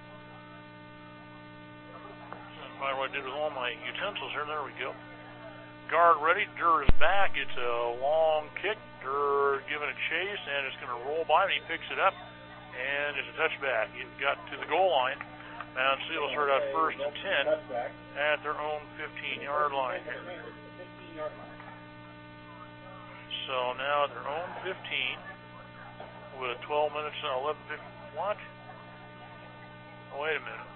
Speaker 12: Find what I did with all my utensils here. There we go. Guard ready. Durr is back. It's a long kick. Durr giving a chase, and it's going to roll by him. He picks it up, and it's a touchback. He got to the goal line. Mound City will start out first and ten at their own fifteen-yard line here. So now at their own fifteen with twelve minutes and eleven fifty. What? Oh, wait a minute.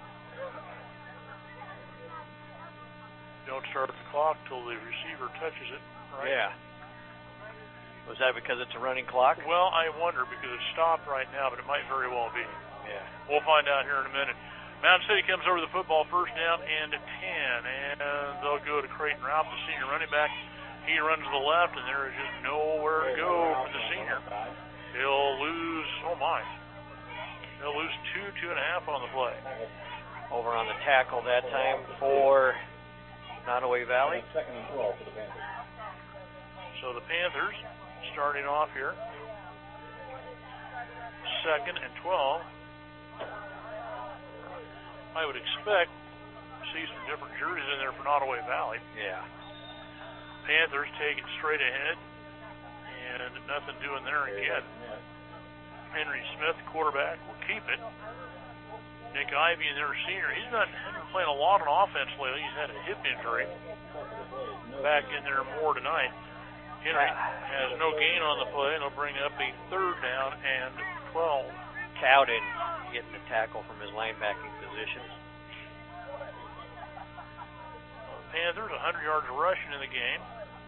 Speaker 12: Don't start the clock till the receiver touches it, right?
Speaker 15: Yeah. Was that because it's a running clock?
Speaker 12: Well, I wonder because it's stopped right now, but it might very well be.
Speaker 15: Yeah.
Speaker 12: We'll find out here in a minute. Mound City comes over the football first down and ten, and they'll go to Creighton Ralph, the senior running back. He runs to the left, and there is just nowhere to go for the senior. He'll lose, oh my, he'll lose two, two and a half on the play.
Speaker 15: Over on the tackle that time for Nottoway Valley.
Speaker 13: Second and twelve for the Panthers.
Speaker 12: So the Panthers starting off here. Second and twelve. I would expect to see some different jerseys in there for Nottoway Valley.
Speaker 15: Yeah.
Speaker 12: Panthers take it straight ahead, and nothing doing there again. Henry Smith, quarterback, will keep it. Nick Ivey, their senior, he's not hasn't been playing a lot on offense lately. He's had a hip injury. Back in there more tonight. Henry has no gain on the play, and he'll bring up a third down and twelve.
Speaker 15: Cowden getting the tackle from his linebacking position.
Speaker 12: Panthers, one hundred yards of rushing in the game.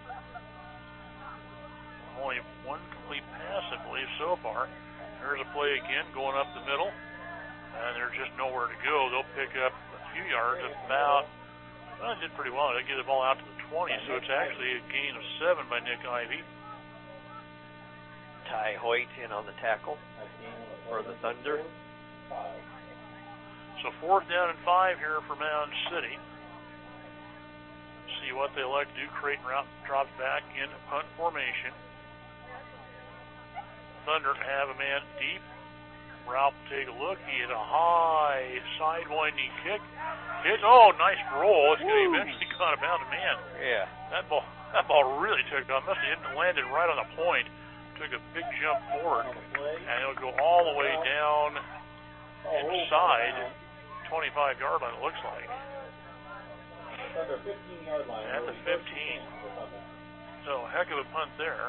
Speaker 12: Only one complete pass, I believe, so far. There's a play again going up the middle, and there's just nowhere to go. They'll pick up a few yards, about, well, they did pretty well. They get the ball out to the twenty, so it's actually a gain of seven by Nick Ivey.
Speaker 15: Ty Hoyt in on the tackle for the Thunder.
Speaker 12: So fourth down and five here for Mound City. See what they like to do. Creighton Ralph drops back in punt formation. Thunder have a man deep. Ralph take a look. He had a high sidewinding kick. Hit. Oh, nice roll. It's going to eventually cut him out. Man,
Speaker 15: yeah,
Speaker 12: that ball that ball really took off. Must have landed right on the point. Took a big jump forward, and it'll go all the way down inside twenty-five yard line. It looks like. At the fifteen. So heck of a punt there.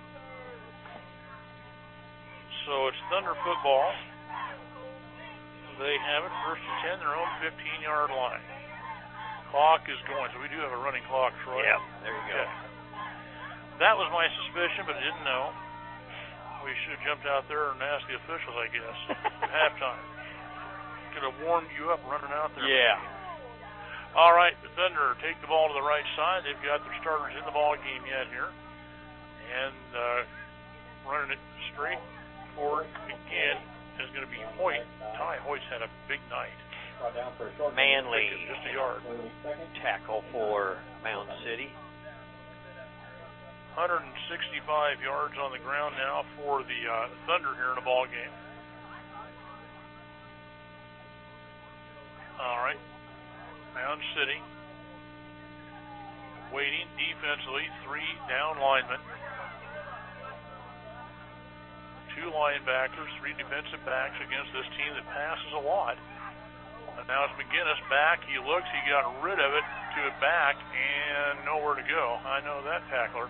Speaker 12: So it's Thunder football. They have it first and ten, their own fifteen yard line. Clock is going, so we do have a running clock, Troy.
Speaker 15: Yeah, there you go.
Speaker 12: Okay. That was my suspicion, but I didn't know. We should have jumped out there and asked the officials, I guess, at halftime. Could have warmed you up running out there.
Speaker 15: Yeah.
Speaker 12: Maybe. All right, the Thunder take the ball to the right side. They've got their starters in the ball game yet here. And uh, running it straight forward again is going to be Hoyt. Ty Hoyt's had a big night.
Speaker 15: Manley.
Speaker 12: Just a yard.
Speaker 15: Tackle for Mound City.
Speaker 12: one hundred sixty-five yards on the ground now for the uh, Thunder here in the ball game. All right, Mound City waiting defensively, three down linemen, two linebackers, three defensive backs against this team that passes a lot. And now it's McGinnis back. He looks, he got rid of it to it back and nowhere to go. I know that tackler.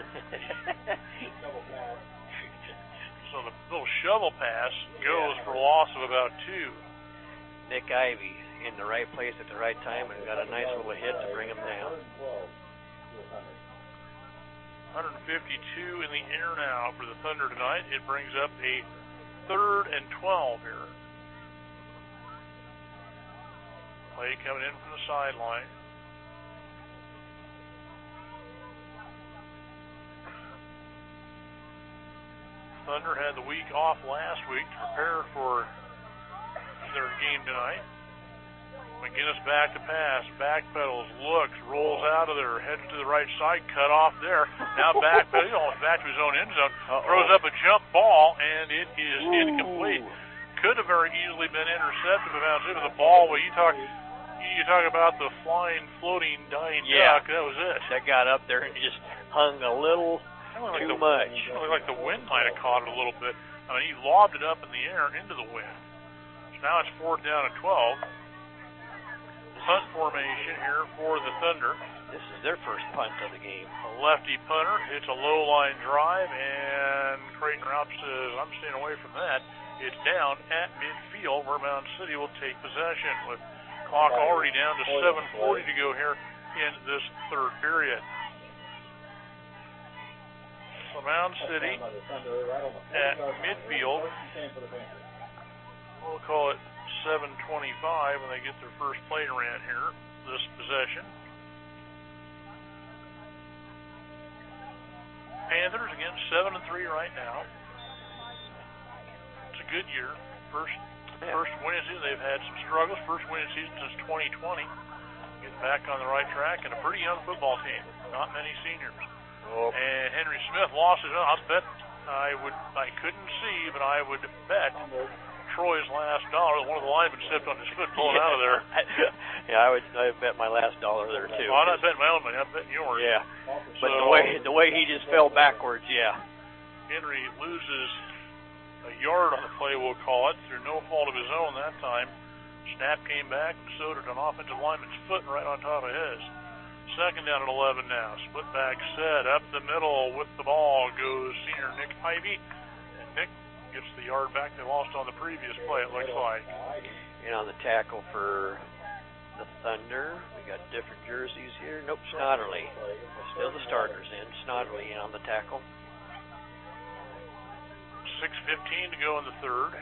Speaker 12: So the little shovel pass goes
Speaker 15: Yeah.
Speaker 12: for a loss of about two.
Speaker 15: Nick Ivy in the right place at the right time and got a nice little hit to bring him down.
Speaker 12: one fifty-two in the air now for the Thunder tonight. It brings up a third and twelve here. Play coming in from the sideline. Thunder had the week off last week to prepare for their game tonight. McGinnis back to pass, backpedals, looks, rolls out of there, heads to the right side, cut off there. Now backpedals, almost back to his own end zone, Uh-oh. throws up a jump ball, and it is Ooh. incomplete. Could have very easily been intercepted if it was the ball. But you talk, you talk about the flying, floating, dying
Speaker 15: yeah.
Speaker 12: duck. That was it.
Speaker 15: That got up there and just hung a little
Speaker 12: like
Speaker 15: too
Speaker 12: the,
Speaker 15: much.
Speaker 12: It looked like the wind might have caught it a little bit. I mean, he lobbed it up in the air into the wind. So now it's fourth down and twelve. Punt formation here for the Thunder.
Speaker 15: This is their first punt of the game.
Speaker 12: A lefty punter. It's a low line drive, and Creighton Raup says, I'm staying away from that. It's down at midfield where Mound City will take possession with clock already down to seven forty to go here in this third period. So Mound City at midfield. We'll call it seven twenty-five when they get their first play ran here, this possession. Panthers again seven and three right now. It's a good year. First yeah. first winning season. They've had some struggles. First winning season since twenty twenty. Getting back on the right track, and a pretty young football team. Not many seniors. Oh. And Henry Smith lost his own. I bet I would I couldn't see, but I would bet Troy's last dollar. One of the linemen stepped on his foot pulling
Speaker 15: yeah.
Speaker 12: out of there.
Speaker 15: yeah, I would I bet my last dollar there too.
Speaker 12: Well, I'm not betting my own money. I'm betting yours.
Speaker 15: Yeah,
Speaker 12: so,
Speaker 15: but the way the way he just fell backwards, yeah.
Speaker 12: Henry loses a yard on the play, we'll call it, through no fault of his own that time. Snap came back, and so did an offensive lineman's foot right on top of his. Second down at eleven now. Split back set up the middle with the ball goes senior Nick Ivy, and Nick gets the yard back they lost on the previous play, it looks like.
Speaker 15: And on the tackle for the Thunder, we got different jerseys here. Nope, Snodderly. Still the starters in. Snodderly in on the tackle.
Speaker 12: six fifteen to go in the third.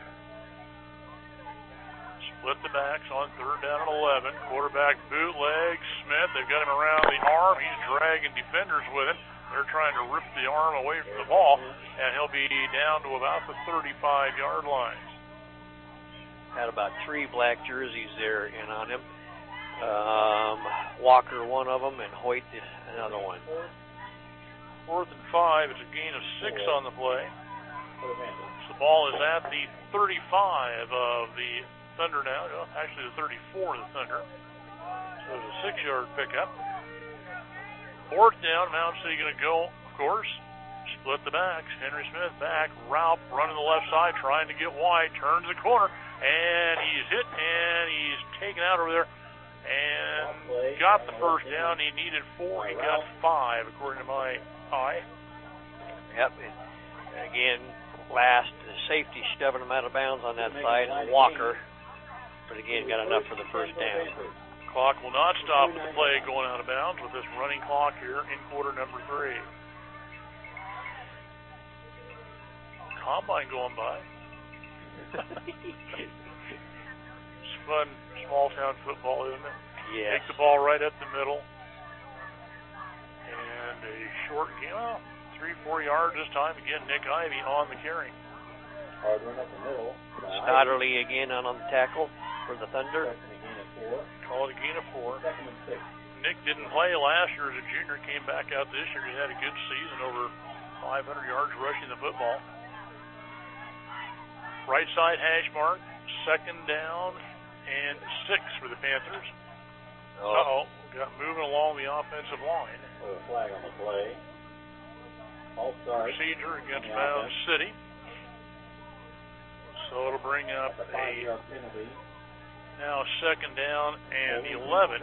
Speaker 12: Split the backs on third down at eleven. Quarterback bootleg. Smith, they've got him around the arm. He's dragging defenders with him. They're trying to rip the arm away from the ball, and he'll be down to about the thirty-five yard line.
Speaker 15: Had about three black jerseys there in on him. Um, Walker, one of them, and Hoyt, another one.
Speaker 12: Fourth and five. It's a gain of six on the play. So the ball is at the thirty-five of the Thunder now. Well, actually, the thirty-four of the Thunder. So it's a six yard pickup. Fourth down, Mound City going to go, of course, split the backs. Henry Smith back, Raup running the left side, trying to get wide, turns the corner, and he's hit, and he's taken out over there, and got the first down. He needed four, he got five, according to my eye.
Speaker 15: Yep. Again, last safety shoving him out of bounds on that side, Walker, but again, got enough for the first down.
Speaker 12: Clock will not stop with the play going out of bounds with this running clock here in quarter number three. Combine going by. It's fun, small town football, isn't it?
Speaker 15: Yeah.
Speaker 12: Take the ball right up the middle. And a short game, well, three, four yards this time. Again, Nick Ivy on the carry.
Speaker 13: Hard run up the middle.
Speaker 15: Snodderly again on, on the tackle for the Thunder.
Speaker 12: Call it a gain of four. Nick didn't play last year as a junior, came back out this year. He had a good season, over five hundred yards rushing the football. Right side hash mark, second down and six for the Panthers.
Speaker 15: Oh.
Speaker 12: Uh-oh, got moving along the offensive line.
Speaker 13: Put a flag on the play. All start.
Speaker 12: Procedure against Mound City. So it'll bring up a now second down and eleven.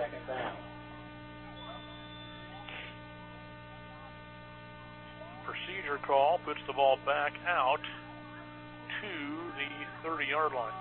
Speaker 12: Procedure call puts the ball back out to the thirty-yard line.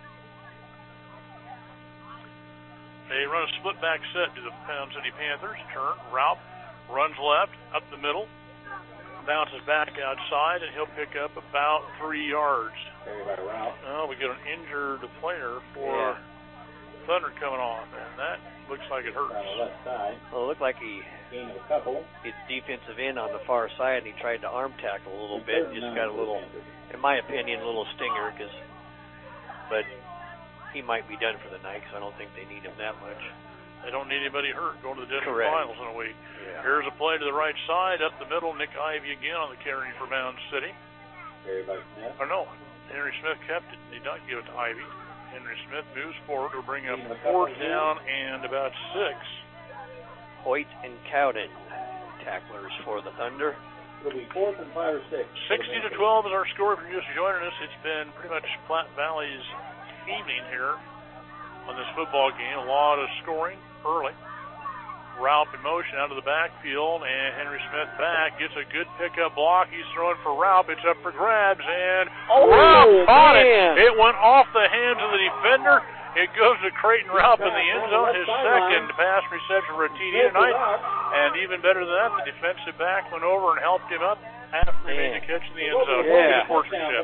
Speaker 12: They run a split back set to the Mound City Panthers. Turn, route, runs left, up the middle, bounces back outside, and he'll pick up about three yards. Oh, we get an injured player for
Speaker 15: Yeah.
Speaker 12: Thunder coming off, and that looks like it hurts.
Speaker 15: Well, it looked like he
Speaker 13: gained a couple.
Speaker 15: His defensive end on the far side, and he tried to arm tackle a little bit. Just got a little, in my opinion, a little stinger. Cause, but he might be done for the night, because I don't think they need him that much.
Speaker 12: They don't need anybody hurt going to the district
Speaker 15: Correct.
Speaker 12: finals in a week.
Speaker 15: Yeah.
Speaker 12: Here's a play to the right side, up the middle. Nick Ivy again on the carry for Mound City. Or no, Henry Smith kept it. Did not give it to Ivy. Henry Smith moves forward to bring up fourth down and about six.
Speaker 15: Hoyt and Cowden, tacklers for the Thunder.
Speaker 13: It'll be fourth and five or six.
Speaker 12: sixty to twelve is our score. If you're just joining us, it's been pretty much Platte Valley's evening here on this football game. A lot of scoring early. Ralph in motion out of the backfield, and Henry Smith back, gets a good pickup block. He's throwing for Ralph. It's up for grabs, and
Speaker 15: oh,
Speaker 12: Ralph caught
Speaker 15: man.
Speaker 12: it. It went off the hands of the defender. It goes to Creighton Ralph in the end zone, his second pass reception for a T D tonight. And even better than that, the defensive back went over and helped him up after he made the catch in the end zone.
Speaker 15: Yeah.
Speaker 12: Sportsmanship.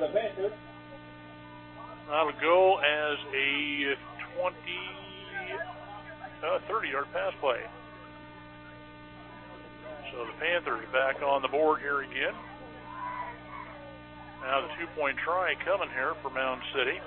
Speaker 12: That'll go as a twenty, uh, thirty-yard pass play. So the Panthers back on the board here again. Now the two-point try coming here for Mound City.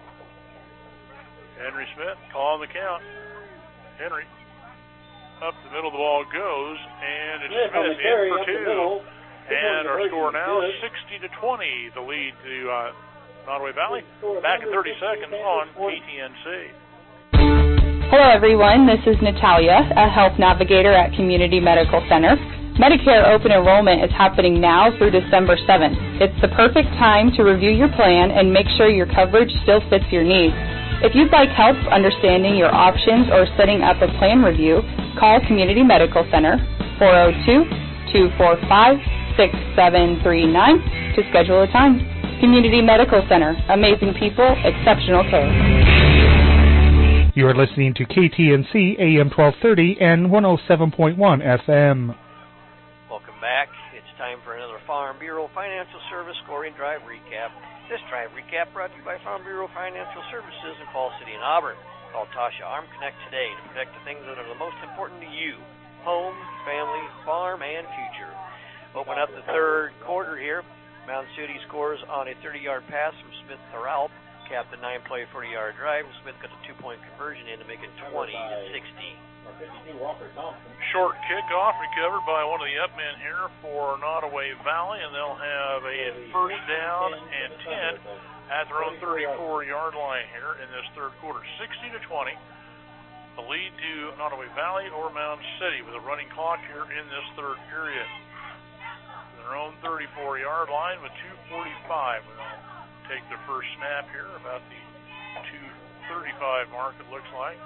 Speaker 12: Henry Smith calling the count. Henry up the middle of the ball goes, and it's
Speaker 13: Smith
Speaker 12: Smith
Speaker 13: on the carry,
Speaker 12: in for
Speaker 13: up the
Speaker 12: two.
Speaker 13: middle.
Speaker 12: And our score now
Speaker 13: Good.
Speaker 12: sixty to twenty, the lead to uh, Nottoway Valley. Back in thirty seconds on K T N C.
Speaker 4: Hello everyone, this is Natalia, a health navigator at Community Medical Center. Medicare open enrollment is happening now through December seventh. It's the perfect time to review your plan and make sure your coverage still fits your needs. If you'd like help understanding your options or setting up a plan review, call Community Medical Center four oh two, two four five, six seven three nine to schedule a time. Community Medical Center, amazing people, exceptional care.
Speaker 11: You are listening to K T N C A M twelve thirty and one oh seven point one F M.
Speaker 15: Welcome back. It's time for another Farm Bureau Financial Service Scoring Drive Recap. This Drive Recap brought to you by Farm Bureau Financial Services in Fall City and Auburn. Call Tasha Arm Connect today to protect the things that are the most important to you: home, family, farm, and future. Open up the third quarter here. Mound City scores on a thirty-yard pass from Smith to Ralph. Capped the nine-play, forty-yard drive. Smith got a two-point conversion in to make it twenty to sixty.
Speaker 12: Short kickoff recovered by one of the up men here for Nottoway Valley, and they'll have a first down and ten at their own thirty-four-yard line here in this third quarter. sixty to twenty. The lead to Nottoway Valley or Mound City with a running clock here in this third period. Their own thirty-four-yard line with two forty-five. We'll take their first snap here about the two thirty-five mark, it looks like.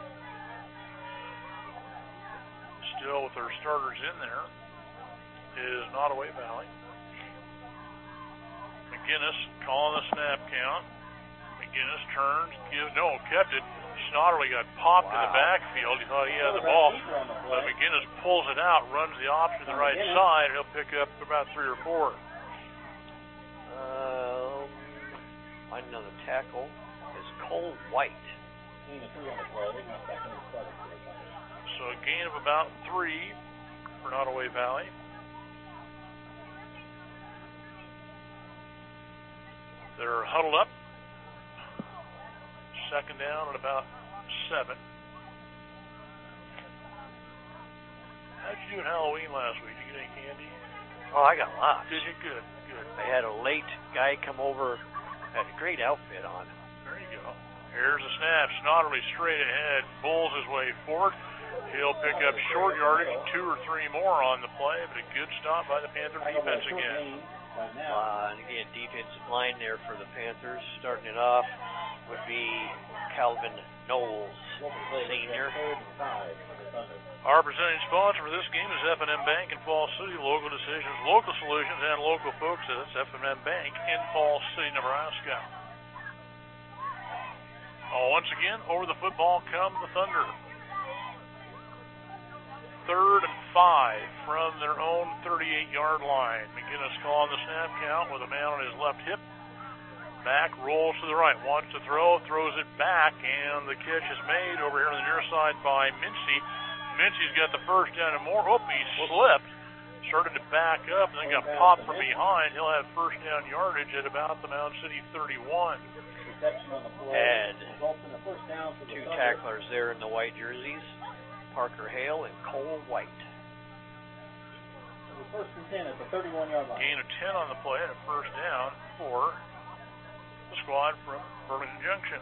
Speaker 12: Still with their starters in there is Nottoway Valley. McGinnis calling the snap count. McGinnis turns, gives, no, kept it. Snodderly got popped wow. in the backfield. He thought he had the ball. But McGinnis pulls it out, runs the option to the right side. He'll pick up about three or four.
Speaker 15: Um, find another tackle is Cole White.
Speaker 12: So a gain of about three for Nottoway Valley. They're huddled up. Second down at about seven. How'd you do in Halloween last week? Did you get any candy?
Speaker 15: Oh, I got lots.
Speaker 12: Did you? Good, good.
Speaker 15: I had a late guy come over, had a great outfit on.
Speaker 12: There you go. Here's a snap. Snodderly straight ahead, bulls his way forward. He'll pick up short yardage, two or three more on the play, but a good stop by the Panther defense again.
Speaker 15: Uh, and again, defensive line there for the Panthers. Starting it off would be Calvin Knowles, senior.
Speaker 12: Our presenting sponsor for this game is F and M Bank in Falls City. Local decisions, local solutions, and local folks. That's F and M Bank in Falls City, Nebraska. Oh, once again, over the football come the Thunder. Third and five from their own thirty-eight-yard line. McGinnis calling the snap count with a man on his left hip. Back, rolls to the right, wants to throw, throws it back, and the catch is made over here on the near side by Mincy. Mincy's got the first down and more. Oh, he slipped. Started to back up and then got popped from behind. He'll have first down yardage at about the Mound City thirty-one.
Speaker 15: Had two tacklers there in the white jerseys, Parker Hale and Cole White.
Speaker 13: First and ten at the thirty-one-yard line.
Speaker 12: Gain of ten on the play and a first down for the squad from Burlington Junction.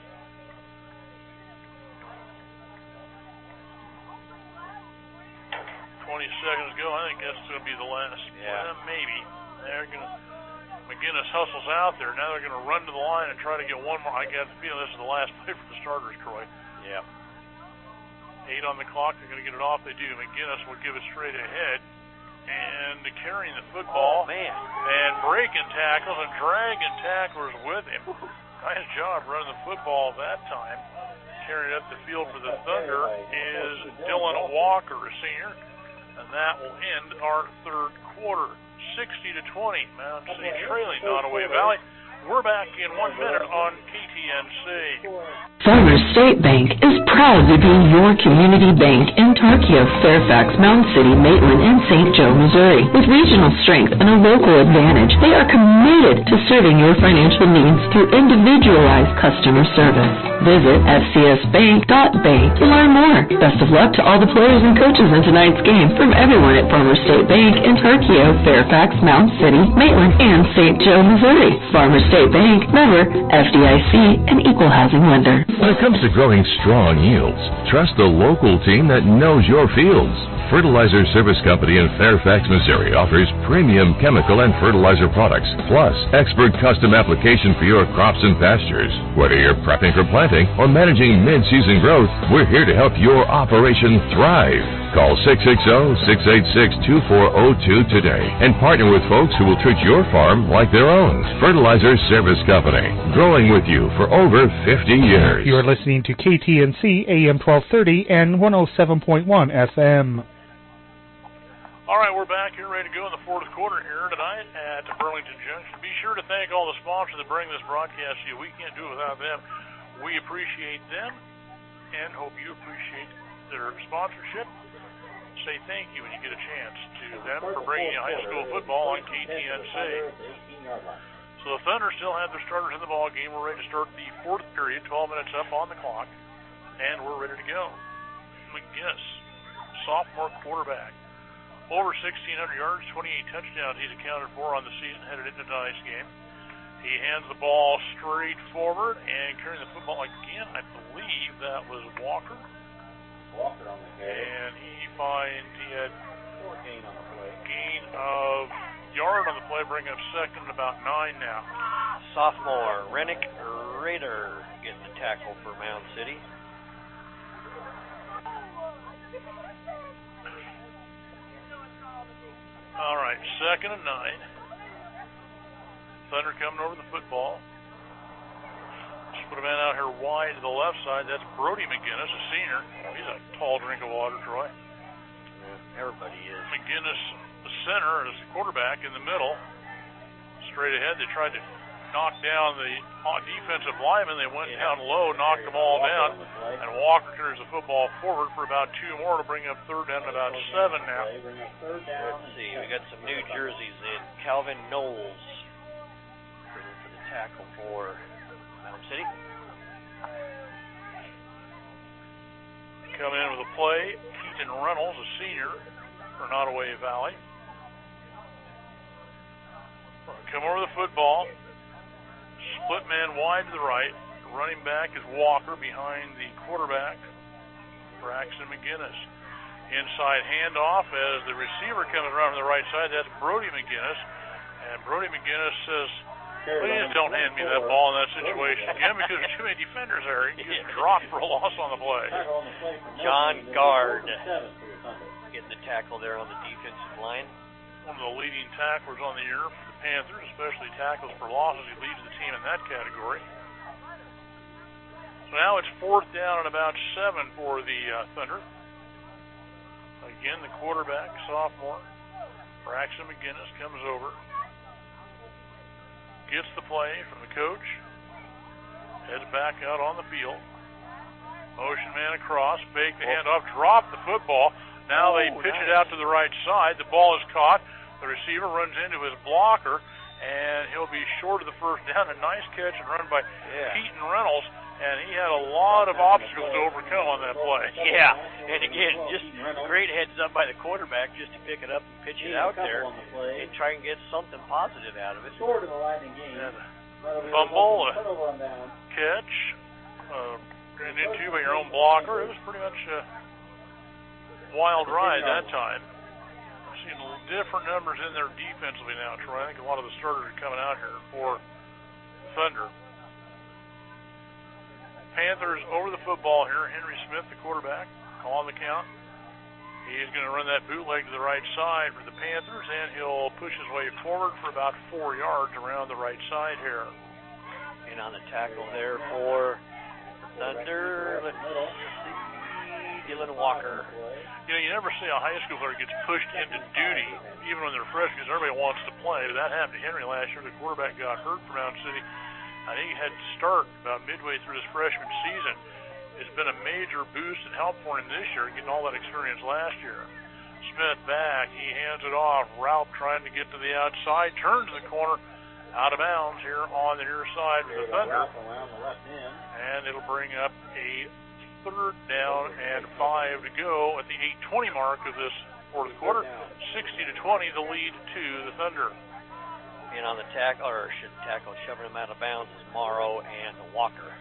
Speaker 12: twenty seconds ago, I think that's going to be the last.
Speaker 15: Yeah.
Speaker 12: Well, maybe. They're going to. McGinnis hustles out there. Now they're going to run to the line and try to get one more. I got the feeling this is the last play for the starters, Troy.
Speaker 15: Yeah.
Speaker 12: Eight on the clock. They're going to get it off. They do. McGinnis will give it straight ahead. And carrying the football.
Speaker 15: Oh, man.
Speaker 12: And breaking tackles and dragging tacklers with him. Nice job running the football that time. Carrying up the field for the Thunder is Dylan Walker, a senior. And that will end our third quarter. sixty to twenty, Mound City trailing Nottoway Valley. We're back in one minute on K T N C.
Speaker 7: Farmers State Bank is proud to be your community bank in Tarkio, Fairfax, Mound City, Maitland, and Saint Joe, Missouri. With regional strength and a local advantage, they are committed to serving your financial needs through individualized customer service. Visit f c s bank dot bank to learn more. Best of luck to all the players and coaches in tonight's game from everyone at Farmers State Bank in Tarkio, Fairfax, Mound City, Maitland, and Saint Joe, Missouri. Farmers State Bank, member, F D I C, an equal housing lender.
Speaker 9: When it comes to growing strong yields, trust the local team that knows your fields. Fertilizer Service Company in Fairfax, Missouri offers premium chemical and fertilizer products, plus expert custom application for your crops and pastures. Whether you're prepping for planting or managing mid-season growth, we're here to help your operation thrive. Call six six zero, six eight six, two four zero two today and partner with folks who will treat your farm like their own. Fertilizer Service Company, growing with you for over fifty years.
Speaker 11: You're listening to K T N C A M twelve thirty and one oh seven point one F M.
Speaker 12: All right, we're back here ready to go in the fourth quarter here tonight at Burlington Junction. Be sure to thank all the sponsors that bring this broadcast to you. We can't do it without them. We appreciate them and hope you appreciate their sponsorship. Say thank you when you get a chance to them for bringing you high school football on K T N C. So the Thunder still have their starters in the ball game. We're ready to start the fourth period, twelve minutes up on the clock, and we're ready to go. McGinnis, sophomore quarterback. Over sixteen hundred yards, twenty-eight touchdowns he's accounted for on the season, headed into tonight's game. He hands the ball straight forward and carrying the football again. I believe that was Walker.
Speaker 13: Walker on the head.
Speaker 12: And he finds he had
Speaker 13: gain on the play.
Speaker 12: Gain of yard on the play, bringing up second and about nine now.
Speaker 15: Sophomore Rennick Rader getting the tackle for Mound City.
Speaker 12: All right, second and nine. Thunder coming over the football. Just put a man out here wide to the left side. That's Brody McGinnis, a senior. He's a tall drink of water, Troy.
Speaker 15: Yeah, everybody is.
Speaker 12: McGinnis, the center, is the quarterback in the middle. Straight ahead, they tried to knock down the defensive lineman. They went yeah. down low, knocked them all down, and Walker carries the football forward for about two more to bring up third down to about seven now.
Speaker 15: Let's see, we got some new jerseys in. Calvin Knowles for the, for the tackle for Mound City.
Speaker 12: Coming in with a play, Keaton Reynolds, a senior for Nottoway Valley. Come over the football. Split man wide to the right. Running back is Walker behind the quarterback, Braxton McGinnis. Inside handoff as the receiver comes around on the right side. That's Brody McGinnis. And Brody McGinnis says, please don't hand me that ball in that situation again because there's too many defenders there. He gets dropped for a loss on the play.
Speaker 15: John Gard getting the tackle there on the defensive line.
Speaker 12: One of the leading tacklers on the year for the Panthers, especially tackles for losses. He leads the team in that category. So now it's fourth down and about seven for the uh, Thunder. Again, the quarterback, sophomore, Braxton McGinnis, comes over. Gets the play from the coach. Heads back out on the field. Motion man across. Fake the handoff. Drop the football. Now they pitch it out to the right side. The ball is caught. The receiver runs into his blocker, and he'll be short of the first down. A nice catch and run by
Speaker 15: yeah.
Speaker 12: Keaton Reynolds, and he had a lot of obstacles to overcome on that play.
Speaker 15: Yeah, and again, just great heads up by the quarterback just to pick it up and pitch it out there and try and get something positive out of it.
Speaker 13: Short of the Lightning game.
Speaker 12: Fumble, a catch, uh, ran into by your own blocker. It was pretty much a wild ride that time. I've seen different numbers in there defensively now, Troy. I think a lot of the starters are coming out here for Thunder. Panthers over the football here. Henry Smith, the quarterback, calling the count. He's going to run that bootleg to the right side for the Panthers, and he'll push his way forward for about four yards around the right side here.
Speaker 15: And on the tackle there for Thunder, let's see, Dylan Walker.
Speaker 12: You know, you never see a high schooler gets pushed into duty, even when they're freshmen, because everybody wants to play. But that happened to Henry last year. The quarterback got hurt for Mound City. I think he had to start about midway through his freshman season. It's been a major boost and help for him this year, getting all that experience last year. Smith back, he hands it off. Ralph trying to get to the outside, turns the corner, out of bounds here on the near side for the Thunder. And it'll bring up a third down and five to go at the eight twenty mark of this fourth quarter. sixty to twenty, the lead to the Thunder.
Speaker 15: And on the tackle, or should tackle, shoving him out of bounds is Morrow and Walker.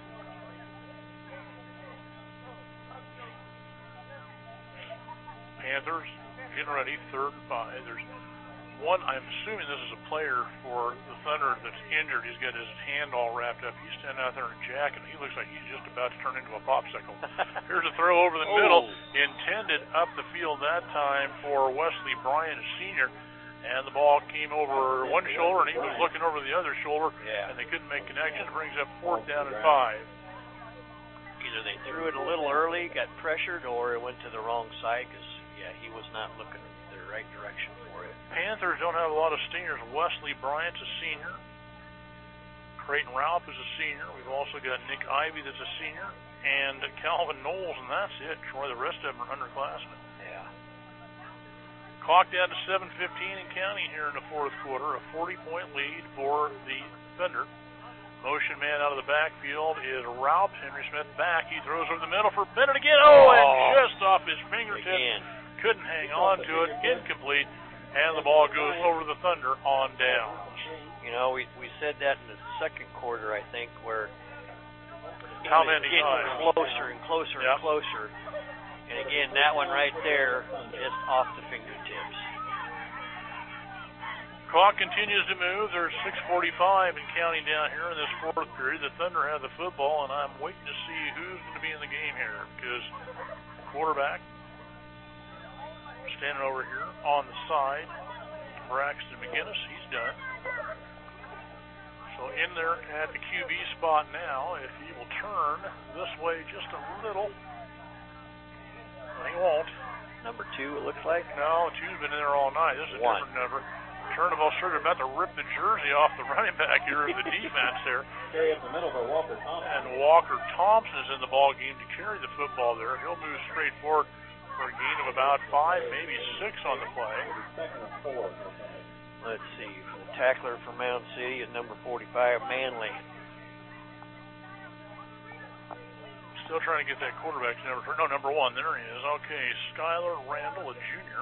Speaker 12: Panthers getting ready, third and five. There's one, I'm assuming this is a player for the Thunder that's injured. He's got his hand all wrapped up. He's standing out there in a jacket. He looks like he's just about to turn into a popsicle. Here's a throw over the
Speaker 15: oh.
Speaker 12: middle, intended up the field that time for Wesley Bryant, Senior. And the ball came over one shoulder, and he was looking over the other shoulder,
Speaker 15: yeah.
Speaker 12: and they couldn't make connections. It brings up fourth down and five.
Speaker 15: Either they threw it a little early, got pressured, or it went to the wrong side, because, yeah, he was not looking the right direction for it.
Speaker 12: Panthers don't have a lot of seniors. Wesley Bryant's a senior. Creighton Ralph is a senior. We've also got Nick Ivy that's a senior, and Calvin Knowles, and that's it. Troy, the rest of them are underclassmen.
Speaker 15: Yeah.
Speaker 12: Clock down to seven fifteen and counting here in the fourth quarter. A forty-point lead for the Thunder. Motion man out of the backfield is Ralph. Henry Smith back. He throws over the middle for Bennett again. Oh, and just off his fingertips.
Speaker 15: Again.
Speaker 12: Couldn't hang on to it. Incomplete. And the ball goes over the Thunder on down.
Speaker 15: You know, we we said that in the second quarter, I think, where
Speaker 12: how many
Speaker 15: getting
Speaker 12: times?
Speaker 15: closer and closer
Speaker 12: yep.
Speaker 15: and closer. And again, that one right there, just off the fingertips.
Speaker 12: Clock continues to move. There's six forty-five and counting down here in this fourth period. The Thunder have the football, and I'm waiting to see who's going to be in the game here, because the quarterback standing over here on the side, Braxton McGinnis, he's done. So in there at the Q B spot now, if he will turn this way just a little. He won't.
Speaker 15: Number two, it looks like.
Speaker 12: No, two's been in there all night. This is a
Speaker 15: One.
Speaker 12: different number. Turnbull sure about to rip the jersey off the running back here of the defense there.
Speaker 13: Carry up the middle for Walker Thompson.
Speaker 12: And Walker Thompson is in the ball game to carry the football there. He'll move straight forward for a gain of about five, maybe six on the play.
Speaker 13: Second and four.
Speaker 15: Let's see. The tackler for Mound City is number forty-five, Manley.
Speaker 12: Still trying to get that quarterback's number. No, number one. There he is. Okay, Skylar Randall, a junior.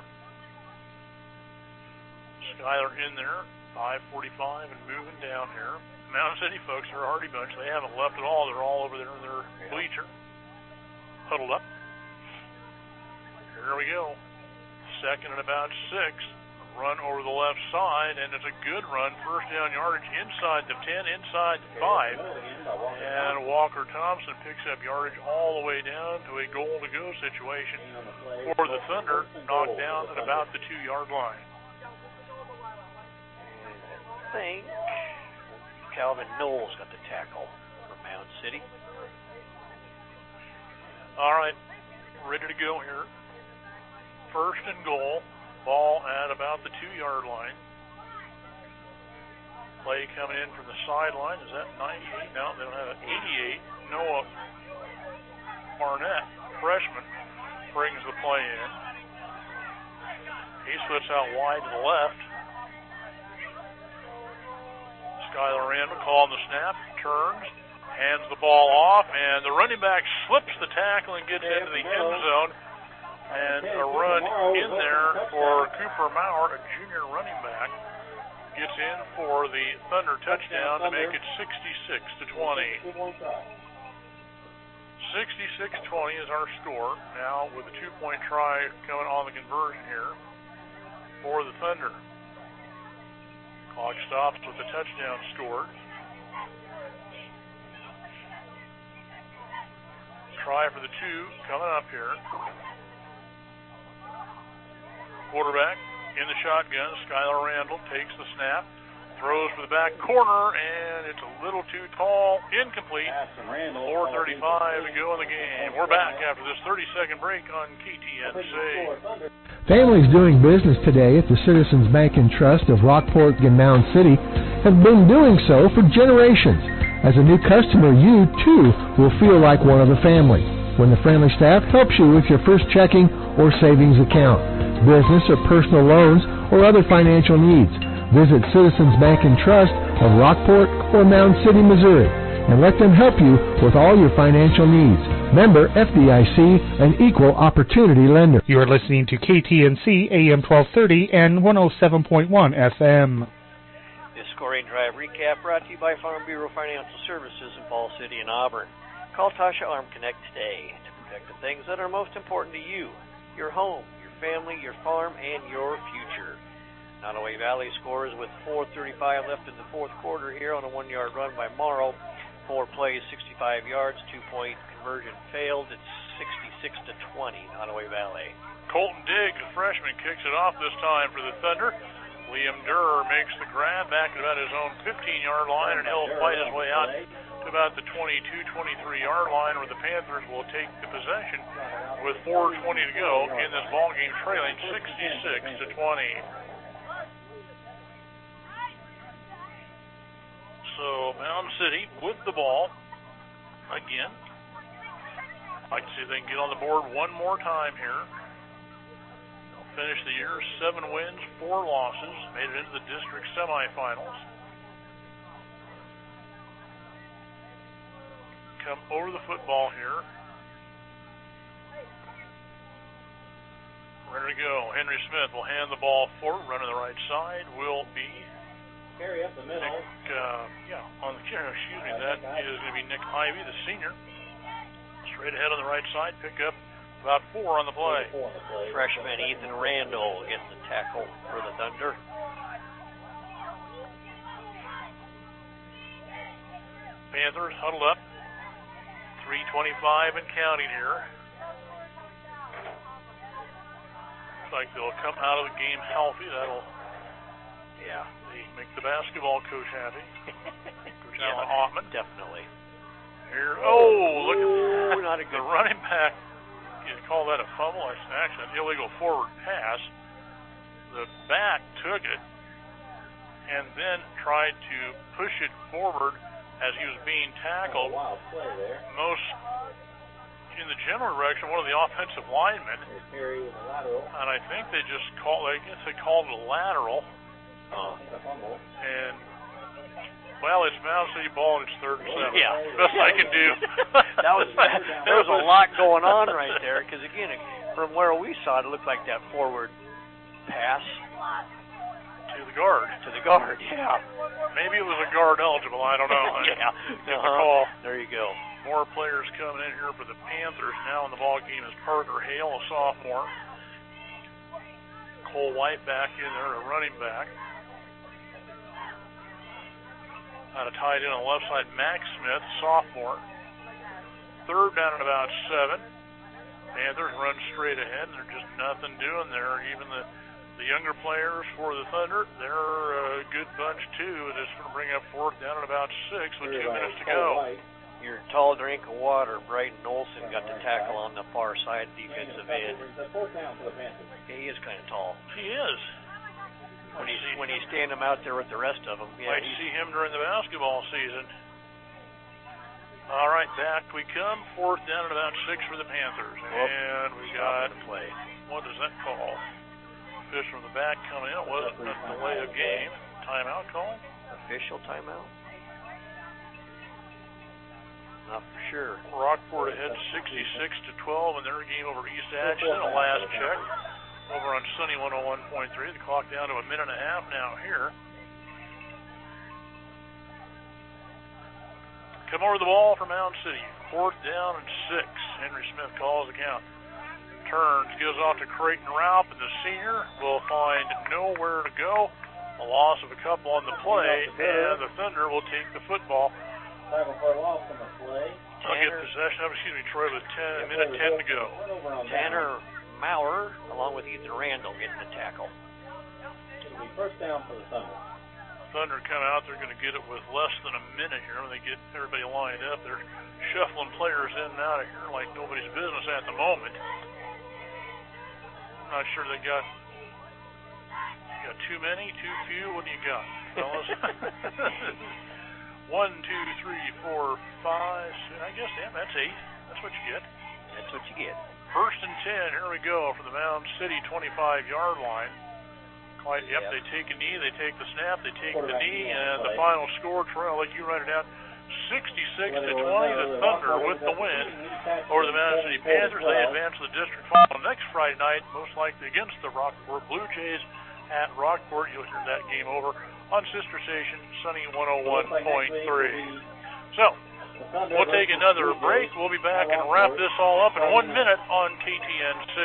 Speaker 12: Skylar in there, five forty-five and moving down here. Mountain City folks are a hardy bunch. They haven't left at all. They're all over there in their bleacher, huddled up. Here we go. Second and about six. Run over the left side, and it's a good run. First down yardage inside the ten, inside the five. And Walker Thompson picks up yardage all the way down to a goal-to-go situation for the Thunder, knocked down at about the two-yard line.
Speaker 15: I think Calvin Knowles got the tackle for Mound City.
Speaker 12: All right, ready to go here. First and goal. Ball at about the two-yard line. Play coming in from the sideline. Is that ninety-eight? No, they don't have it. eighty-eight. Noah Barnett, freshman, brings the play in. He splits out wide to the left. Skylar Randall calling the snap, turns, hands the ball off, and the running back slips the tackle and gets into the end zone. And a run in there for Cooper Maurer, a junior running back, gets in for the Thunder touchdown to make it sixty-six to twenty. sixty-six twenty is our score. Now with a two-point try coming on the conversion here for the Thunder. Clock stops with the touchdown scored. Try for the two coming up here. Quarterback in the shotgun. Skylar Randall takes the snap, throws for the back corner, and it's a little too tall. Incomplete. four thirty-five to go in the game. We're back after this thirty-second break on K T N C.
Speaker 8: Families doing business today at the Citizens Bank and Trust of Rockport and Mound City have been doing so for generations. As a new customer, you, too, will feel like one of the family when the friendly staff helps you with your first checking or savings account, business or personal loans, or other financial needs. Visit Citizens Bank and Trust of Rockport or Mound City, Missouri, and let them help you with all your financial needs. Member F D I C, an equal opportunity lender.
Speaker 11: You are listening to K T N C A M twelve thirty and one oh seven point one F M.
Speaker 15: This scoring drive recap brought to you by Farm Bureau Financial Services in Fall City and Auburn. Call Tasha Arm Connect today to protect the things that are most important to you, your home, your family, your farm, and your future. Nottoway Valley scores with four thirty-five left in the fourth quarter here on a one-yard run by Morrow. Four plays, sixty-five yards, two-point conversion failed. It's sixty-six to twenty, Nottoway Valley.
Speaker 12: Colton Diggs, a freshman, kicks it off this time for the Thunder. Liam Durr makes the grab back at about his own fifteen-yard line, and he'll fight his way out to about the twenty-two, twenty-three-yard line, where the Panthers will take the possession with four twenty to go in this ballgame, trailing sixty-six to twenty. So Mound City with the ball again. I'd like to see if they can get on the board one more time here. They'll finish the year seven wins, four losses, made it into the district semifinals. Come over the football here. Ready to go. Henry Smith will hand the ball forward. Running the right side will be
Speaker 13: Carry up the middle.
Speaker 12: Nick, uh, yeah, on the carry, excuse me, that is going to be Nick Ivy, the senior. Straight ahead on the right side, pick up about four on the play.
Speaker 15: Freshman Ethan Randall gets the tackle for the Thunder.
Speaker 12: Panthers huddled up. three twenty-five and counting here. Looks like they'll come out of the game healthy. That'll,
Speaker 15: yeah,
Speaker 12: they make the basketball coach happy. Coach
Speaker 15: yeah,
Speaker 12: Alan Hoffman.
Speaker 15: Definitely.
Speaker 12: Here, oh, look
Speaker 15: Ooh,
Speaker 12: at
Speaker 15: not a
Speaker 12: the
Speaker 15: good
Speaker 12: running back. You call that a fumble? It's actually an illegal forward pass. The back took it and then tried to push it forward as he was being tackled.
Speaker 13: Oh, wow, play there.
Speaker 12: Most in the general direction, one of the offensive linemen.
Speaker 13: Carry with a lateral.
Speaker 12: And I think they just called, I guess they called it a lateral.
Speaker 15: Oh.
Speaker 12: And, Well, it's Mound City ball and it's third and seven.
Speaker 15: Yeah.
Speaker 12: Best I can do.
Speaker 15: that was there was a lot going on right there because again, from where we saw it, it looked like that forward pass
Speaker 12: to the guard.
Speaker 15: To the guard, yeah.
Speaker 12: Maybe it was a guard eligible. I don't know.
Speaker 15: yeah.
Speaker 12: Get
Speaker 15: uh-huh.
Speaker 12: the call.
Speaker 15: There you go.
Speaker 12: More players coming in here for the Panthers now in the ball game is Parker Hale, a sophomore. Cole White back in there, a running back. Out of tight end on the left side, Max Smith, sophomore. Third down at about seven. Panthers run straight ahead, and there's just nothing doing there. Even the, the younger players for the Thunder, they're a good bunch too. It's going to bring up fourth down at about six with two minutes to go.
Speaker 15: Your tall drink of water, Brighton Olsen, got the tackle on the far side defensive end. Yeah, he is kind of tall.
Speaker 12: He is.
Speaker 15: When he's, when he's standing out there with the rest of them. Yeah,
Speaker 12: might see him during the basketball season. All right, back we come. Fourth down at about six for the Panthers.
Speaker 15: Oh,
Speaker 12: and we got,
Speaker 15: play.
Speaker 12: What does that call? Fish from the back coming in. It wasn't a delay of game. Timeout call?
Speaker 15: Official timeout? Not for sure.
Speaker 12: Rockport ahead sixty-six to twelve in their game over East Atchison. A last check over on Sunny one oh one point three. The clock down to a minute and a half now here. Come over the ball for Mound City. Fourth down and six. Henry Smith calls the count. Turns, gives off to Creighton Raup, and the senior will find nowhere to go. A loss of a couple on the play, and the Thunder will take the football.
Speaker 13: Time for a loss on the play.
Speaker 12: I'll get possession of, excuse me, Troy, with ten, minute ten to go.
Speaker 15: Tanner Maurer, along with Ethan Randall, getting the tackle.
Speaker 13: It'll be first down for the Thunder.
Speaker 12: Thunder come out, they're going to get it with less than a minute here when they get everybody lined up. They're shuffling players in and out of here like nobody's business at the moment. I'm not sure they got, you got too many, too few. What do you got, fellas? One, two, three, four, five, six, I guess, damn, that's eight. That's what you get.
Speaker 15: That's what you get.
Speaker 12: First and ten, here we go for the Mound City twenty-five yard line. Quite, yep, yep, they take a knee, they take the snap, they take the knee, and the final score, Troy, I'll let you write it down, sixty-six to twenty, the Thunder with the win over the Mound City Panthers. They advance to the district final next Friday night, most likely against the Rockport Blue Jays at Rockport. You'll hear that game over on sister station, Sunny one oh one point three. So, we'll take another break. We'll be back and wrap this all up in one minute on K T N C.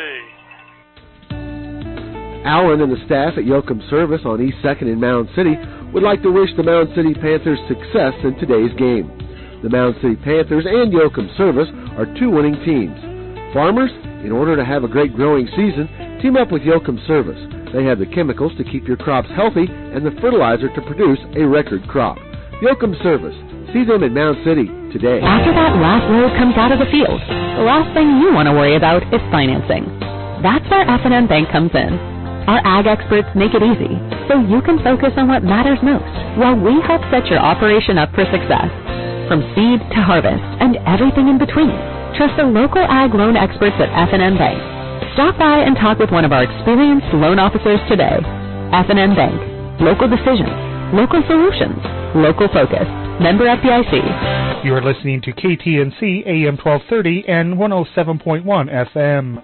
Speaker 10: Allen and the staff at Yoakum Service on East second in Mound City would like to wish the Mound City Panthers success in today's game. The Mound City Panthers and Yoakum Service are two winning teams. Farmers, in order to have a great growing season, team up with Yoakum Service. They have the chemicals to keep your crops healthy and the fertilizer to produce a record crop. Yoakum Service. See them in Mound City today.
Speaker 1: After that last load comes out of the field, the last thing you want to worry about is financing. That's where F and M Bank comes in. Our ag experts make it easy, so you can focus on what matters most, while we help set your operation up for success. From seed to harvest and everything in between, trust the local ag loan experts at F and M Bank. Stop by and talk with one of our experienced loan officers today. F and M Bank. Local decisions. Local solutions. Local focus. Member F D I C.
Speaker 11: You are listening to K T N C A M twelve thirty and one oh seven point one F M.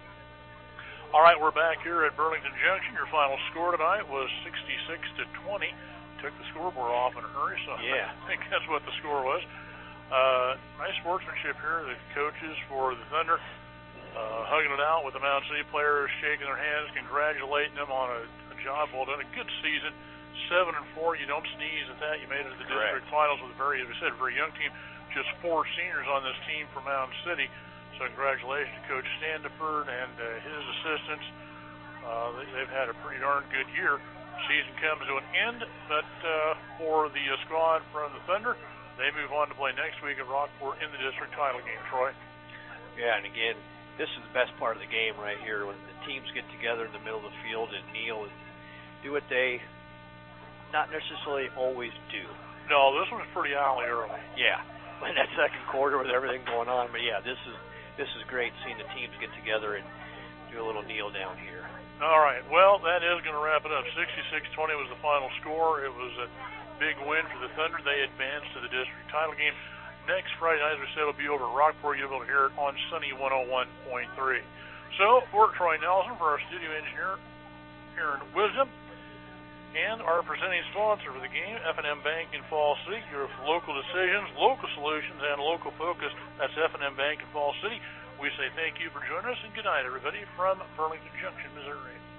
Speaker 12: All right, we're back here at Burlington Junction. Your final score tonight was sixty-six to twenty. Took the scoreboard off in a hurry, so
Speaker 15: yeah.
Speaker 12: I think that's what the score was. Uh, nice sportsmanship here. The coaches for the Thunder uh, hugging it out with the Mound City players, shaking their hands, congratulating them on a, a job well done. A good season. Seven and four. You don't sneeze at that. You made it to the
Speaker 15: Correct.
Speaker 12: district finals with a very, as we said, very young team. Just four seniors on this team for Mound City. So congratulations to Coach Standiford and uh, his assistants. Uh, they, they've had a pretty darn good year. Season comes to an end, but uh, for the uh, squad from the Thunder, they move on to play next week at Rockport in the district title game. Troy?
Speaker 15: Yeah, and again, this is the best part of the game right here, when the teams get together in the middle of the field and kneel and do what they not necessarily always do.
Speaker 12: No, this one's pretty early early.
Speaker 15: Yeah, in that second quarter with everything going on. But yeah, this is this is great seeing the teams get together and do a little kneel down here.
Speaker 12: All right. Well, that is going to wrap it up. sixty-six twenty was the final score. It was a big win for the Thunder. They advanced to the district title game. Next Friday night, as we said, will be over at Rockport. You'll be able to hear it on Sunny one oh one point three. So, for Troy Nelson, for our studio engineer, Aaron Wisdom, and our presenting sponsor for the game, F and M Bank in Fall City, your local decisions, local solutions, and local focus. That's F and M Bank in Fall City. We say thank you for joining us, and good night, everybody, from Burlington Junction, Missouri.